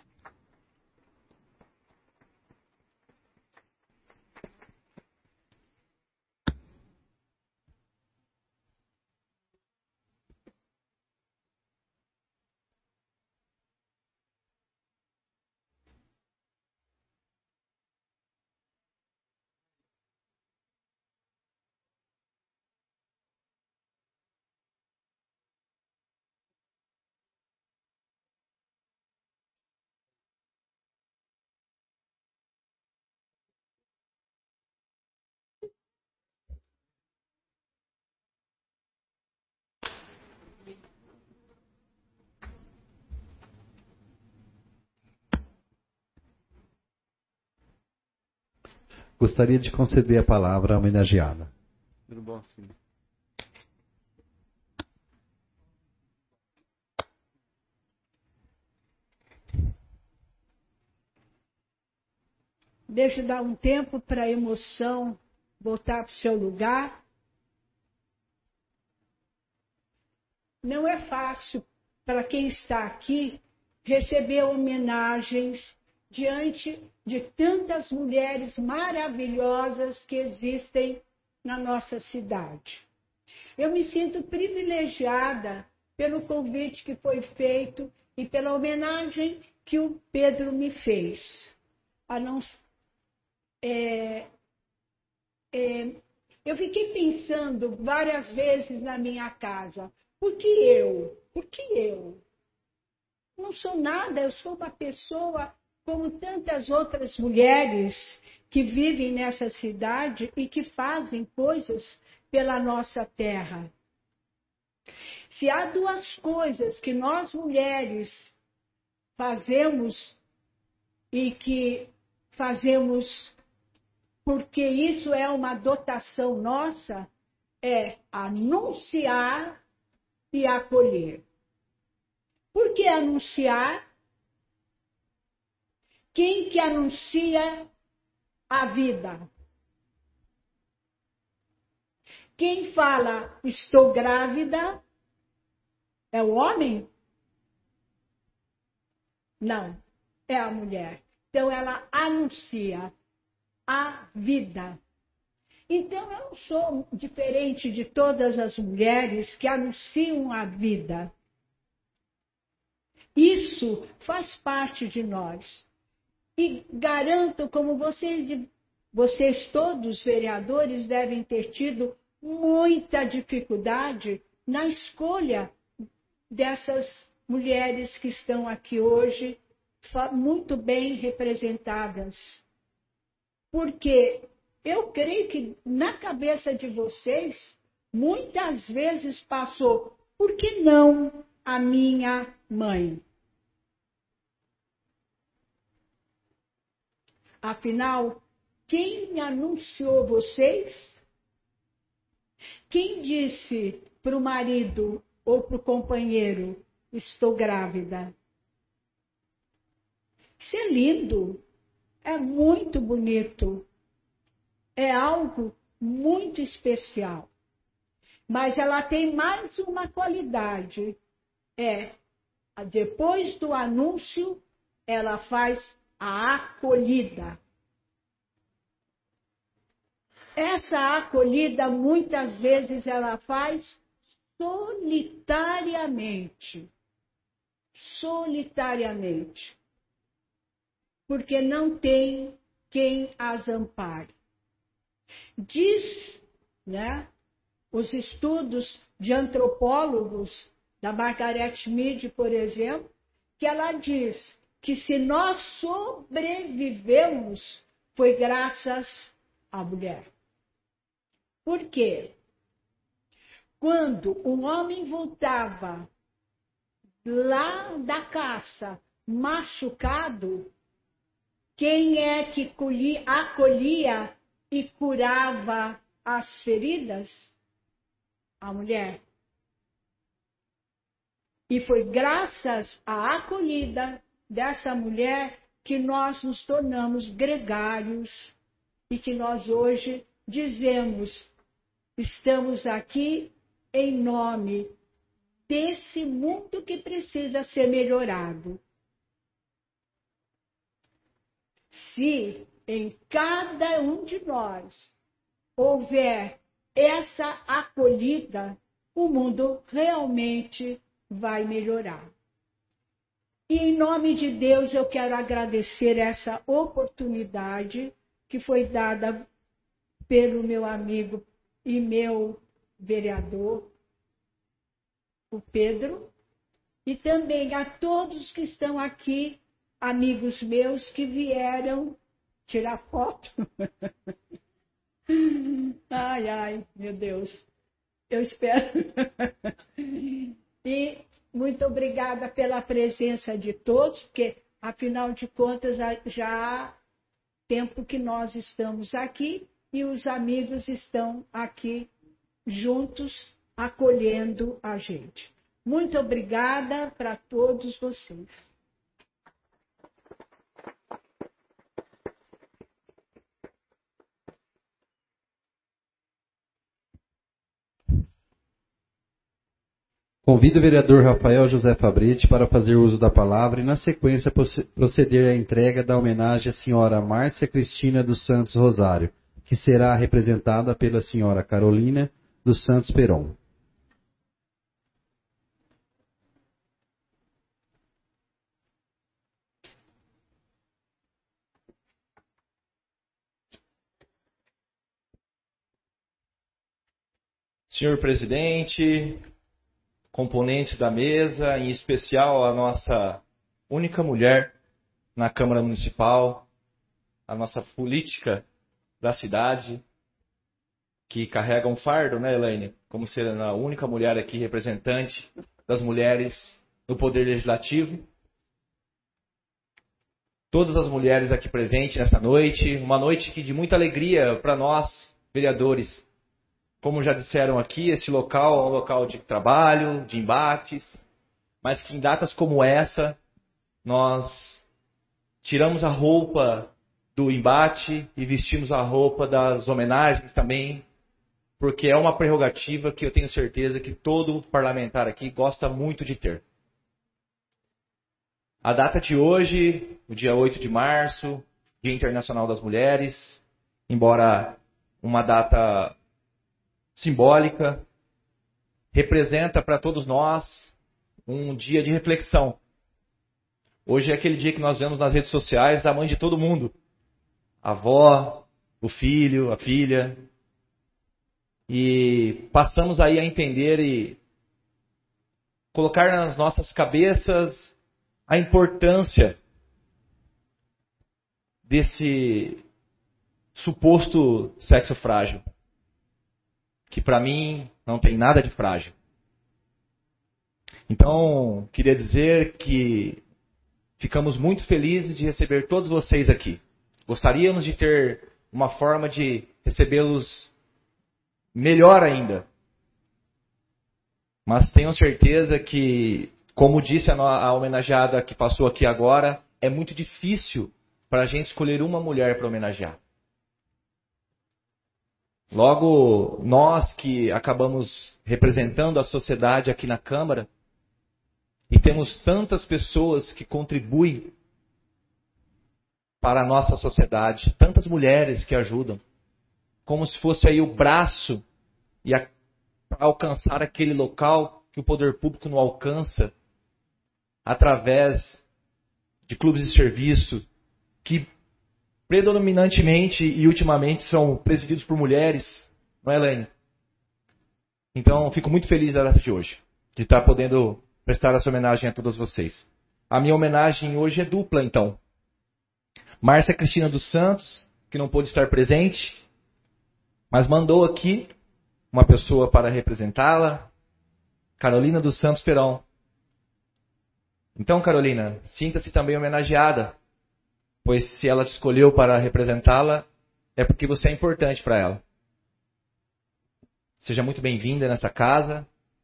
Gostaria de conceder a palavra à homenageada. Tudo bom, sim. Deixa eu dar um tempo para a emoção voltar para o seu lugar. Não é fácil para quem está aqui, receber homenagens diante de tantas mulheres maravilhosas que existem na nossa cidade. Eu me sinto privilegiada pelo convite que foi feito e pela homenagem que o Pedro me fez. A não, é, é, eu fiquei pensando várias vezes na minha casa, por que eu? Por que eu? Não sou nada, eu sou uma pessoa como tantas outras mulheres que vivem nessa cidade e que fazem coisas pela nossa terra. Se há duas coisas que nós mulheres fazemos e que fazemos porque isso é uma dotação nossa, é anunciar e acolher. Por que anunciar? Quem que anuncia a vida? Quem fala, estou grávida, é o homem? Não, é a mulher. Então, ela anuncia a vida. Então, eu não sou diferente de todas as mulheres que anunciam a vida. Isso faz parte de nós. E garanto, como vocês, vocês todos, vereadores, devem ter tido muita dificuldade na escolha dessas mulheres que estão aqui hoje, muito bem representadas. Porque eu creio que na cabeça de vocês, muitas vezes passou, por que não a minha mãe? Afinal, quem anunciou vocês? Quem disse para o marido ou para o companheiro, estou grávida? Isso é lindo, é muito bonito, é algo muito especial. Mas ela tem mais uma qualidade, é, depois do anúncio, ela faz a acolhida. Essa acolhida, muitas vezes, ela faz solitariamente. Solitariamente. Porque não tem quem as ampare. Diz, né, os estudos de antropólogos, da Margaret Mead, por exemplo, que ela diz que se nós sobrevivemos, foi graças à mulher. Por quê? Quando um homem voltava lá da caça machucado, quem é que colhia, acolhia e curava as feridas? A mulher. E foi graças à acolhida dessa mulher que nós nos tornamos gregários e que nós hoje dizemos, estamos aqui em nome desse mundo que precisa ser melhorado. Se em cada um de nós houver essa acolhida, o mundo realmente vai melhorar. E em nome de Deus eu quero agradecer essa oportunidade que foi dada pelo meu amigo e meu vereador, o Pedro, e também a todos que estão aqui, amigos meus que vieram tirar foto. Ai, ai, meu Deus, eu espero. E muito obrigada pela presença de todos, porque, afinal de contas, já há tempo que nós estamos aqui e os amigos estão aqui juntos, acolhendo a gente. Muito obrigada para todos vocês. Convido o vereador Rafael José Fabretti para fazer uso da palavra e, na sequência, proceder à entrega da homenagem à senhora Márcia Cristina dos Santos Rosário, que será representada pela senhora Carolina dos Santos Peron. Senhor presidente, componentes da mesa, em especial a nossa única mulher na Câmara Municipal, a nossa política da cidade, que carrega um fardo, né, Elaine? Como ser a única mulher aqui representante das mulheres no Poder Legislativo. Todas as mulheres aqui presentes nessa noite, uma noite que de muita alegria para nós, vereadores. Como já disseram aqui, esse local é um local de trabalho, de embates, mas que em datas como essa, nós tiramos a roupa do embate e vestimos a roupa das homenagens também, porque é uma prerrogativa que eu tenho certeza que todo parlamentar aqui gosta muito de ter. A data de hoje, o dia oito de março, Dia Internacional das Mulheres, embora uma data simbólica, representa para todos nós um dia de reflexão. Hoje é aquele dia que nós vemos nas redes sociais a mãe de todo mundo. A avó, o filho, a filha. E passamos aí a entender e colocar nas nossas cabeças a importância desse suposto sexo frágil, que para mim não tem nada de frágil. Então, queria dizer que ficamos muito felizes de receber todos vocês aqui. Gostaríamos de ter uma forma de recebê-los melhor ainda. Mas tenho certeza que, como disse a, a homenageada que passou aqui agora, é muito difícil para a gente escolher uma mulher para homenagear. Logo, nós que acabamos representando a sociedade aqui na Câmara, e temos tantas pessoas que contribuem para a nossa sociedade, tantas mulheres que ajudam, como se fosse aí o braço e a, para alcançar aquele local que o poder público não alcança, através de clubes de serviço que predominantemente e ultimamente são presididos por mulheres, não é, Elaine? Então, fico muito feliz da data de hoje, de estar podendo prestar essa homenagem a todos vocês. A minha homenagem hoje é dupla, então. Márcia Cristina dos Santos, que não pôde estar presente, mas mandou aqui uma pessoa para representá-la, Carolina dos Santos Peron. Então, Carolina, sinta-se também homenageada, pois se ela te escolheu para representá-la, é porque você é importante para ela. Seja muito bem-vinda nessa casa.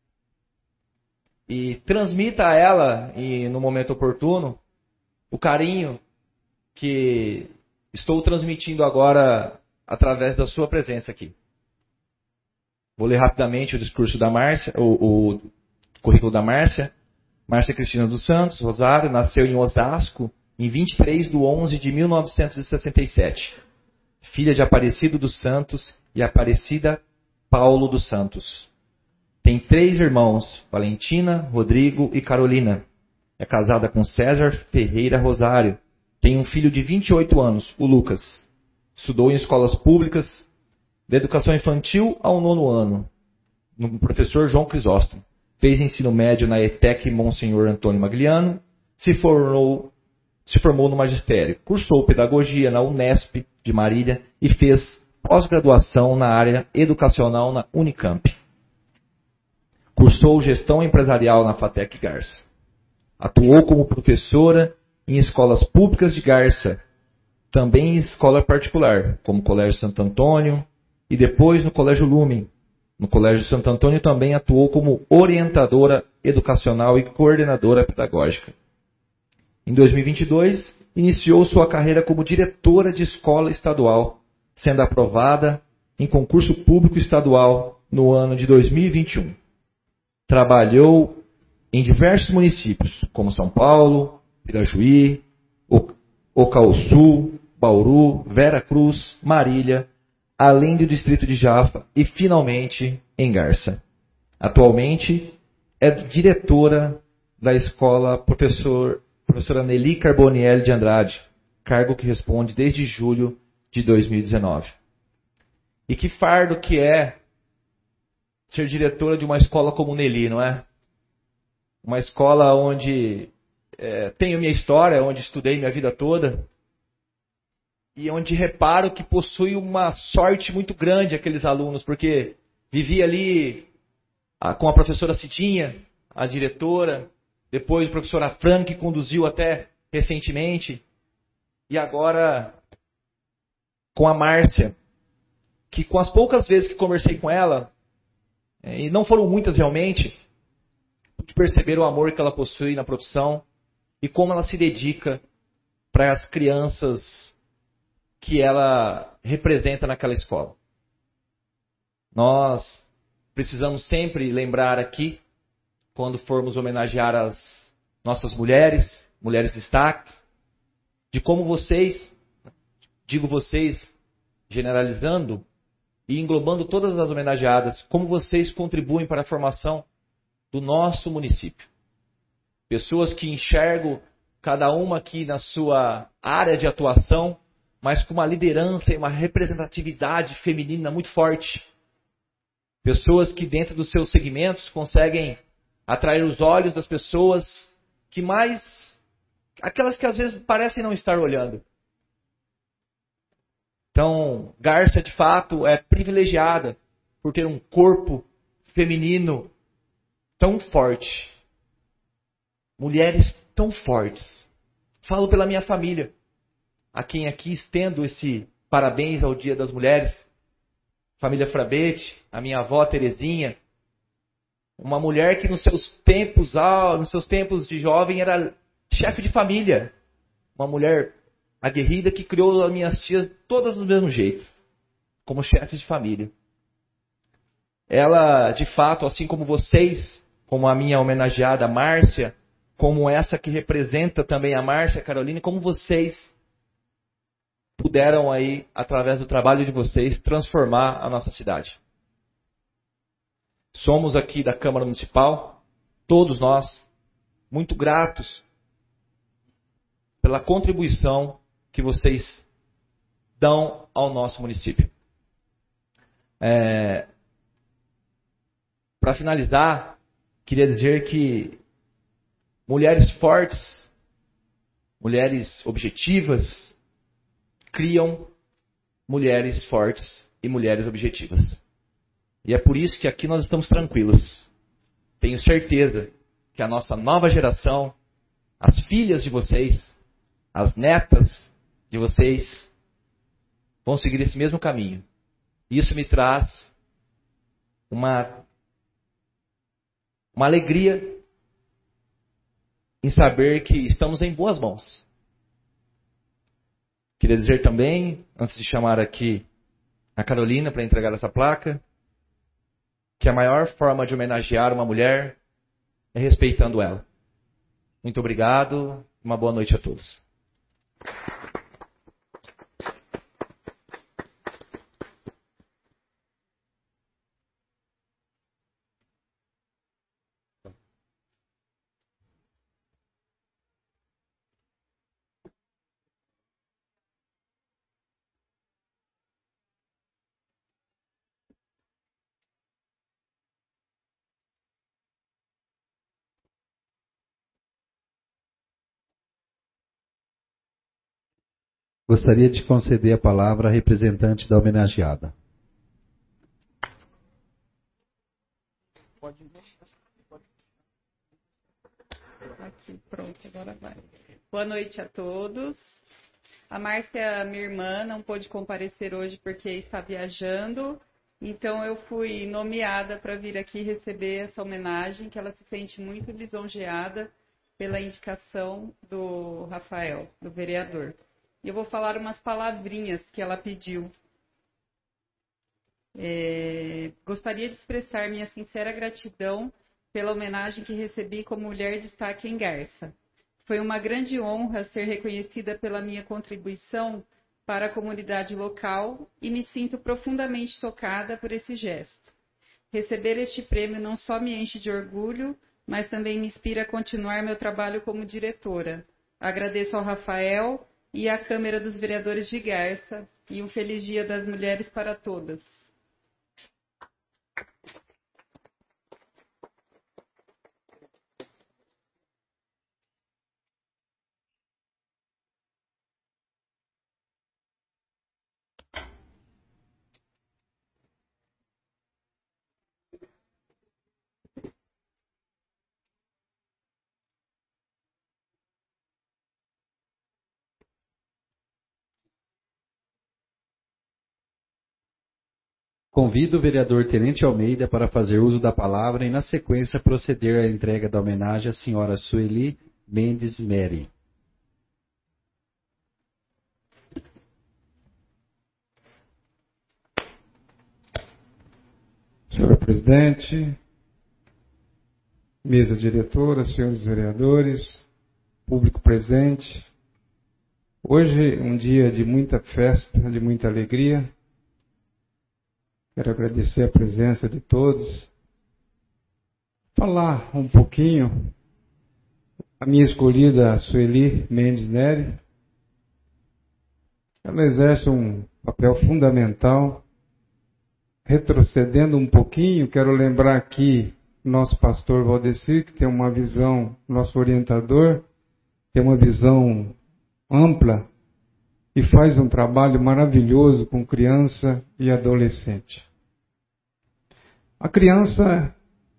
E transmita a ela, e no momento oportuno, o carinho que estou transmitindo agora através da sua presença aqui. Vou ler rapidamente o discurso da Márcia, o, o currículo da Márcia. Márcia Cristina dos Santos Rosário nasceu em Osasco em vinte e três de onze de mil novecentos e sessenta e sete. Filha de Aparecido dos Santos e Aparecida Paulo dos Santos. Tem três irmãos, Valentina, Rodrigo e Carolina. É casada com César Ferreira Rosário. Tem um filho de vinte e oito anos, o Lucas. Estudou em escolas públicas, da educação infantil ao nono ano, no professor João Crisóstomo. Fez ensino médio na ETEC Monsenhor Antônio Magliano. Se formou, se formou no magistério. Cursou pedagogia na Unesp de Marília e fez pós-graduação na área educacional na Unicamp. Cursou gestão empresarial na FATEC Garça. Atuou como professora em escolas públicas de Garça, também em escola particular, como Colégio Santo Antônio e depois no Colégio Lumen. No Colégio Santo Antônio também atuou como orientadora educacional e coordenadora pedagógica. Em dois mil e vinte e dois, iniciou sua carreira como diretora de escola estadual, sendo aprovada em concurso público estadual no ano de dois mil e vinte e um. Trabalhou em diversos municípios, como São Paulo, Pirajuí, Ocauçu, Bauru, Vera Cruz, Marília, além do distrito de Jafa e, finalmente, em Garça. Atualmente, é diretora da escola professor, professora Nelly Carbonielli de Andrade, cargo que responde desde julho de dois mil e dezenove. E que fardo que é ser diretora de uma escola como Nelly, não é? Uma escola onde é, tenho minha história, onde estudei minha vida toda, e onde reparo que possui uma sorte muito grande aqueles alunos, porque vivi ali a, com a professora Cidinha, a diretora, depois a professora Fran, que conduziu até recentemente, e agora com a Márcia, que com as poucas vezes que conversei com ela, e não foram muitas realmente, pude perceber o amor que ela possui na profissão e como ela se dedica para as crianças que ela representa naquela escola. Nós precisamos sempre lembrar aqui, quando formos homenagear as nossas mulheres, mulheres destaques, de como vocês, digo vocês, generalizando e englobando todas as homenageadas, como vocês contribuem para a formação do nosso município. Pessoas que enxergam cada uma aqui na sua área de atuação, mas com uma liderança e uma representatividade feminina muito forte. Pessoas que dentro dos seus segmentos conseguem atrair os olhos das pessoas que mais... aquelas que às vezes parecem não estar olhando. Então, Garça, de fato, é privilegiada por ter um corpo feminino tão forte. Mulheres tão fortes. Falo pela minha família, a quem aqui estendo esse parabéns ao Dia das Mulheres. Família Frabete, a minha avó Terezinha, uma mulher que nos seus tempos, nos seus tempos de jovem era chefe de família. Uma mulher aguerrida que criou as minhas tias todas do mesmo jeito, como chefes de família. Ela, de fato, assim como vocês, como a minha homenageada Márcia, como essa que representa também a Márcia Carolina, como vocês puderam aí, através do trabalho de vocês, transformar a nossa cidade. Somos aqui da Câmara Municipal, todos nós, muito gratos pela contribuição que vocês dão ao nosso município. É, para finalizar, queria dizer que mulheres fortes, mulheres objetivas, criam mulheres fortes e mulheres objetivas. E é por isso que aqui nós estamos tranquilos. Tenho certeza que a nossa nova geração, as filhas de vocês, as netas de vocês, vão seguir esse mesmo caminho. Isso me traz uma, uma alegria em saber que estamos em boas mãos. Queria dizer também, antes de chamar aqui a Carolina para entregar essa placa, que a maior forma de homenagear uma mulher é respeitando ela. Muito obrigado, uma boa noite a todos. Gostaria de conceder a palavra à representante da homenageada. Pode. Aqui, pronto, agora vai. Boa noite a todos. A Márcia, minha irmã, não pôde comparecer hoje porque está viajando, então eu fui nomeada para vir aqui receber essa homenagem, que ela se sente muito lisonjeada pela indicação do Rafael, do vereador. E eu vou falar umas palavrinhas que ela pediu. É, gostaria de expressar minha sincera gratidão pela homenagem que recebi como mulher de destaque em Garça. Foi uma grande honra ser reconhecida pela minha contribuição para a comunidade local e me sinto profundamente tocada por esse gesto. Receber este prêmio não só me enche de orgulho, mas também me inspira a continuar meu trabalho como diretora. Agradeço ao Rafael e à Câmara dos Vereadores de Garça e um feliz Dia das Mulheres para todas. Convido o vereador Tenente Almeida para fazer uso da palavra e, na sequência, proceder à entrega da homenagem à senhora Sueli Mendes Meri. Senhora Presidente, mesa diretora, senhores vereadores, público presente, hoje é um dia de muita festa, de muita alegria. Quero agradecer a presença de todos. Falar um pouquinho, a minha escolhida Sueli Mendes Neri, ela exerce um papel fundamental. Retrocedendo um pouquinho, quero lembrar aqui nosso pastor Valdecir, que tem uma visão, nosso orientador, tem uma visão ampla e faz um trabalho maravilhoso com criança e adolescente. A criança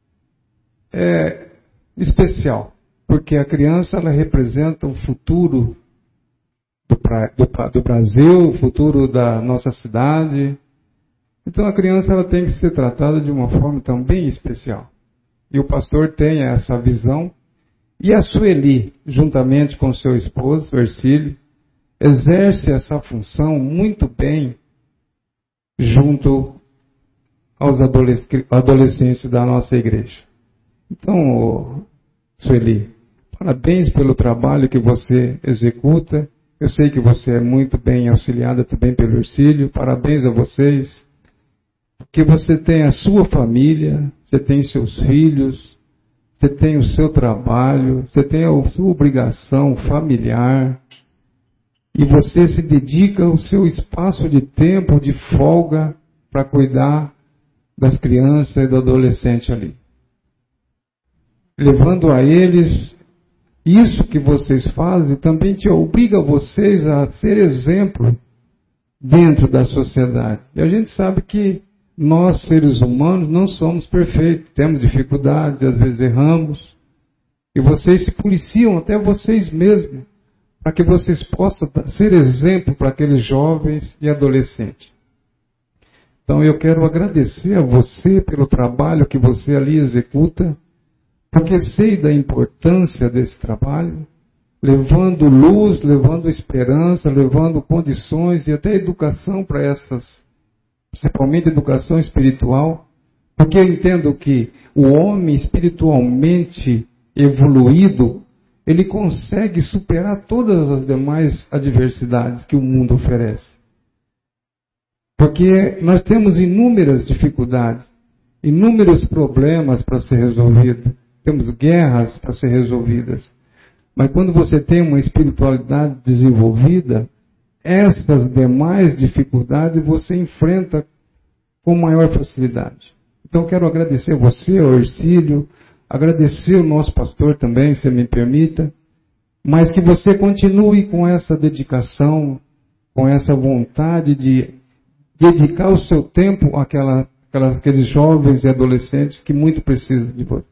é especial, porque a criança ela representa o futuro do, do, do Brasil, o futuro da nossa cidade. Então a criança ela tem que ser tratada de uma forma também especial. E o pastor tem essa visão. E a Sueli, juntamente com seu esposo, Ercílio, exerce essa função muito bem junto aos adolescentes da nossa igreja. Então, Sueli, parabéns pelo trabalho que você executa. Eu sei que você é muito bem auxiliada também pelo Ercílio. Parabéns a vocês, porque você tem a sua família, você tem seus filhos, você tem o seu trabalho, você tem a sua obrigação familiar, e você se dedica o seu espaço de tempo, de folga, para cuidar das crianças e do adolescente ali. Levando a eles isso que vocês fazem, também te obriga vocês a ser exemplo dentro da sociedade. E a gente sabe que nós, seres humanos, não somos perfeitos, temos dificuldades, às vezes erramos, e vocês se policiam até vocês mesmos, para que vocês possam ser exemplo para aqueles jovens e adolescentes. Então eu quero agradecer a você pelo trabalho que você ali executa, porque sei da importância desse trabalho, levando luz, levando esperança, levando condições e até educação para essas, principalmente educação espiritual, porque eu entendo que o homem espiritualmente evoluído, ele consegue superar todas as demais adversidades que o mundo oferece. Porque nós temos inúmeras dificuldades, inúmeros problemas para ser resolvidos, temos guerras para ser resolvidas. Mas quando você tem uma espiritualidade desenvolvida, essas demais dificuldades você enfrenta com maior facilidade. Então quero agradecer a você, ao Ercílio, agradecer o nosso pastor também, se me permita, mas que você continue com essa dedicação, com essa vontade de dedicar o seu tempo àquela, àquela, àqueles jovens e adolescentes que muito precisam de você.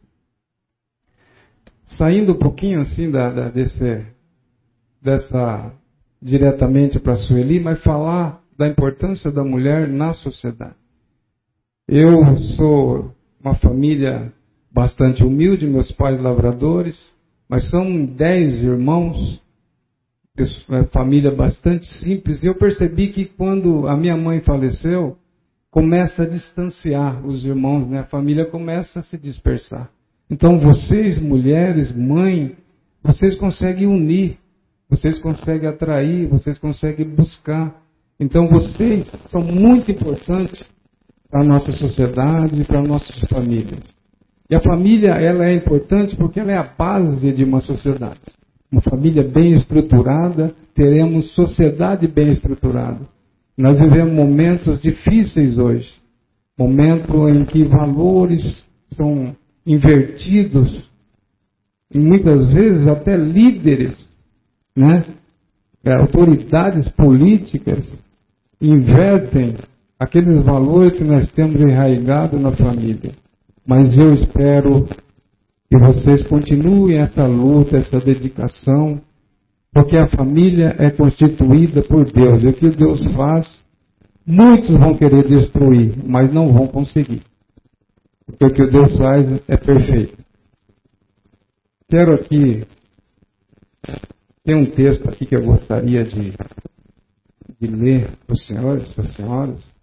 Saindo um pouquinho assim da, da, desse, dessa diretamente para a Sueli, mas falar da importância da mulher na sociedade. Eu sou uma família bastante humilde, meus pais lavradores, mas são dez irmãos, família bastante simples, e eu percebi que quando a minha mãe faleceu, começa a distanciar os irmãos, né? A família começa a se dispersar. Então vocês, mulheres, mãe, vocês conseguem unir, vocês conseguem atrair, vocês conseguem buscar. Então vocês são muito importantes para a nossa sociedade e para as nossas famílias. E a família, ela é importante porque ela é a base de uma sociedade. Uma família bem estruturada, teremos sociedade bem estruturada. Nós vivemos momentos difíceis hoje. Momentos em que valores são invertidos. E muitas vezes até líderes, né, autoridades políticas invertem aqueles valores que nós temos enraizados na família. Mas eu espero que vocês continuem essa luta, essa dedicação, porque a família é constituída por Deus. E o que Deus faz, muitos vão querer destruir, mas não vão conseguir. Porque o que Deus faz é perfeito. Quero aqui, tem um texto aqui que eu gostaria de, de ler para os senhores, para as senhoras.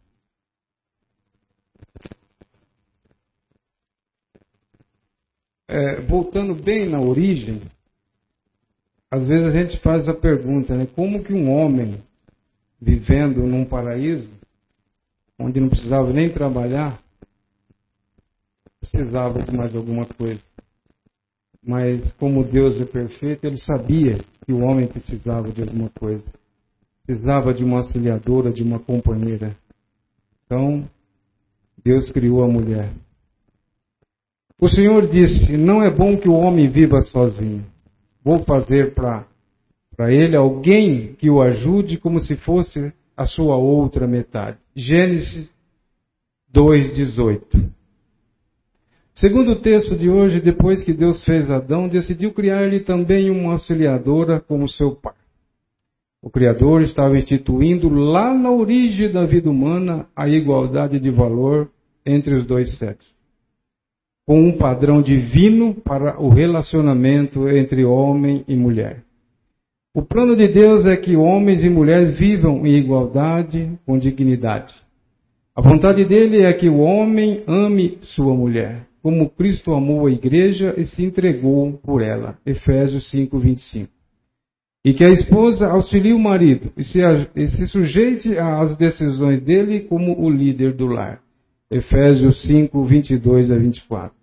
É, voltando bem na origem, às vezes a gente faz a pergunta, né? Como que um homem vivendo num paraíso, onde não precisava nem trabalhar, precisava de mais alguma coisa. Mas como Deus é perfeito, Ele sabia que o homem precisava de alguma coisa. Precisava de uma auxiliadora, de uma companheira. Então, Deus criou a mulher. O Senhor disse, não é bom que o homem viva sozinho. Vou fazer para ele alguém que o ajude como se fosse a sua outra metade. Gênesis dois, dezoito. Segundo o texto de hoje, depois que Deus fez Adão, decidiu criar-lhe também uma auxiliadora como seu pai. O Criador estava instituindo lá na origem da vida humana a igualdade de valor entre os dois sexos, com um padrão divino para o relacionamento entre homem e mulher. O plano de Deus é que homens e mulheres vivam em igualdade, com dignidade. A vontade dele é que o homem ame sua mulher, como Cristo amou a igreja e se entregou por ela. Efésios cinco, vinte e cinco. E que a esposa auxilie o marido e se, e se sujeite às decisões dele como o líder do lar. Efésios cinco, vinte e dois a vinte e quatro.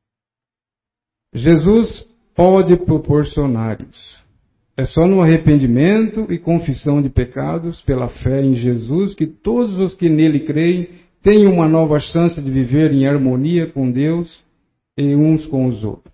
Jesus pode proporcionar isso. É só no arrependimento e confissão de pecados, pela fé em Jesus, que todos os que nele creem têm uma nova chance de viver em harmonia com Deus e uns com os outros.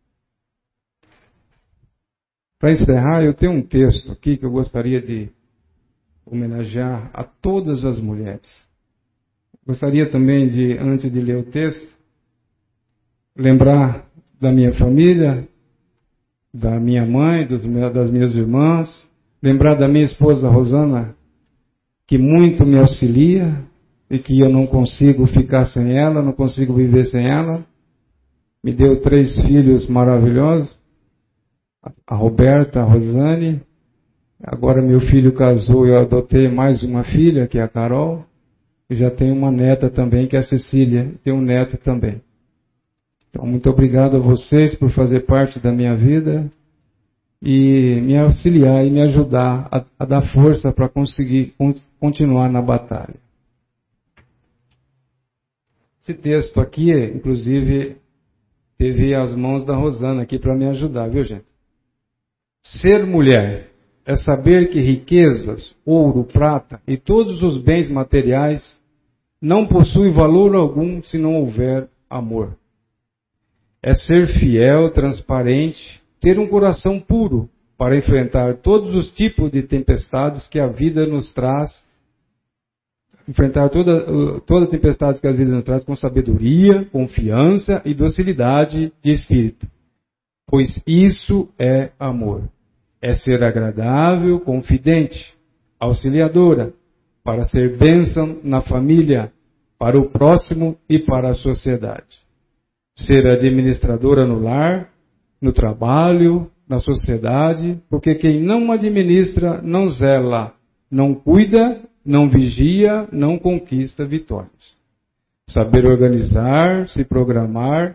Para encerrar, eu tenho um texto aqui que eu gostaria de homenagear a todas as mulheres. Gostaria também de, antes de ler o texto, lembrar da minha família, da minha mãe, dos meus, das minhas irmãs, lembrar da minha esposa Rosana, que muito me auxilia e que eu não consigo ficar sem ela, não consigo viver sem ela. Me deu três filhos maravilhosos, a Roberta, a Rosane, agora meu filho casou e eu adotei mais uma filha, que é a Carol, e já tenho uma neta também, que é a Cecília, e tenho um neto também. Então, muito obrigado a vocês por fazer parte da minha vida e me auxiliar e me ajudar a, a dar força para conseguir continuar na batalha. Esse texto aqui, inclusive, teve as mãos da Rosana aqui para me ajudar, viu, gente? Ser mulher é saber que riquezas, ouro, prata e todos os bens materiais não possuem valor algum se não houver amor. É ser fiel, transparente, ter um coração puro para enfrentar todos os tipos de tempestades que a vida nos traz, enfrentar toda, toda tempestade que a vida nos traz com sabedoria, confiança e docilidade de espírito. Pois isso é amor. É ser agradável, confidente, auxiliadora, para ser bênção na família, para o próximo e para a sociedade. Ser administradora no lar, no trabalho, na sociedade, porque quem não administra, não zela, não cuida, não vigia, não conquista vitórias. Saber organizar, se programar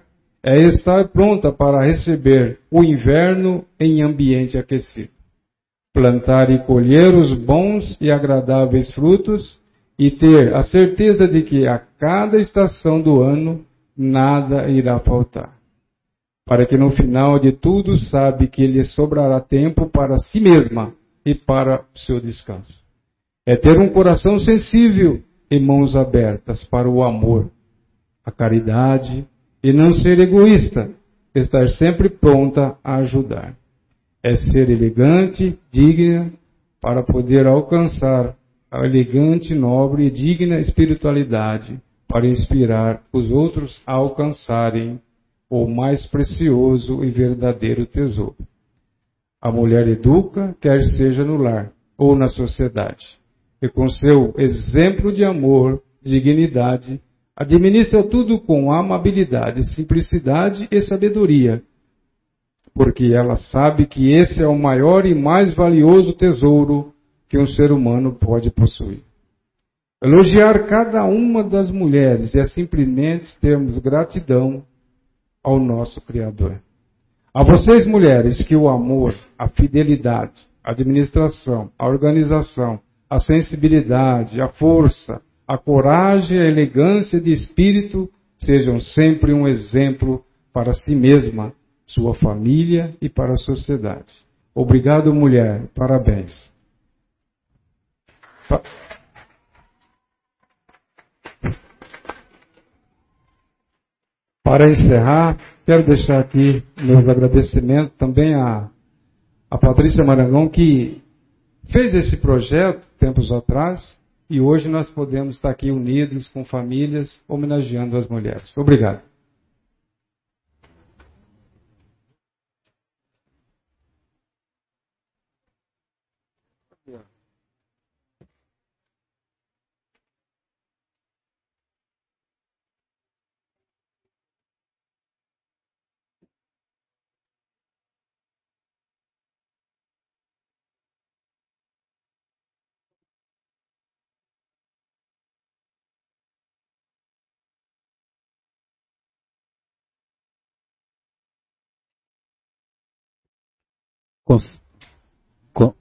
é estar pronta para receber o inverno em ambiente aquecido. Plantar e colher os bons e agradáveis frutos e ter a certeza de que a cada estação do ano nada irá faltar. Para que no final de tudo sabe que lhe sobrará tempo para si mesma e para o seu descanso. É ter um coração sensível e mãos abertas para o amor, a caridade e não ser egoísta, estar sempre pronta a ajudar. É ser elegante, digna, para poder alcançar a elegante, nobre e digna espiritualidade, para inspirar os outros a alcançarem o mais precioso e verdadeiro tesouro. A mulher educa, quer seja no lar ou na sociedade, e com seu exemplo de amor, dignidade, administra tudo com amabilidade, simplicidade e sabedoria, porque ela sabe que esse é o maior e mais valioso tesouro que um ser humano pode possuir. Elogiar cada uma das mulheres é simplesmente termos gratidão ao nosso Criador. A vocês, mulheres, que o amor, a fidelidade, a administração, a organização, a sensibilidade, a força, a coragem e a elegância de espírito sejam sempre um exemplo para si mesma, sua família e para a sociedade. Obrigado, mulher. Parabéns. Pa- Para encerrar, quero deixar aqui meus agradecimentos também a, a Patrícia Marangão, que fez esse projeto tempos atrás, e hoje nós podemos estar aqui unidos com famílias, homenageando as mulheres. Obrigado. Com, com,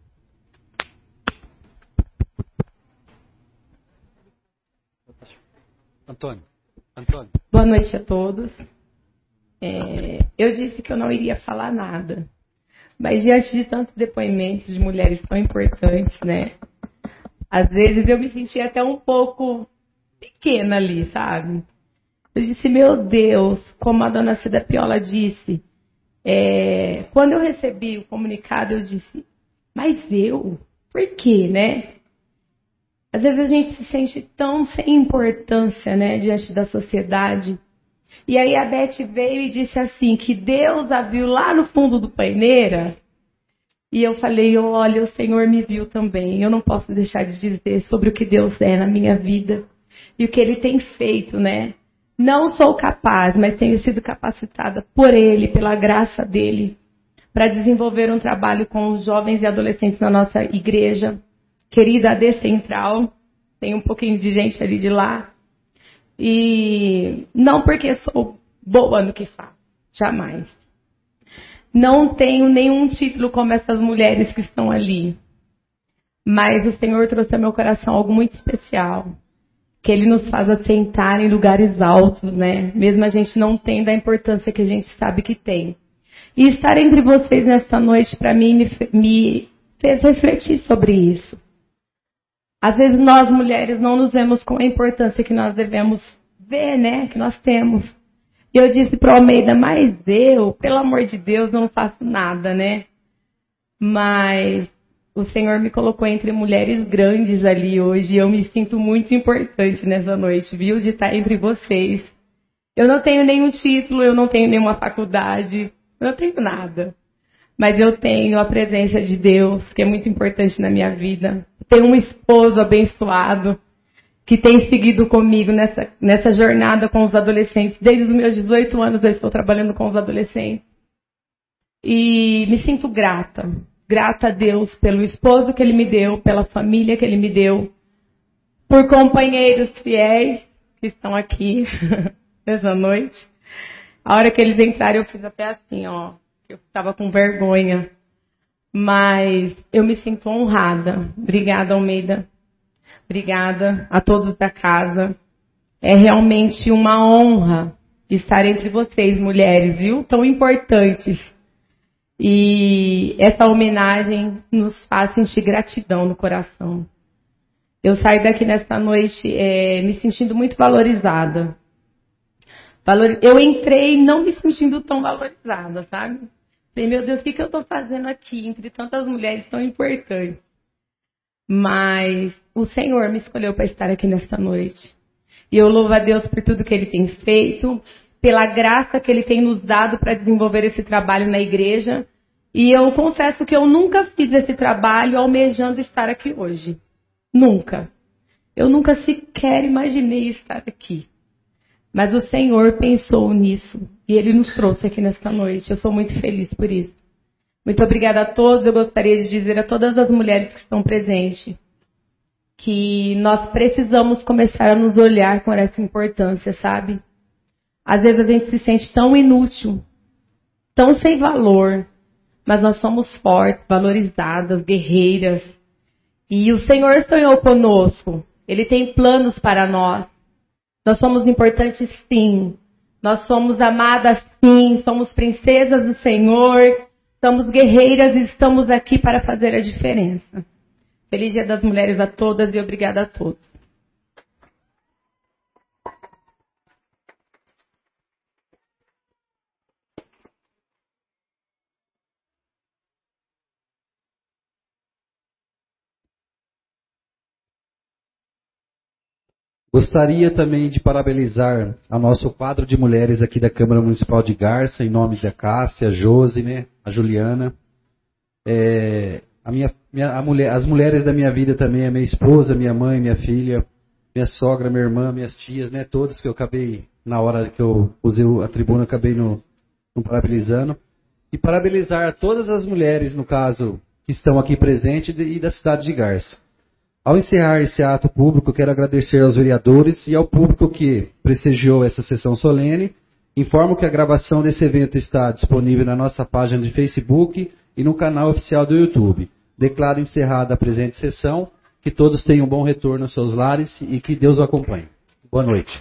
Antônio, Antônio. Boa noite a todos. É, eu disse que eu não iria falar nada, mas diante de tantos depoimentos de mulheres tão importantes, né? Às vezes eu me senti até um pouco pequena ali, sabe? Eu disse, meu Deus, como a dona Cida Piola disse, é, quando eu recebi o comunicado, eu disse, mas eu? Por quê, né? Às vezes a gente se sente tão sem importância, né, diante da sociedade. E aí a Beth veio e disse assim, que Deus a viu lá no fundo do Paineira. E eu falei, olha, o Senhor me viu também. Eu não posso deixar de dizer sobre o que Deus é na minha vida. E o que Ele tem feito, né? Não sou capaz, mas tenho sido capacitada por Ele, pela graça dEle, para desenvolver um trabalho com os jovens e adolescentes na nossa igreja, querida A D Central. Tem um pouquinho de gente ali de lá. E não porque sou boa no que faço, jamais. Não tenho nenhum título como essas mulheres que estão ali. Mas o Senhor trouxe ao meu coração algo muito especial. Que Ele nos faz assentar em lugares altos, né? Mesmo a gente não tendo a importância que a gente sabe que tem. E estar entre vocês nesta noite, para mim, me, me fez refletir sobre isso. Às vezes nós, mulheres, não nos vemos com a importância que nós devemos ver, né? Que nós temos. E eu disse para o Almeida, mas eu, pelo amor de Deus, não faço nada, né? Mas o Senhor me colocou entre mulheres grandes ali hoje e eu me sinto muito importante nessa noite, viu? De estar entre vocês. Eu não tenho nenhum título, eu não tenho nenhuma faculdade, eu não tenho nada. Mas eu tenho a presença de Deus, que é muito importante na minha vida. Tenho um esposo abençoado, que tem seguido comigo nessa, nessa jornada com os adolescentes. Desde os meus dezoito anos eu estou trabalhando com os adolescentes. E me sinto grata. Grata a Deus pelo esposo que Ele me deu, pela família que Ele me deu, por companheiros fiéis que estão aqui essa noite. A hora que eles entraram, eu fiz até assim, ó. Eu estava com vergonha. Mas eu me sinto honrada. Obrigada, Almeida. Obrigada a todos da casa. É realmente uma honra estar entre vocês, mulheres, viu? Tão importantes. E essa homenagem nos faz sentir gratidão no coração. Eu saio daqui nesta noite é, me sentindo muito valorizada. Valor... Eu entrei não me sentindo tão valorizada, sabe? Falei, meu Deus, o que, que eu estou fazendo aqui entre tantas mulheres tão importantes? Mas o Senhor me escolheu para estar aqui nesta noite. E eu louvo a Deus por tudo que Ele tem feito, pela graça que Ele tem nos dado para desenvolver esse trabalho na igreja. E eu confesso que eu nunca fiz esse trabalho almejando estar aqui hoje. Nunca. Eu nunca sequer imaginei estar aqui. Mas o Senhor pensou nisso e Ele nos trouxe aqui nesta noite. Eu sou muito feliz por isso. Muito obrigada a todos. Eu gostaria de dizer a todas as mulheres que estão presentes que nós precisamos começar a nos olhar com essa importância, sabe? Às vezes a gente se sente tão inútil, tão sem valor, mas nós somos fortes, valorizadas, guerreiras. E o Senhor sonhou conosco. Ele tem planos para nós. Nós somos importantes, sim. Nós somos amadas, sim. Somos princesas do Senhor. Somos guerreiras e estamos aqui para fazer a diferença. Feliz Dia das Mulheres a todas e obrigada a todos. Gostaria também de parabenizar a nosso quadro de mulheres aqui da Câmara Municipal de Garça, em nome da Cássia, a Josi, né, a Juliana. É, a minha, minha, a mulher, as mulheres da minha vida também, a minha esposa, minha mãe, minha filha, minha sogra, minha irmã, minhas tias, né, todas que eu acabei, na hora que eu usei a tribuna, eu acabei no, no parabenizando. E parabenizar a todas as mulheres, no caso, que estão aqui presentes e da cidade de Garça. Ao encerrar esse ato público, quero agradecer aos vereadores e ao público que prestigiou essa sessão solene. Informo que a gravação desse evento está disponível na nossa página de Facebook e no canal oficial do YouTube. Declaro encerrada a presente sessão. Que todos tenham um bom retorno aos seus lares e que Deus o acompanhe. Boa noite.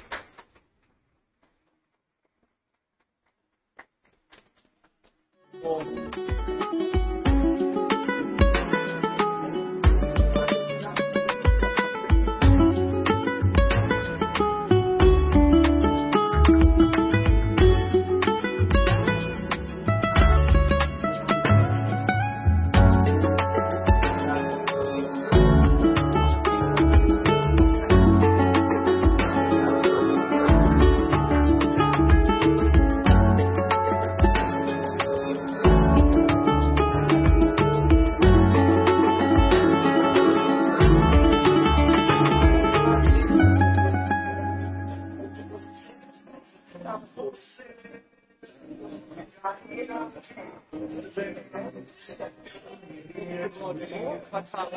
Pode falar?